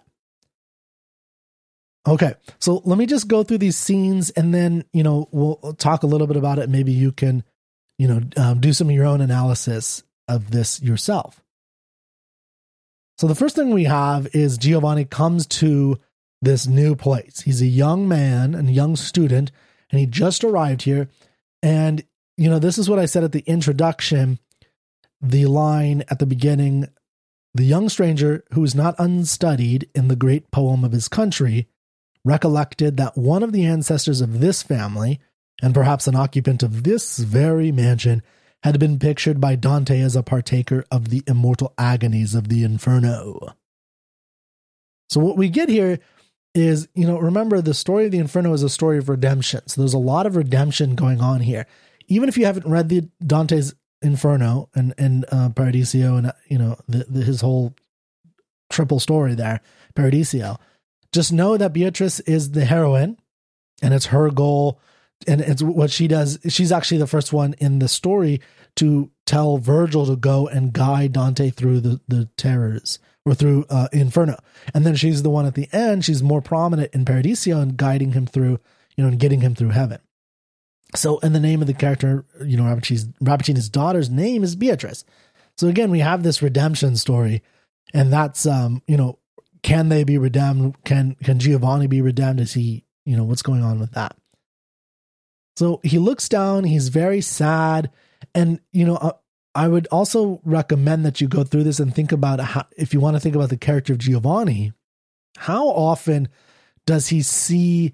Okay, so let me just go through these scenes, and then, you know, we'll talk a little bit about it. Maybe you can, you know, um, do some of your own analysis of this yourself. So the first thing we have is Giovanni comes to this new place. He's a young man and a young student, and he just arrived here. And, you know, this is what I said at the introduction, the line at the beginning: the young stranger, who is not unstudied in the great poem of his country, recollected that one of the ancestors of this family and perhaps an occupant of this very mansion, had been pictured by Dante as a partaker of the immortal agonies of the Inferno. So what we get here is, you know, remember the story of the Inferno is a story of redemption. So there's a lot of redemption going on here. Even if you haven't read the Dante's Inferno and, and uh, Paradiso and, uh, you know, the, the, his whole triple story there, Paradiso, just know that Beatrice is the heroine and it's her goal. And it's what she does. She's actually the first one in the story to tell Virgil to go and guide Dante through the, the terrors or through uh, Inferno. And then she's the one at the end. She's more prominent in Paradiso and guiding him through, you know, and getting him through heaven. So, and the name of the character, you know, Rappaccini's, Rappaccini's daughter's name is Beatrice. So again, we have this redemption story, and that's, um, you know, can they be redeemed? Can, can Giovanni be redeemed? Is he, you know, what's going on with that? So he looks down, he's very sad. And, you know, uh, I would also recommend that you go through this and think about how, if you want to think about the character of Giovanni, how often does he see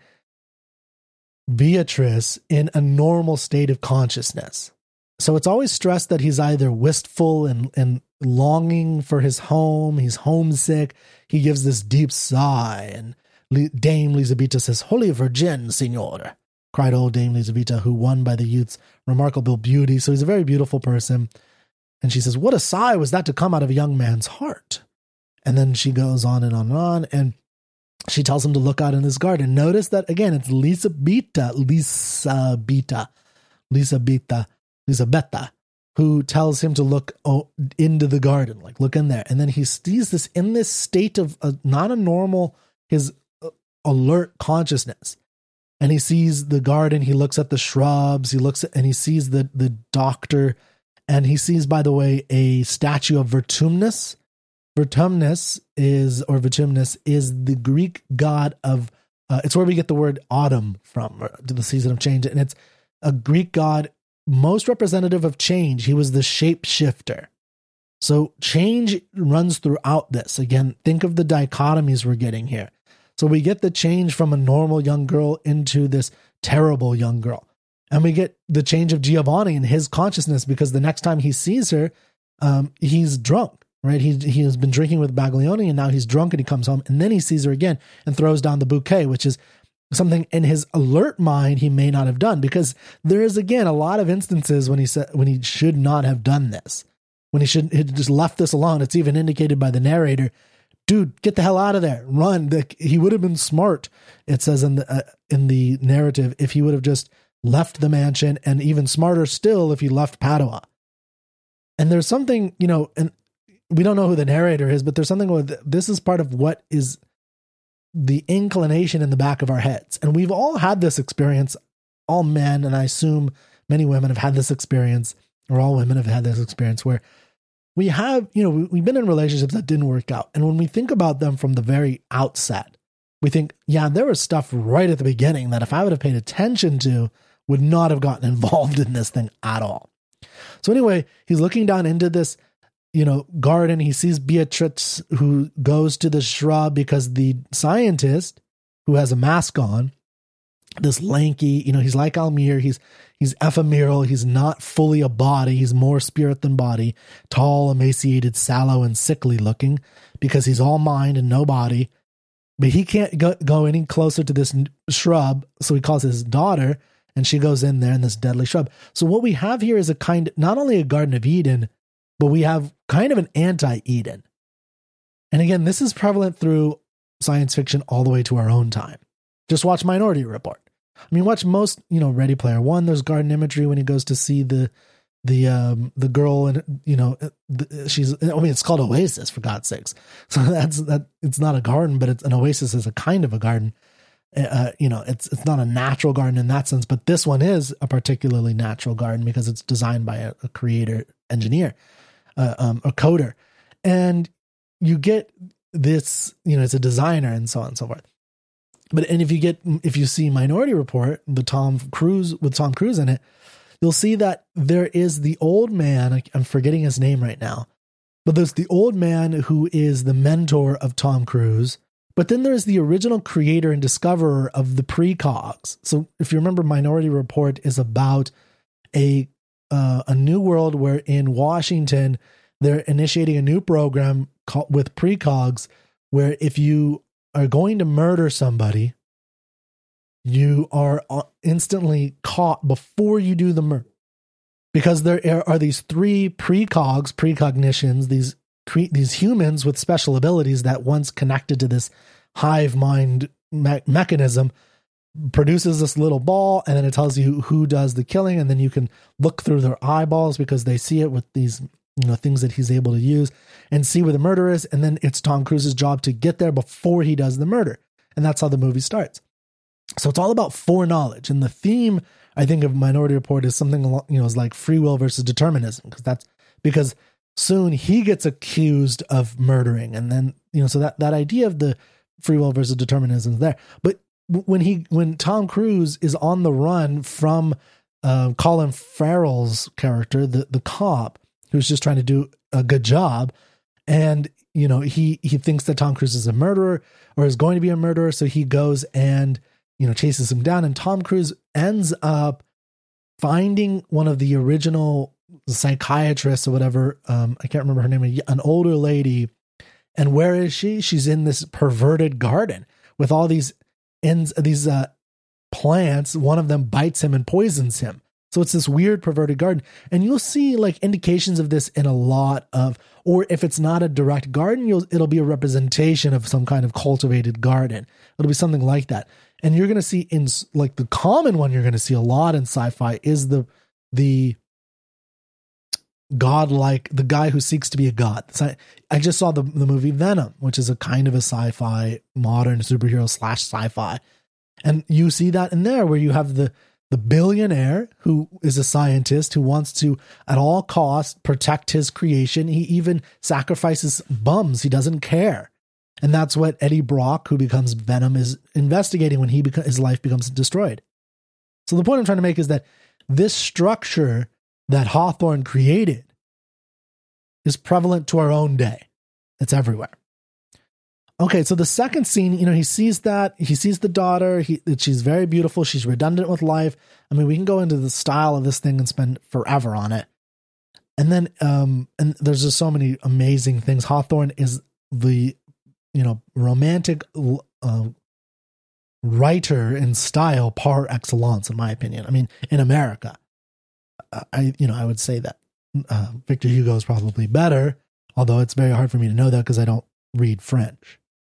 Beatrice in a normal state of consciousness? So it's always stressed that he's either wistful and, and longing for his home, he's homesick, he gives this deep sigh, and Dame Lisabetta says, "Holy Virgin, Signor," cried old Dame Lisabetta, who won by the youth's remarkable beauty. So he's a very beautiful person. And she says, "What a sigh was that to come out of a young man's heart." And then she goes on and on and on. And she tells him to look out in his garden. Notice that, again, it's Lisabetta, Lisabetta, Lisabetta, Lisabetta, who tells him to look oh, into the garden, like look in there. And then he sees this in this state of uh, not a normal, his uh, alert consciousness. And he sees the garden, he looks at the shrubs, he looks at, and he sees the, the doctor, and he sees, by the way, a statue of Vertumnus. Vertumnus is, or Vertumnus is the Greek god of, uh, it's where we get the word autumn from, or the season of change. And it's a Greek god most representative of change. He was the shapeshifter. So change runs throughout this. Again, think of the dichotomies we're getting here. So we get the change from a normal young girl into this terrible young girl. And we get the change of Giovanni in his consciousness, because the next time he sees her, um, he's drunk, right? He, he has been drinking with Baglioni, and now he's drunk and he comes home, and then he sees her again and throws down the bouquet, which is something in his alert mind he may not have done, because there is, again, a lot of instances when he said, when he should not have done this, when he should have just left this alone. It's even indicated by the narrator. Dude, get the hell out of there. Run. The, he would have been smart, it says in the uh, in the narrative, if he would have just left the mansion, and even smarter still if he left Padua. And there's something, you know, and we don't know who the narrator is, but there's something with this is part of what is the inclination in the back of our heads. And we've all had this experience, all men, and I assume many women have had this experience, or all women have had this experience, where we have, you know, we've been in relationships that didn't work out. And when we think about them from the very outset, we think, yeah, there was stuff right at the beginning that if I would have paid attention to, would not have gotten involved in this thing at all. So anyway, he's looking down into this, you know, garden. He sees Beatrice, who goes to the shrub because the scientist, who has a mask on, this lanky, you know, he's like Almir. He's, he's ephemeral. He's not fully a body. He's more spirit than body, tall, emaciated, sallow, and sickly looking, because he's all mind and no body. But he can't go, go any closer to this shrub. So he calls his daughter, and she goes in there in this deadly shrub. So what we have here is a kind, not only a Garden of Eden, but we have kind of an anti-Eden. And again, this is prevalent through science fiction all the way to our own time. Just watch Minority Report. I mean, watch most, you know, Ready Player One. There's garden imagery when he goes to see the the um, the girl, and you know, the, she's. I mean, it's called Oasis, for God's sakes. So that's that. It's not a garden, but it's an oasis is a kind of a garden. Uh, you know, it's it's not a natural garden in that sense, but this one is a particularly natural garden because it's designed by a, a creator, engineer, uh, um, a coder, and you get this. You know, it's a designer and so on and so forth. But and if you get if you see Minority Report, the Tom Cruise with Tom Cruise in it, you'll see that there is the old man. I'm forgetting his name right now, but there's the old man who is the mentor of Tom Cruise, But then there's the original creator and discoverer of the precogs. So if you remember, Minority Report is about a uh, a new world where in Washington, they're initiating a new program called, with precogs, where if you are going to murder somebody, you are instantly caught before you do the murder. Because there are these three precogs, precognitions, these cre- these humans with special abilities that once connected to this hive mind me- mechanism produces this little ball, and then it tells you who does the killing, and then you can look through their eyeballs because they see it with these, you know, things that he's able to use and see where the murder is, and then it's Tom Cruise's job to get there before he does the murder. And that's how the movie starts. So it's all about foreknowledge, and the theme, I think, of Minority Report is something along, you know, is like free will versus determinism, because that's because soon he gets accused of murdering, and then, you know, so that that idea of the free will versus determinism is there. But when he when Tom Cruise is on the run from uh, Colin Farrell's character, the the cop who's just trying to do a good job, and you know he he thinks that Tom Cruise is a murderer or is going to be a murderer, so he goes and, you know, chases him down, and Tom Cruise ends up finding one of the original psychiatrists or whatever. Um, I can't remember her name, an older lady. And where is she? She's in this perverted garden with all these ends, these uh, plants. One of them bites him and poisons him. So it's this weird perverted garden. And you'll see like indications of this in a lot of, or if it's not a direct garden, you'll, it'll be a representation of some kind of cultivated garden. It'll be something like that. And you're going to see in like the common one you're going to see a lot in sci-fi is the, the godlike, the guy who seeks to be a god. So I, I just saw the, the movie Venom, which is a kind of a sci-fi, modern superhero slash sci-fi. And you see that in there where you have the, the billionaire who is a scientist who wants to, at all costs, protect his creation. He even sacrifices bums. He doesn't care. And that's what Eddie Brock, who becomes Venom, is investigating when he beca- his life becomes destroyed. So the point I'm trying to make is that this structure that Hawthorne created is prevalent to our own day. It's everywhere. Okay, so the second scene, you know, he sees that, he sees the daughter, he, she's very beautiful, she's redundant with life. I mean, we can go into the style of this thing and spend forever on it. And then, um, and there's just so many amazing things. Hawthorne is the, you know, romantic uh, writer in style par excellence, in my opinion. I mean, in America, I, you know, I would say that uh, Victor Hugo is probably better, although it's very hard for me to know that because I don't read French.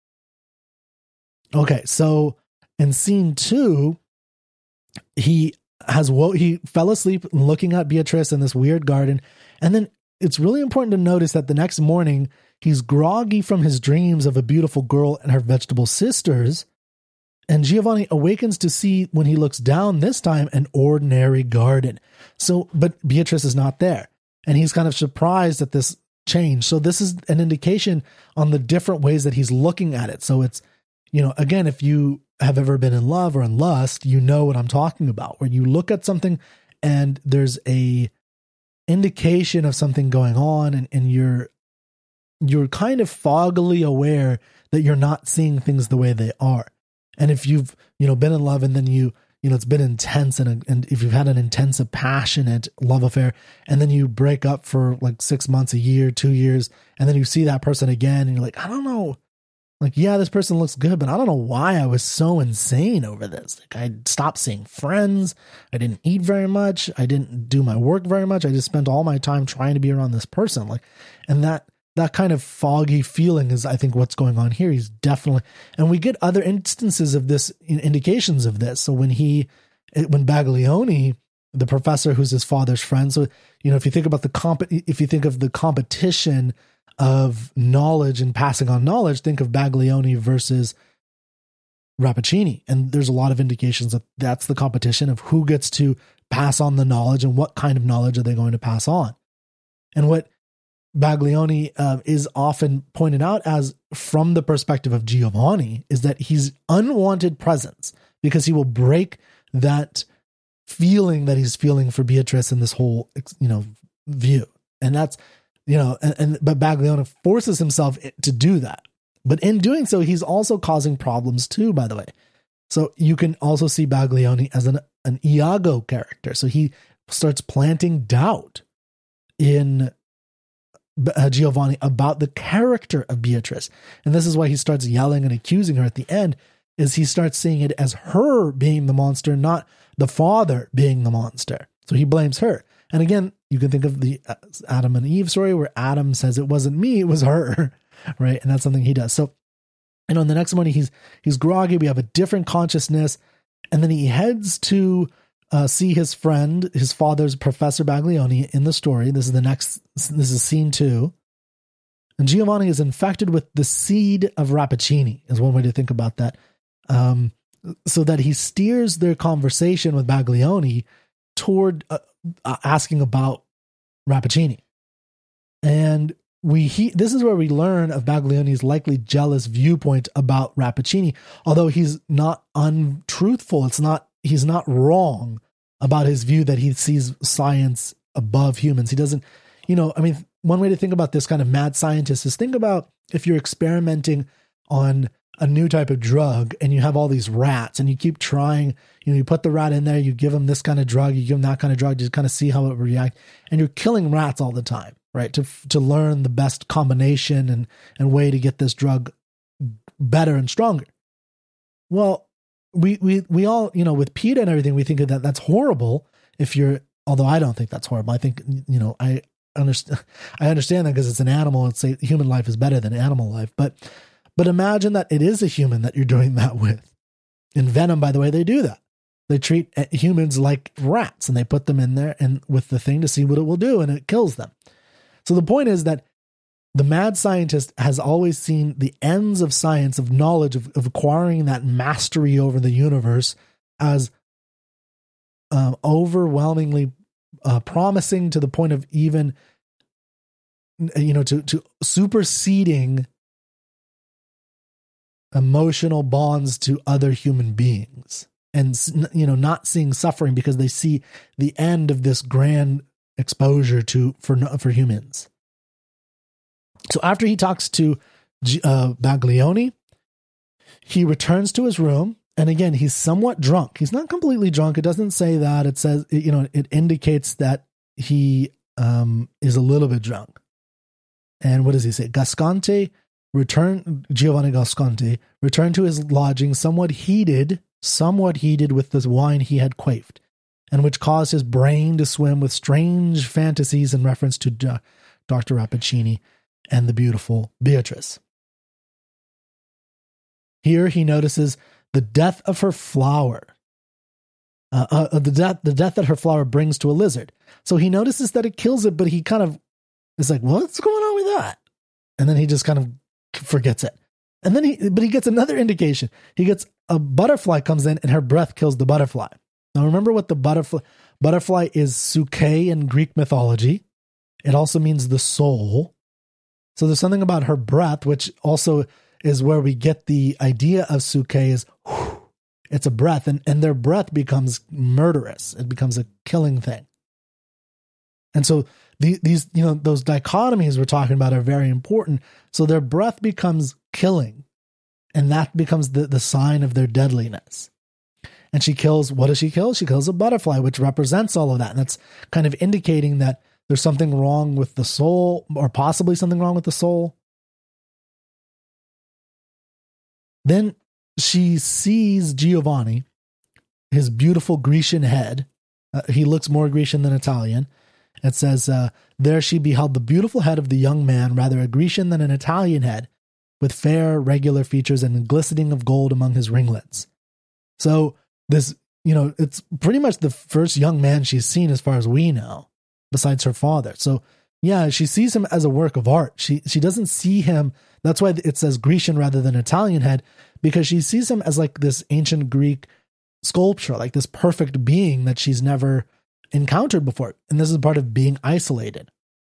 Okay, so in scene two, he has wo- he fell asleep looking at Beatrice in this weird garden, and then it's really important to notice that the next morning he's groggy from his dreams of a beautiful girl and her vegetable sisters, and Giovanni awakens to see, when he looks down this time, an ordinary garden. So, but Beatrice is not there, and he's kind of surprised at this change. So this is an indication on the different ways that he's looking at it. So it's, you know, again, if you have ever been in love or in lust, you know what I'm talking about, where you look at something and there's a indication of something going on, and, and you're, you're kind of foggily aware that you're not seeing things the way they are. And if you've, you know, been in love and then you, you know, it's been intense, and, and if you've had an intense, passionate love affair, and then you break up for like six months, a year, two years, and then you see that person again and you're like, I don't know, like, yeah, this person looks good, but I don't know why I was so insane over this. Like, I stopped seeing friends. I didn't eat very much. I didn't do my work very much. I just spent all my time trying to be around this person. Like, and that, that kind of foggy feeling is, I think, what's going on here. He's definitely, and we get other instances of this, indications of this. So when he, when Baglioni, the professor who's his father's friend, so, you know, if you think about the comp, if you think of the competition of knowledge and passing on knowledge, think of Baglioni versus Rappaccini. And there's a lot of indications that that's the competition of who gets to pass on the knowledge and what kind of knowledge are they going to pass on. And what Baglioni uh, is often pointed out as, from the perspective of Giovanni, is that he's unwanted presence because he will break that feeling that he's feeling for Beatrice in this whole, you know, view. And that's, you know, and, and but Baglioni forces himself to do that. But in doing so, he's also causing problems too, by the way. So you can also see Baglioni as an, an Iago character. So he starts planting doubt in uh, Giovanni about the character of Beatrice. And this is why he starts yelling and accusing her at the end, is he starts seeing it as her being the monster, not the father being the monster. So he blames her. And again, you can think of the Adam and Eve story where Adam says it wasn't me, it was her, right? And that's something he does. So, you know, in the next morning, he's he's groggy. We have a different consciousness. And then he heads to uh, see his friend, his father's Professor Baglioni in the story. This is the next, this is scene two. And Giovanni is infected with the seed of Rappaccini, is one way to think about that. Um, so that he steers their conversation with Baglioni toward uh, uh, asking about Rappaccini. And we he, this is where we learn of Baglioni's likely jealous viewpoint about Rappaccini, although he's not untruthful. It's not, he's not wrong about his view that he sees science above humans. He doesn't, you know, I mean, one way to think about this kind of mad scientist is think about if you're experimenting on a new type of drug and you have all these rats and you keep trying, you know, you put the rat in there, you give them this kind of drug, you give them that kind of drug, just kind of see how it reacts, and you're killing rats all the time, right? To to learn the best combination and, and way to get this drug better and stronger. Well, we, we, we all, you know, with PETA and everything, we think that that's horrible if you're, although I don't think that's horrible. I think, you know, I understand, I understand that because it's an animal. It's a human life is better than animal life, but But imagine that it is a human that you're doing that with. In Venom, by the way, they do that. They treat humans like rats and they put them in there and with the thing to see what it will do, and it kills them. So the point is that the mad scientist has always seen the ends of science, of knowledge, of, of acquiring that mastery over the universe as um, overwhelmingly uh, promising to the point of even, you know, to, to superseding emotional bonds to other human beings, and, you know, not seeing suffering because they see the end of this grand exposure to for for humans. So after he talks to uh, Baglioni, he returns to his room, and again he's somewhat drunk. He's not completely drunk. It doesn't say that. It says, you know, it indicates that he um, is a little bit drunk. And what does he say? Gascante Return Giovanni Gasconti returned to his lodging somewhat heated, somewhat heated with the wine he had quaffed, and which caused his brain to swim with strange fantasies in reference to D- Doctor Rappaccini and the beautiful Beatrice. Here he notices the death of her flower, uh, uh, the death the death that her flower brings to a lizard. So he notices that it kills it, but he kind of is like, "What's going on with that?" And then he just kind of forgets it. And then he, but he gets another indication. He gets a butterfly comes in and her breath kills the butterfly. Now remember what the butterfly, butterfly is Suke in Greek mythology. It also means the soul. So there's something about her breath, which also is where we get the idea of Suke is, whew, it's a breath, and, and their breath becomes murderous. It becomes a killing thing. And so the, these, you know, those dichotomies we're talking about are very important. So their breath becomes killing, and that becomes the, the sign of their deadliness. And she kills, what does she kill? She kills a butterfly, which represents all of that. And that's kind of indicating that there's something wrong with the soul, or possibly something wrong with the soul. Then she sees Giovanni, his beautiful Grecian head. Uh, he looks more Grecian than Italian. It says, uh, there she beheld the beautiful head of the young man, rather a Grecian than an Italian head, with fair, regular features and glistening of gold among his ringlets. So this, you know, it's pretty much the first young man she's seen as far as we know, besides her father. So yeah, she sees him as a work of art. She, she doesn't see him. That's why it says Grecian rather than Italian head, because she sees him as like this ancient Greek sculpture, like this perfect being that she's never encountered before. And this is part of being isolated.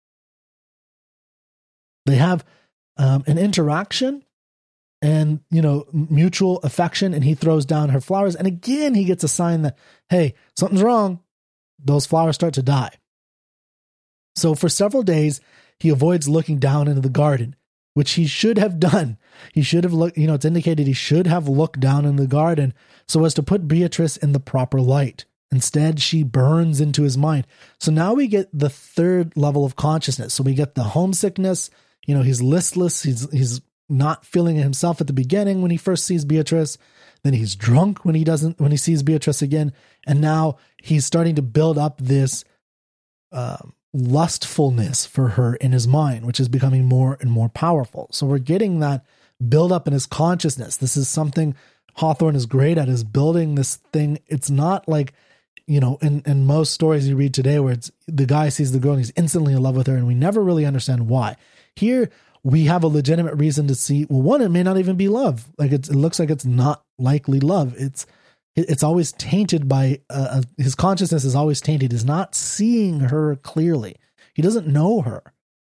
They have um, an interaction and, you know, mutual affection, and he throws down her flowers. And again, he gets a sign that, hey, something's wrong. Those flowers start to die. So for several days, he avoids looking down into the garden. which he should have done. He should have looked, you know, it's indicated he should have looked down in the garden so as to put Beatrice in the proper light. Instead, she burns into his mind. So now we get the third level of consciousness. So we get the homesickness, you know, he's listless, he's he's not feeling it himself at the beginning when he first sees Beatrice. Then he's drunk when he doesn't, when he sees Beatrice again. And now he's starting to build up this um, lustfulness for her in his mind, which is becoming more and more powerful. So we're getting that build up in his consciousness. This is something Hawthorne is great at, is building this thing. It's not like, you know, in, in most stories you read today where it's the guy sees the girl and he's instantly in love with her and we never really understand why. Here, we have a legitimate reason to see, well, one, it may not even be love. Like it's, it looks like it's not likely love. It's, it's always tainted by, uh, his consciousness is always tainted. He's not seeing her clearly. He doesn't know her.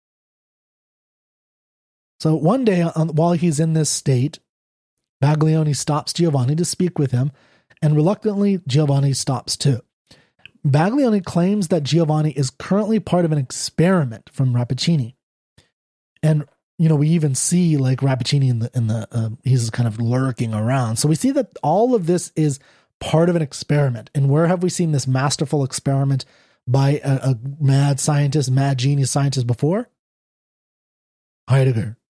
So one day um, while he's in this state, Baglioni stops Giovanni to speak with him, and reluctantly Giovanni stops too. Baglioni claims that Giovanni is currently part of an experiment from Rappaccini. And you know, we even see like Rappaccini in the, in the, uh, he's kind of lurking around. So we see that all of this is part of an experiment. And where have we seen this masterful experiment by a, a mad scientist, mad genius scientist before? Heidegger.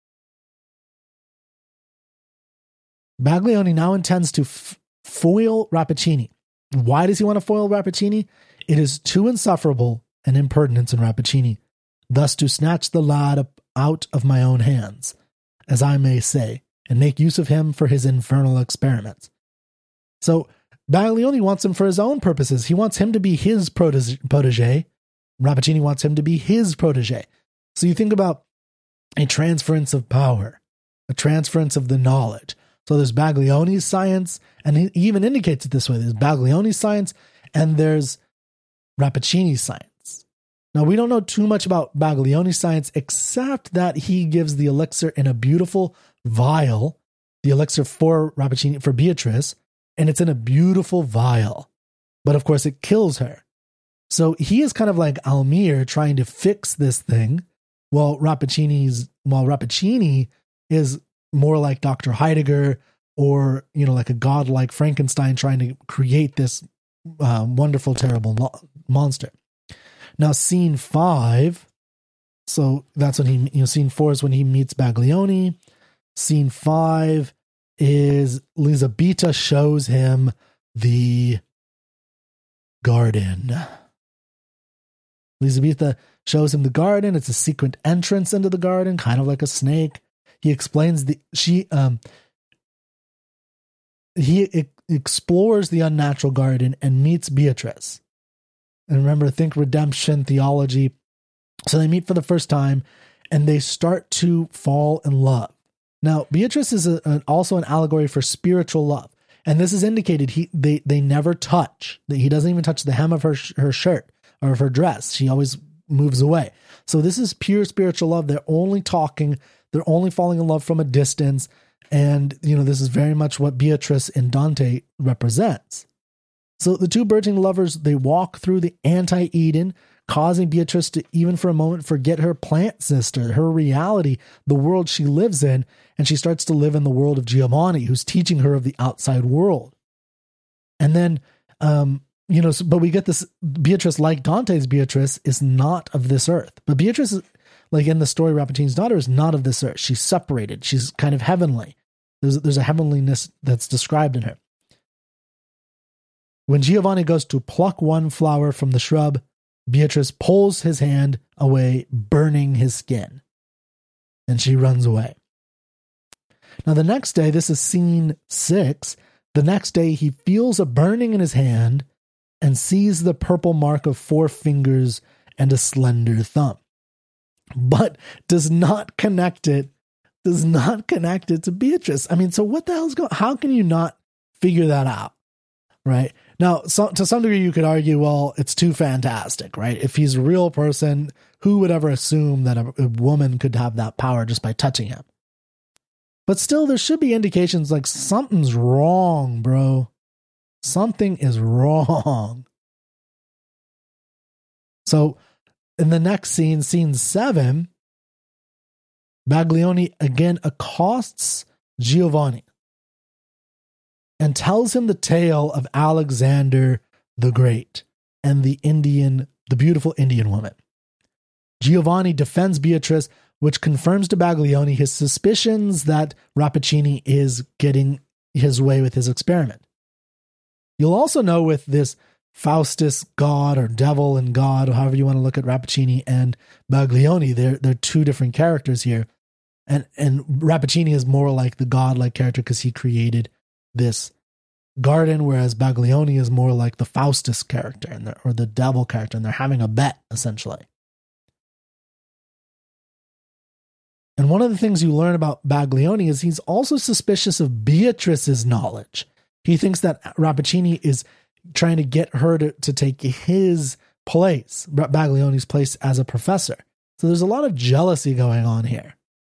Baglioni now intends to f- foil Rappaccini. Why does he want to foil Rappaccini? It is too insufferable an impertinence in Rappaccini, thus to snatch the lad up out of my own hands, as I may say, and make use of him for his infernal experiments. So Baglioni wants him for his own purposes. He wants him to be his protege. Rappaccini wants him to be his protege. So you think about a transference of power, a transference of the knowledge. So there's Baglioni's science, and he even indicates it this way. There's Baglioni's science, and there's Rappaccini's science. Now, we don't know too much about Baglioni's science, except that he gives the elixir in a beautiful vial, the elixir for Rappaccini, for Beatrice, and it's in a beautiful vial. But of course, it kills her. So he is kind of like Almir trying to fix this thing, while Rappaccini's, while Rappaccini is more like Doctor Heidegger, or, you know, like a godlike Frankenstein trying to create this uh, wonderful, terrible mo- monster. Now, scene five, so that's when he, you know, scene four is when he meets Baglioni. Scene five is Lisabetta shows him the garden. Lisabetta shows him the garden. It's a secret entrance into the garden, kind of like a snake. He explains the, she, um, he e- explores the unnatural garden and meets Beatrice. And remember, think redemption theology. So they meet for the first time and they start to fall in love. Now, Beatrice is a, a, also an allegory for spiritual love. And this is indicated. He they they never touch. He doesn't even touch the hem of her her shirt or of her dress. She always moves away. So this is pure spiritual love. They're only talking. They're only falling in love from a distance. And, you know, this is very much what Beatrice and Dante represents. So the two burgeoning lovers, they walk through the anti-Eden, causing Beatrice to even for a moment forget her plant sister, her reality, the world she lives in, and she starts to live in the world of Giovanni, who's teaching her of the outside world. And then, um, you know, so, but we get this, Beatrice, like Dante's Beatrice, is not of this earth. But Beatrice, like in the story Rappaccini's daughter, is not of this earth. She's separated. She's kind of heavenly. There's, there's a heavenliness that's described in her. When Giovanni goes to pluck one flower from the shrub, Beatrice pulls his hand away, burning his skin. And she runs away. Now the next day, this is scene six. The next day, he feels a burning in his hand and sees the purple mark of four fingers and a slender thumb. But does not connect it, does not connect it to Beatrice. I mean, so what the hell's going on? How can you not figure that out? Right? Now, so, to some degree, you could argue, well, it's too fantastic, right? If he's a real person, who would ever assume that a, a woman could have that power just by touching him? But still, there should be indications like something's wrong, bro. Something is wrong. So, in the next scene, scene seven, Baglioni again accosts Giovanni and tells him the tale of Alexander the Great and the Indian, the beautiful Indian woman. Giovanni defends Beatrice, which confirms to Baglioni his suspicions that Rappaccini is getting his way with his experiment. You'll also know with this Faustus god or devil and god, or however you want to look at Rappaccini and Baglioni, they're, they're two different characters here. And, and Rappaccini is more like the god-like character because he created this garden, whereas Baglioni is more like the Faustus character and or the devil character, and they're having a bet, essentially. And one of the things you learn about Baglioni is he's also suspicious of Beatrice's knowledge. He thinks that Rappaccini is trying to get her to, to take his place, Baglioni's place as a professor. So there's a lot of jealousy going on here.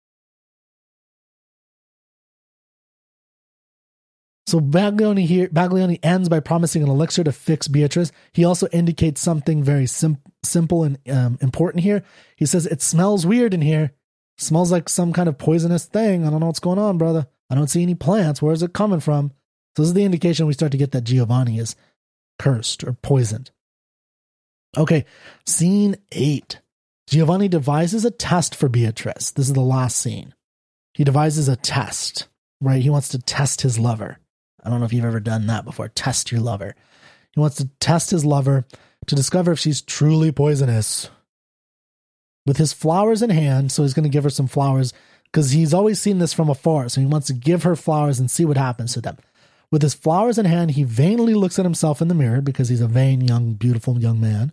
So Baglioni here, Baglioni ends by promising an elixir to fix Beatrice. He also indicates something very sim- simple and um, important here. He says, it smells weird in here. Smells like some kind of poisonous thing. I don't know what's going on, brother. I don't see any plants. Where is it coming from? So this is the indication we start to get that Giovanni is cursed or poisoned. Okay, scene eight. Giovanni devises a test for Beatrice. This is the last scene. He devises a test, right? He wants to test his lover. I don't know if you've ever done that before. Test your lover. He wants to test his lover to discover if she's truly poisonous. With his flowers in hand, so he's going to give her some flowers because he's always seen this from afar. So he wants to give her flowers and see what happens to them. With his flowers in hand, he vainly looks at himself in the mirror because he's a vain, young, beautiful young man.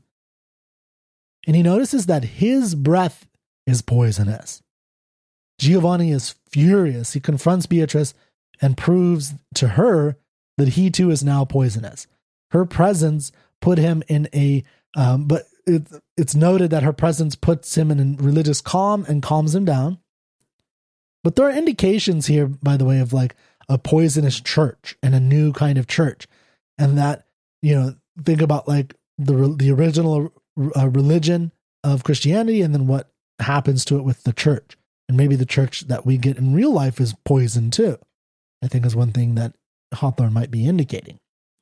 And he notices that his breath is poisonous. Giovanni is furious. He confronts Beatrice and proves to her that he too is now poisonous. Her presence put him in a, um, but it, it's noted that her presence puts him in a religious calm and calms him down. But there are indications here, by the way, of like a poisonous church and a new kind of church. And that, you know, think about like the the original uh, religion of Christianity and then what happens to it with the church. And maybe the church that we get in real life is poison too, I think is one thing that Hawthorne might be indicating.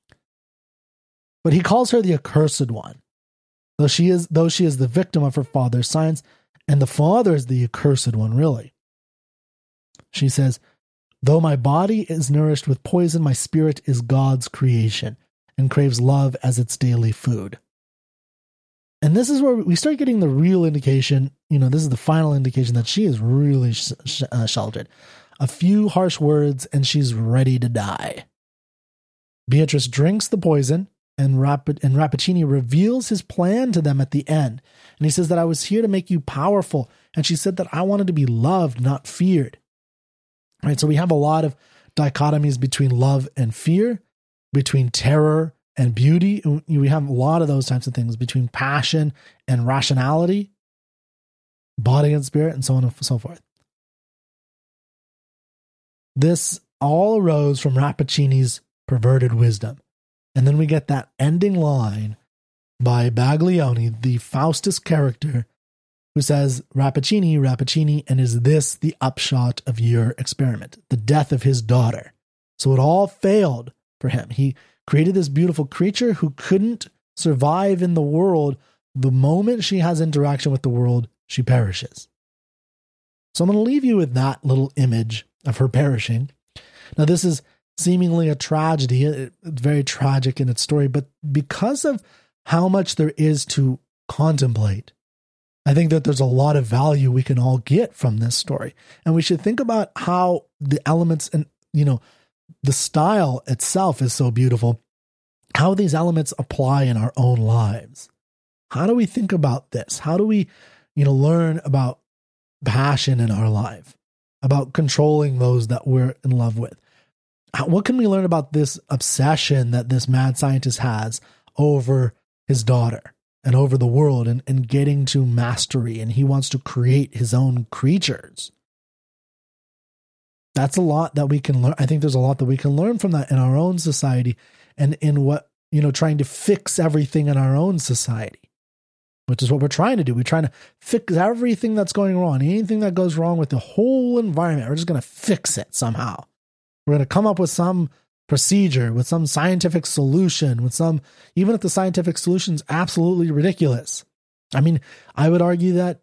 But he calls her the accursed one. Though she is though she is the victim of her father's science, and the father is the accursed one, really. She says, though my body is nourished with poison, my spirit is God's creation and craves love as its daily food. And this is where we start getting the real indication, you know, this is the final indication that she is really sh- sh- uh, sheltered. A few harsh words and she's ready to die. Beatrice drinks the poison and, Rapp- and Rappaccini reveals his plan to them at the end. And he says that I was here to make you powerful. And she said that I wanted to be loved, not feared. Right, so we have a lot of dichotomies between love and fear, between terror and beauty. We have a lot of those types of things between passion and rationality, body and spirit, and so on and so forth. This all arose from Rappaccini's perverted wisdom. And then we get that ending line by Baglioni, the Faustus character, who says, Rappaccini, Rappaccini, and is this the upshot of your experiment? The death of his daughter. So it all failed for him. He created this beautiful creature who couldn't survive in the world. The moment she has interaction with the world, she perishes. So I'm going to leave you with that little image of her perishing. Now, this is seemingly a tragedy. It's very tragic in its story, but because of how much there is to contemplate, I think that there's a lot of value we can all get from this story. And we should think about how the elements and, you know, the style itself is so beautiful, how these elements apply in our own lives. How do we think about this? How do we, you know, learn about passion in our life, about controlling those that we're in love with? What can we learn about this obsession that this mad scientist has over his daughter and over the world and, and getting to mastery, and he wants to create his own creatures? That's a lot that we can learn. I think there's a lot that we can learn from that in our own society and in what, you know, trying to fix everything in our own society. which is what we're trying to do. We're trying to fix everything that's going wrong. Anything that goes wrong with the whole environment, we're just going to fix it somehow. We're going to come up with some procedure, with some scientific solution, with some, even if the scientific solution is absolutely ridiculous. I mean, I would argue that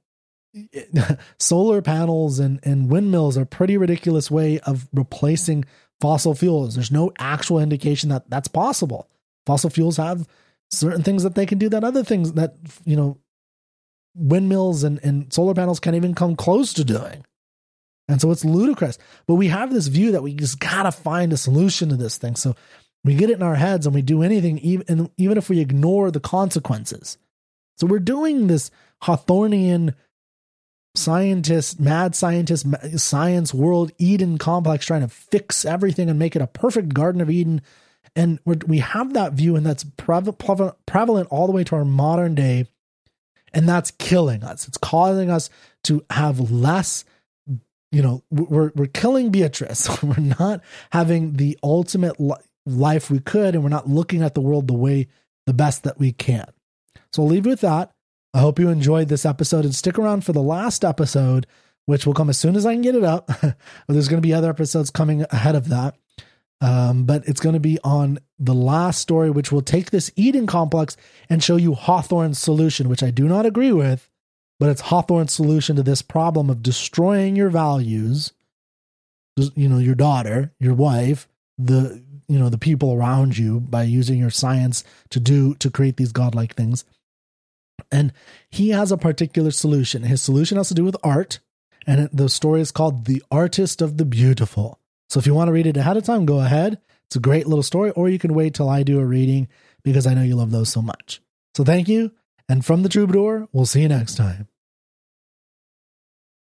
solar panels and, and windmills are a pretty ridiculous way of replacing fossil fuels. There's no actual indication that that's possible. Fossil fuels have certain things that they can do that other things that, you know, windmills and, and solar panels can't even come close to doing. And so it's ludicrous. But we have this view that we just got to find a solution to this thing. So we get it in our heads and we do anything, even, even if we ignore the consequences. So we're doing this Hawthornian scientist, mad scientist, science world Eden complex, trying to fix everything and make it a perfect Garden of Eden. And we're, we have that view, and that's prevalent, prevalent all the way to our modern day. And that's killing us. It's causing us to have less, you know, we're, we're killing Beatrice. We're not having the ultimate li- life we could, and we're not looking at the world the way, the best that we can. So I'll leave you with that. I hope you enjoyed this episode, and stick around for the last episode, which will come as soon as I can get it up. There's going to be other episodes coming ahead of that. Um, but it's going to be on the last story, which will take this Eden complex and show you Hawthorne's solution, which I do not agree with, but it's Hawthorne's solution to this problem of destroying your values, you know, your daughter, your wife, the, you know, the people around you by using your science to do, to create these godlike things. And he has a particular solution. His solution has to do with art, and the story is called The Artist of the Beautiful. So if you want to read it ahead of time, go ahead. It's a great little story, or you can wait till I do a reading because I know you love those so much. So thank you. And from the Troubadour, we'll see you next time.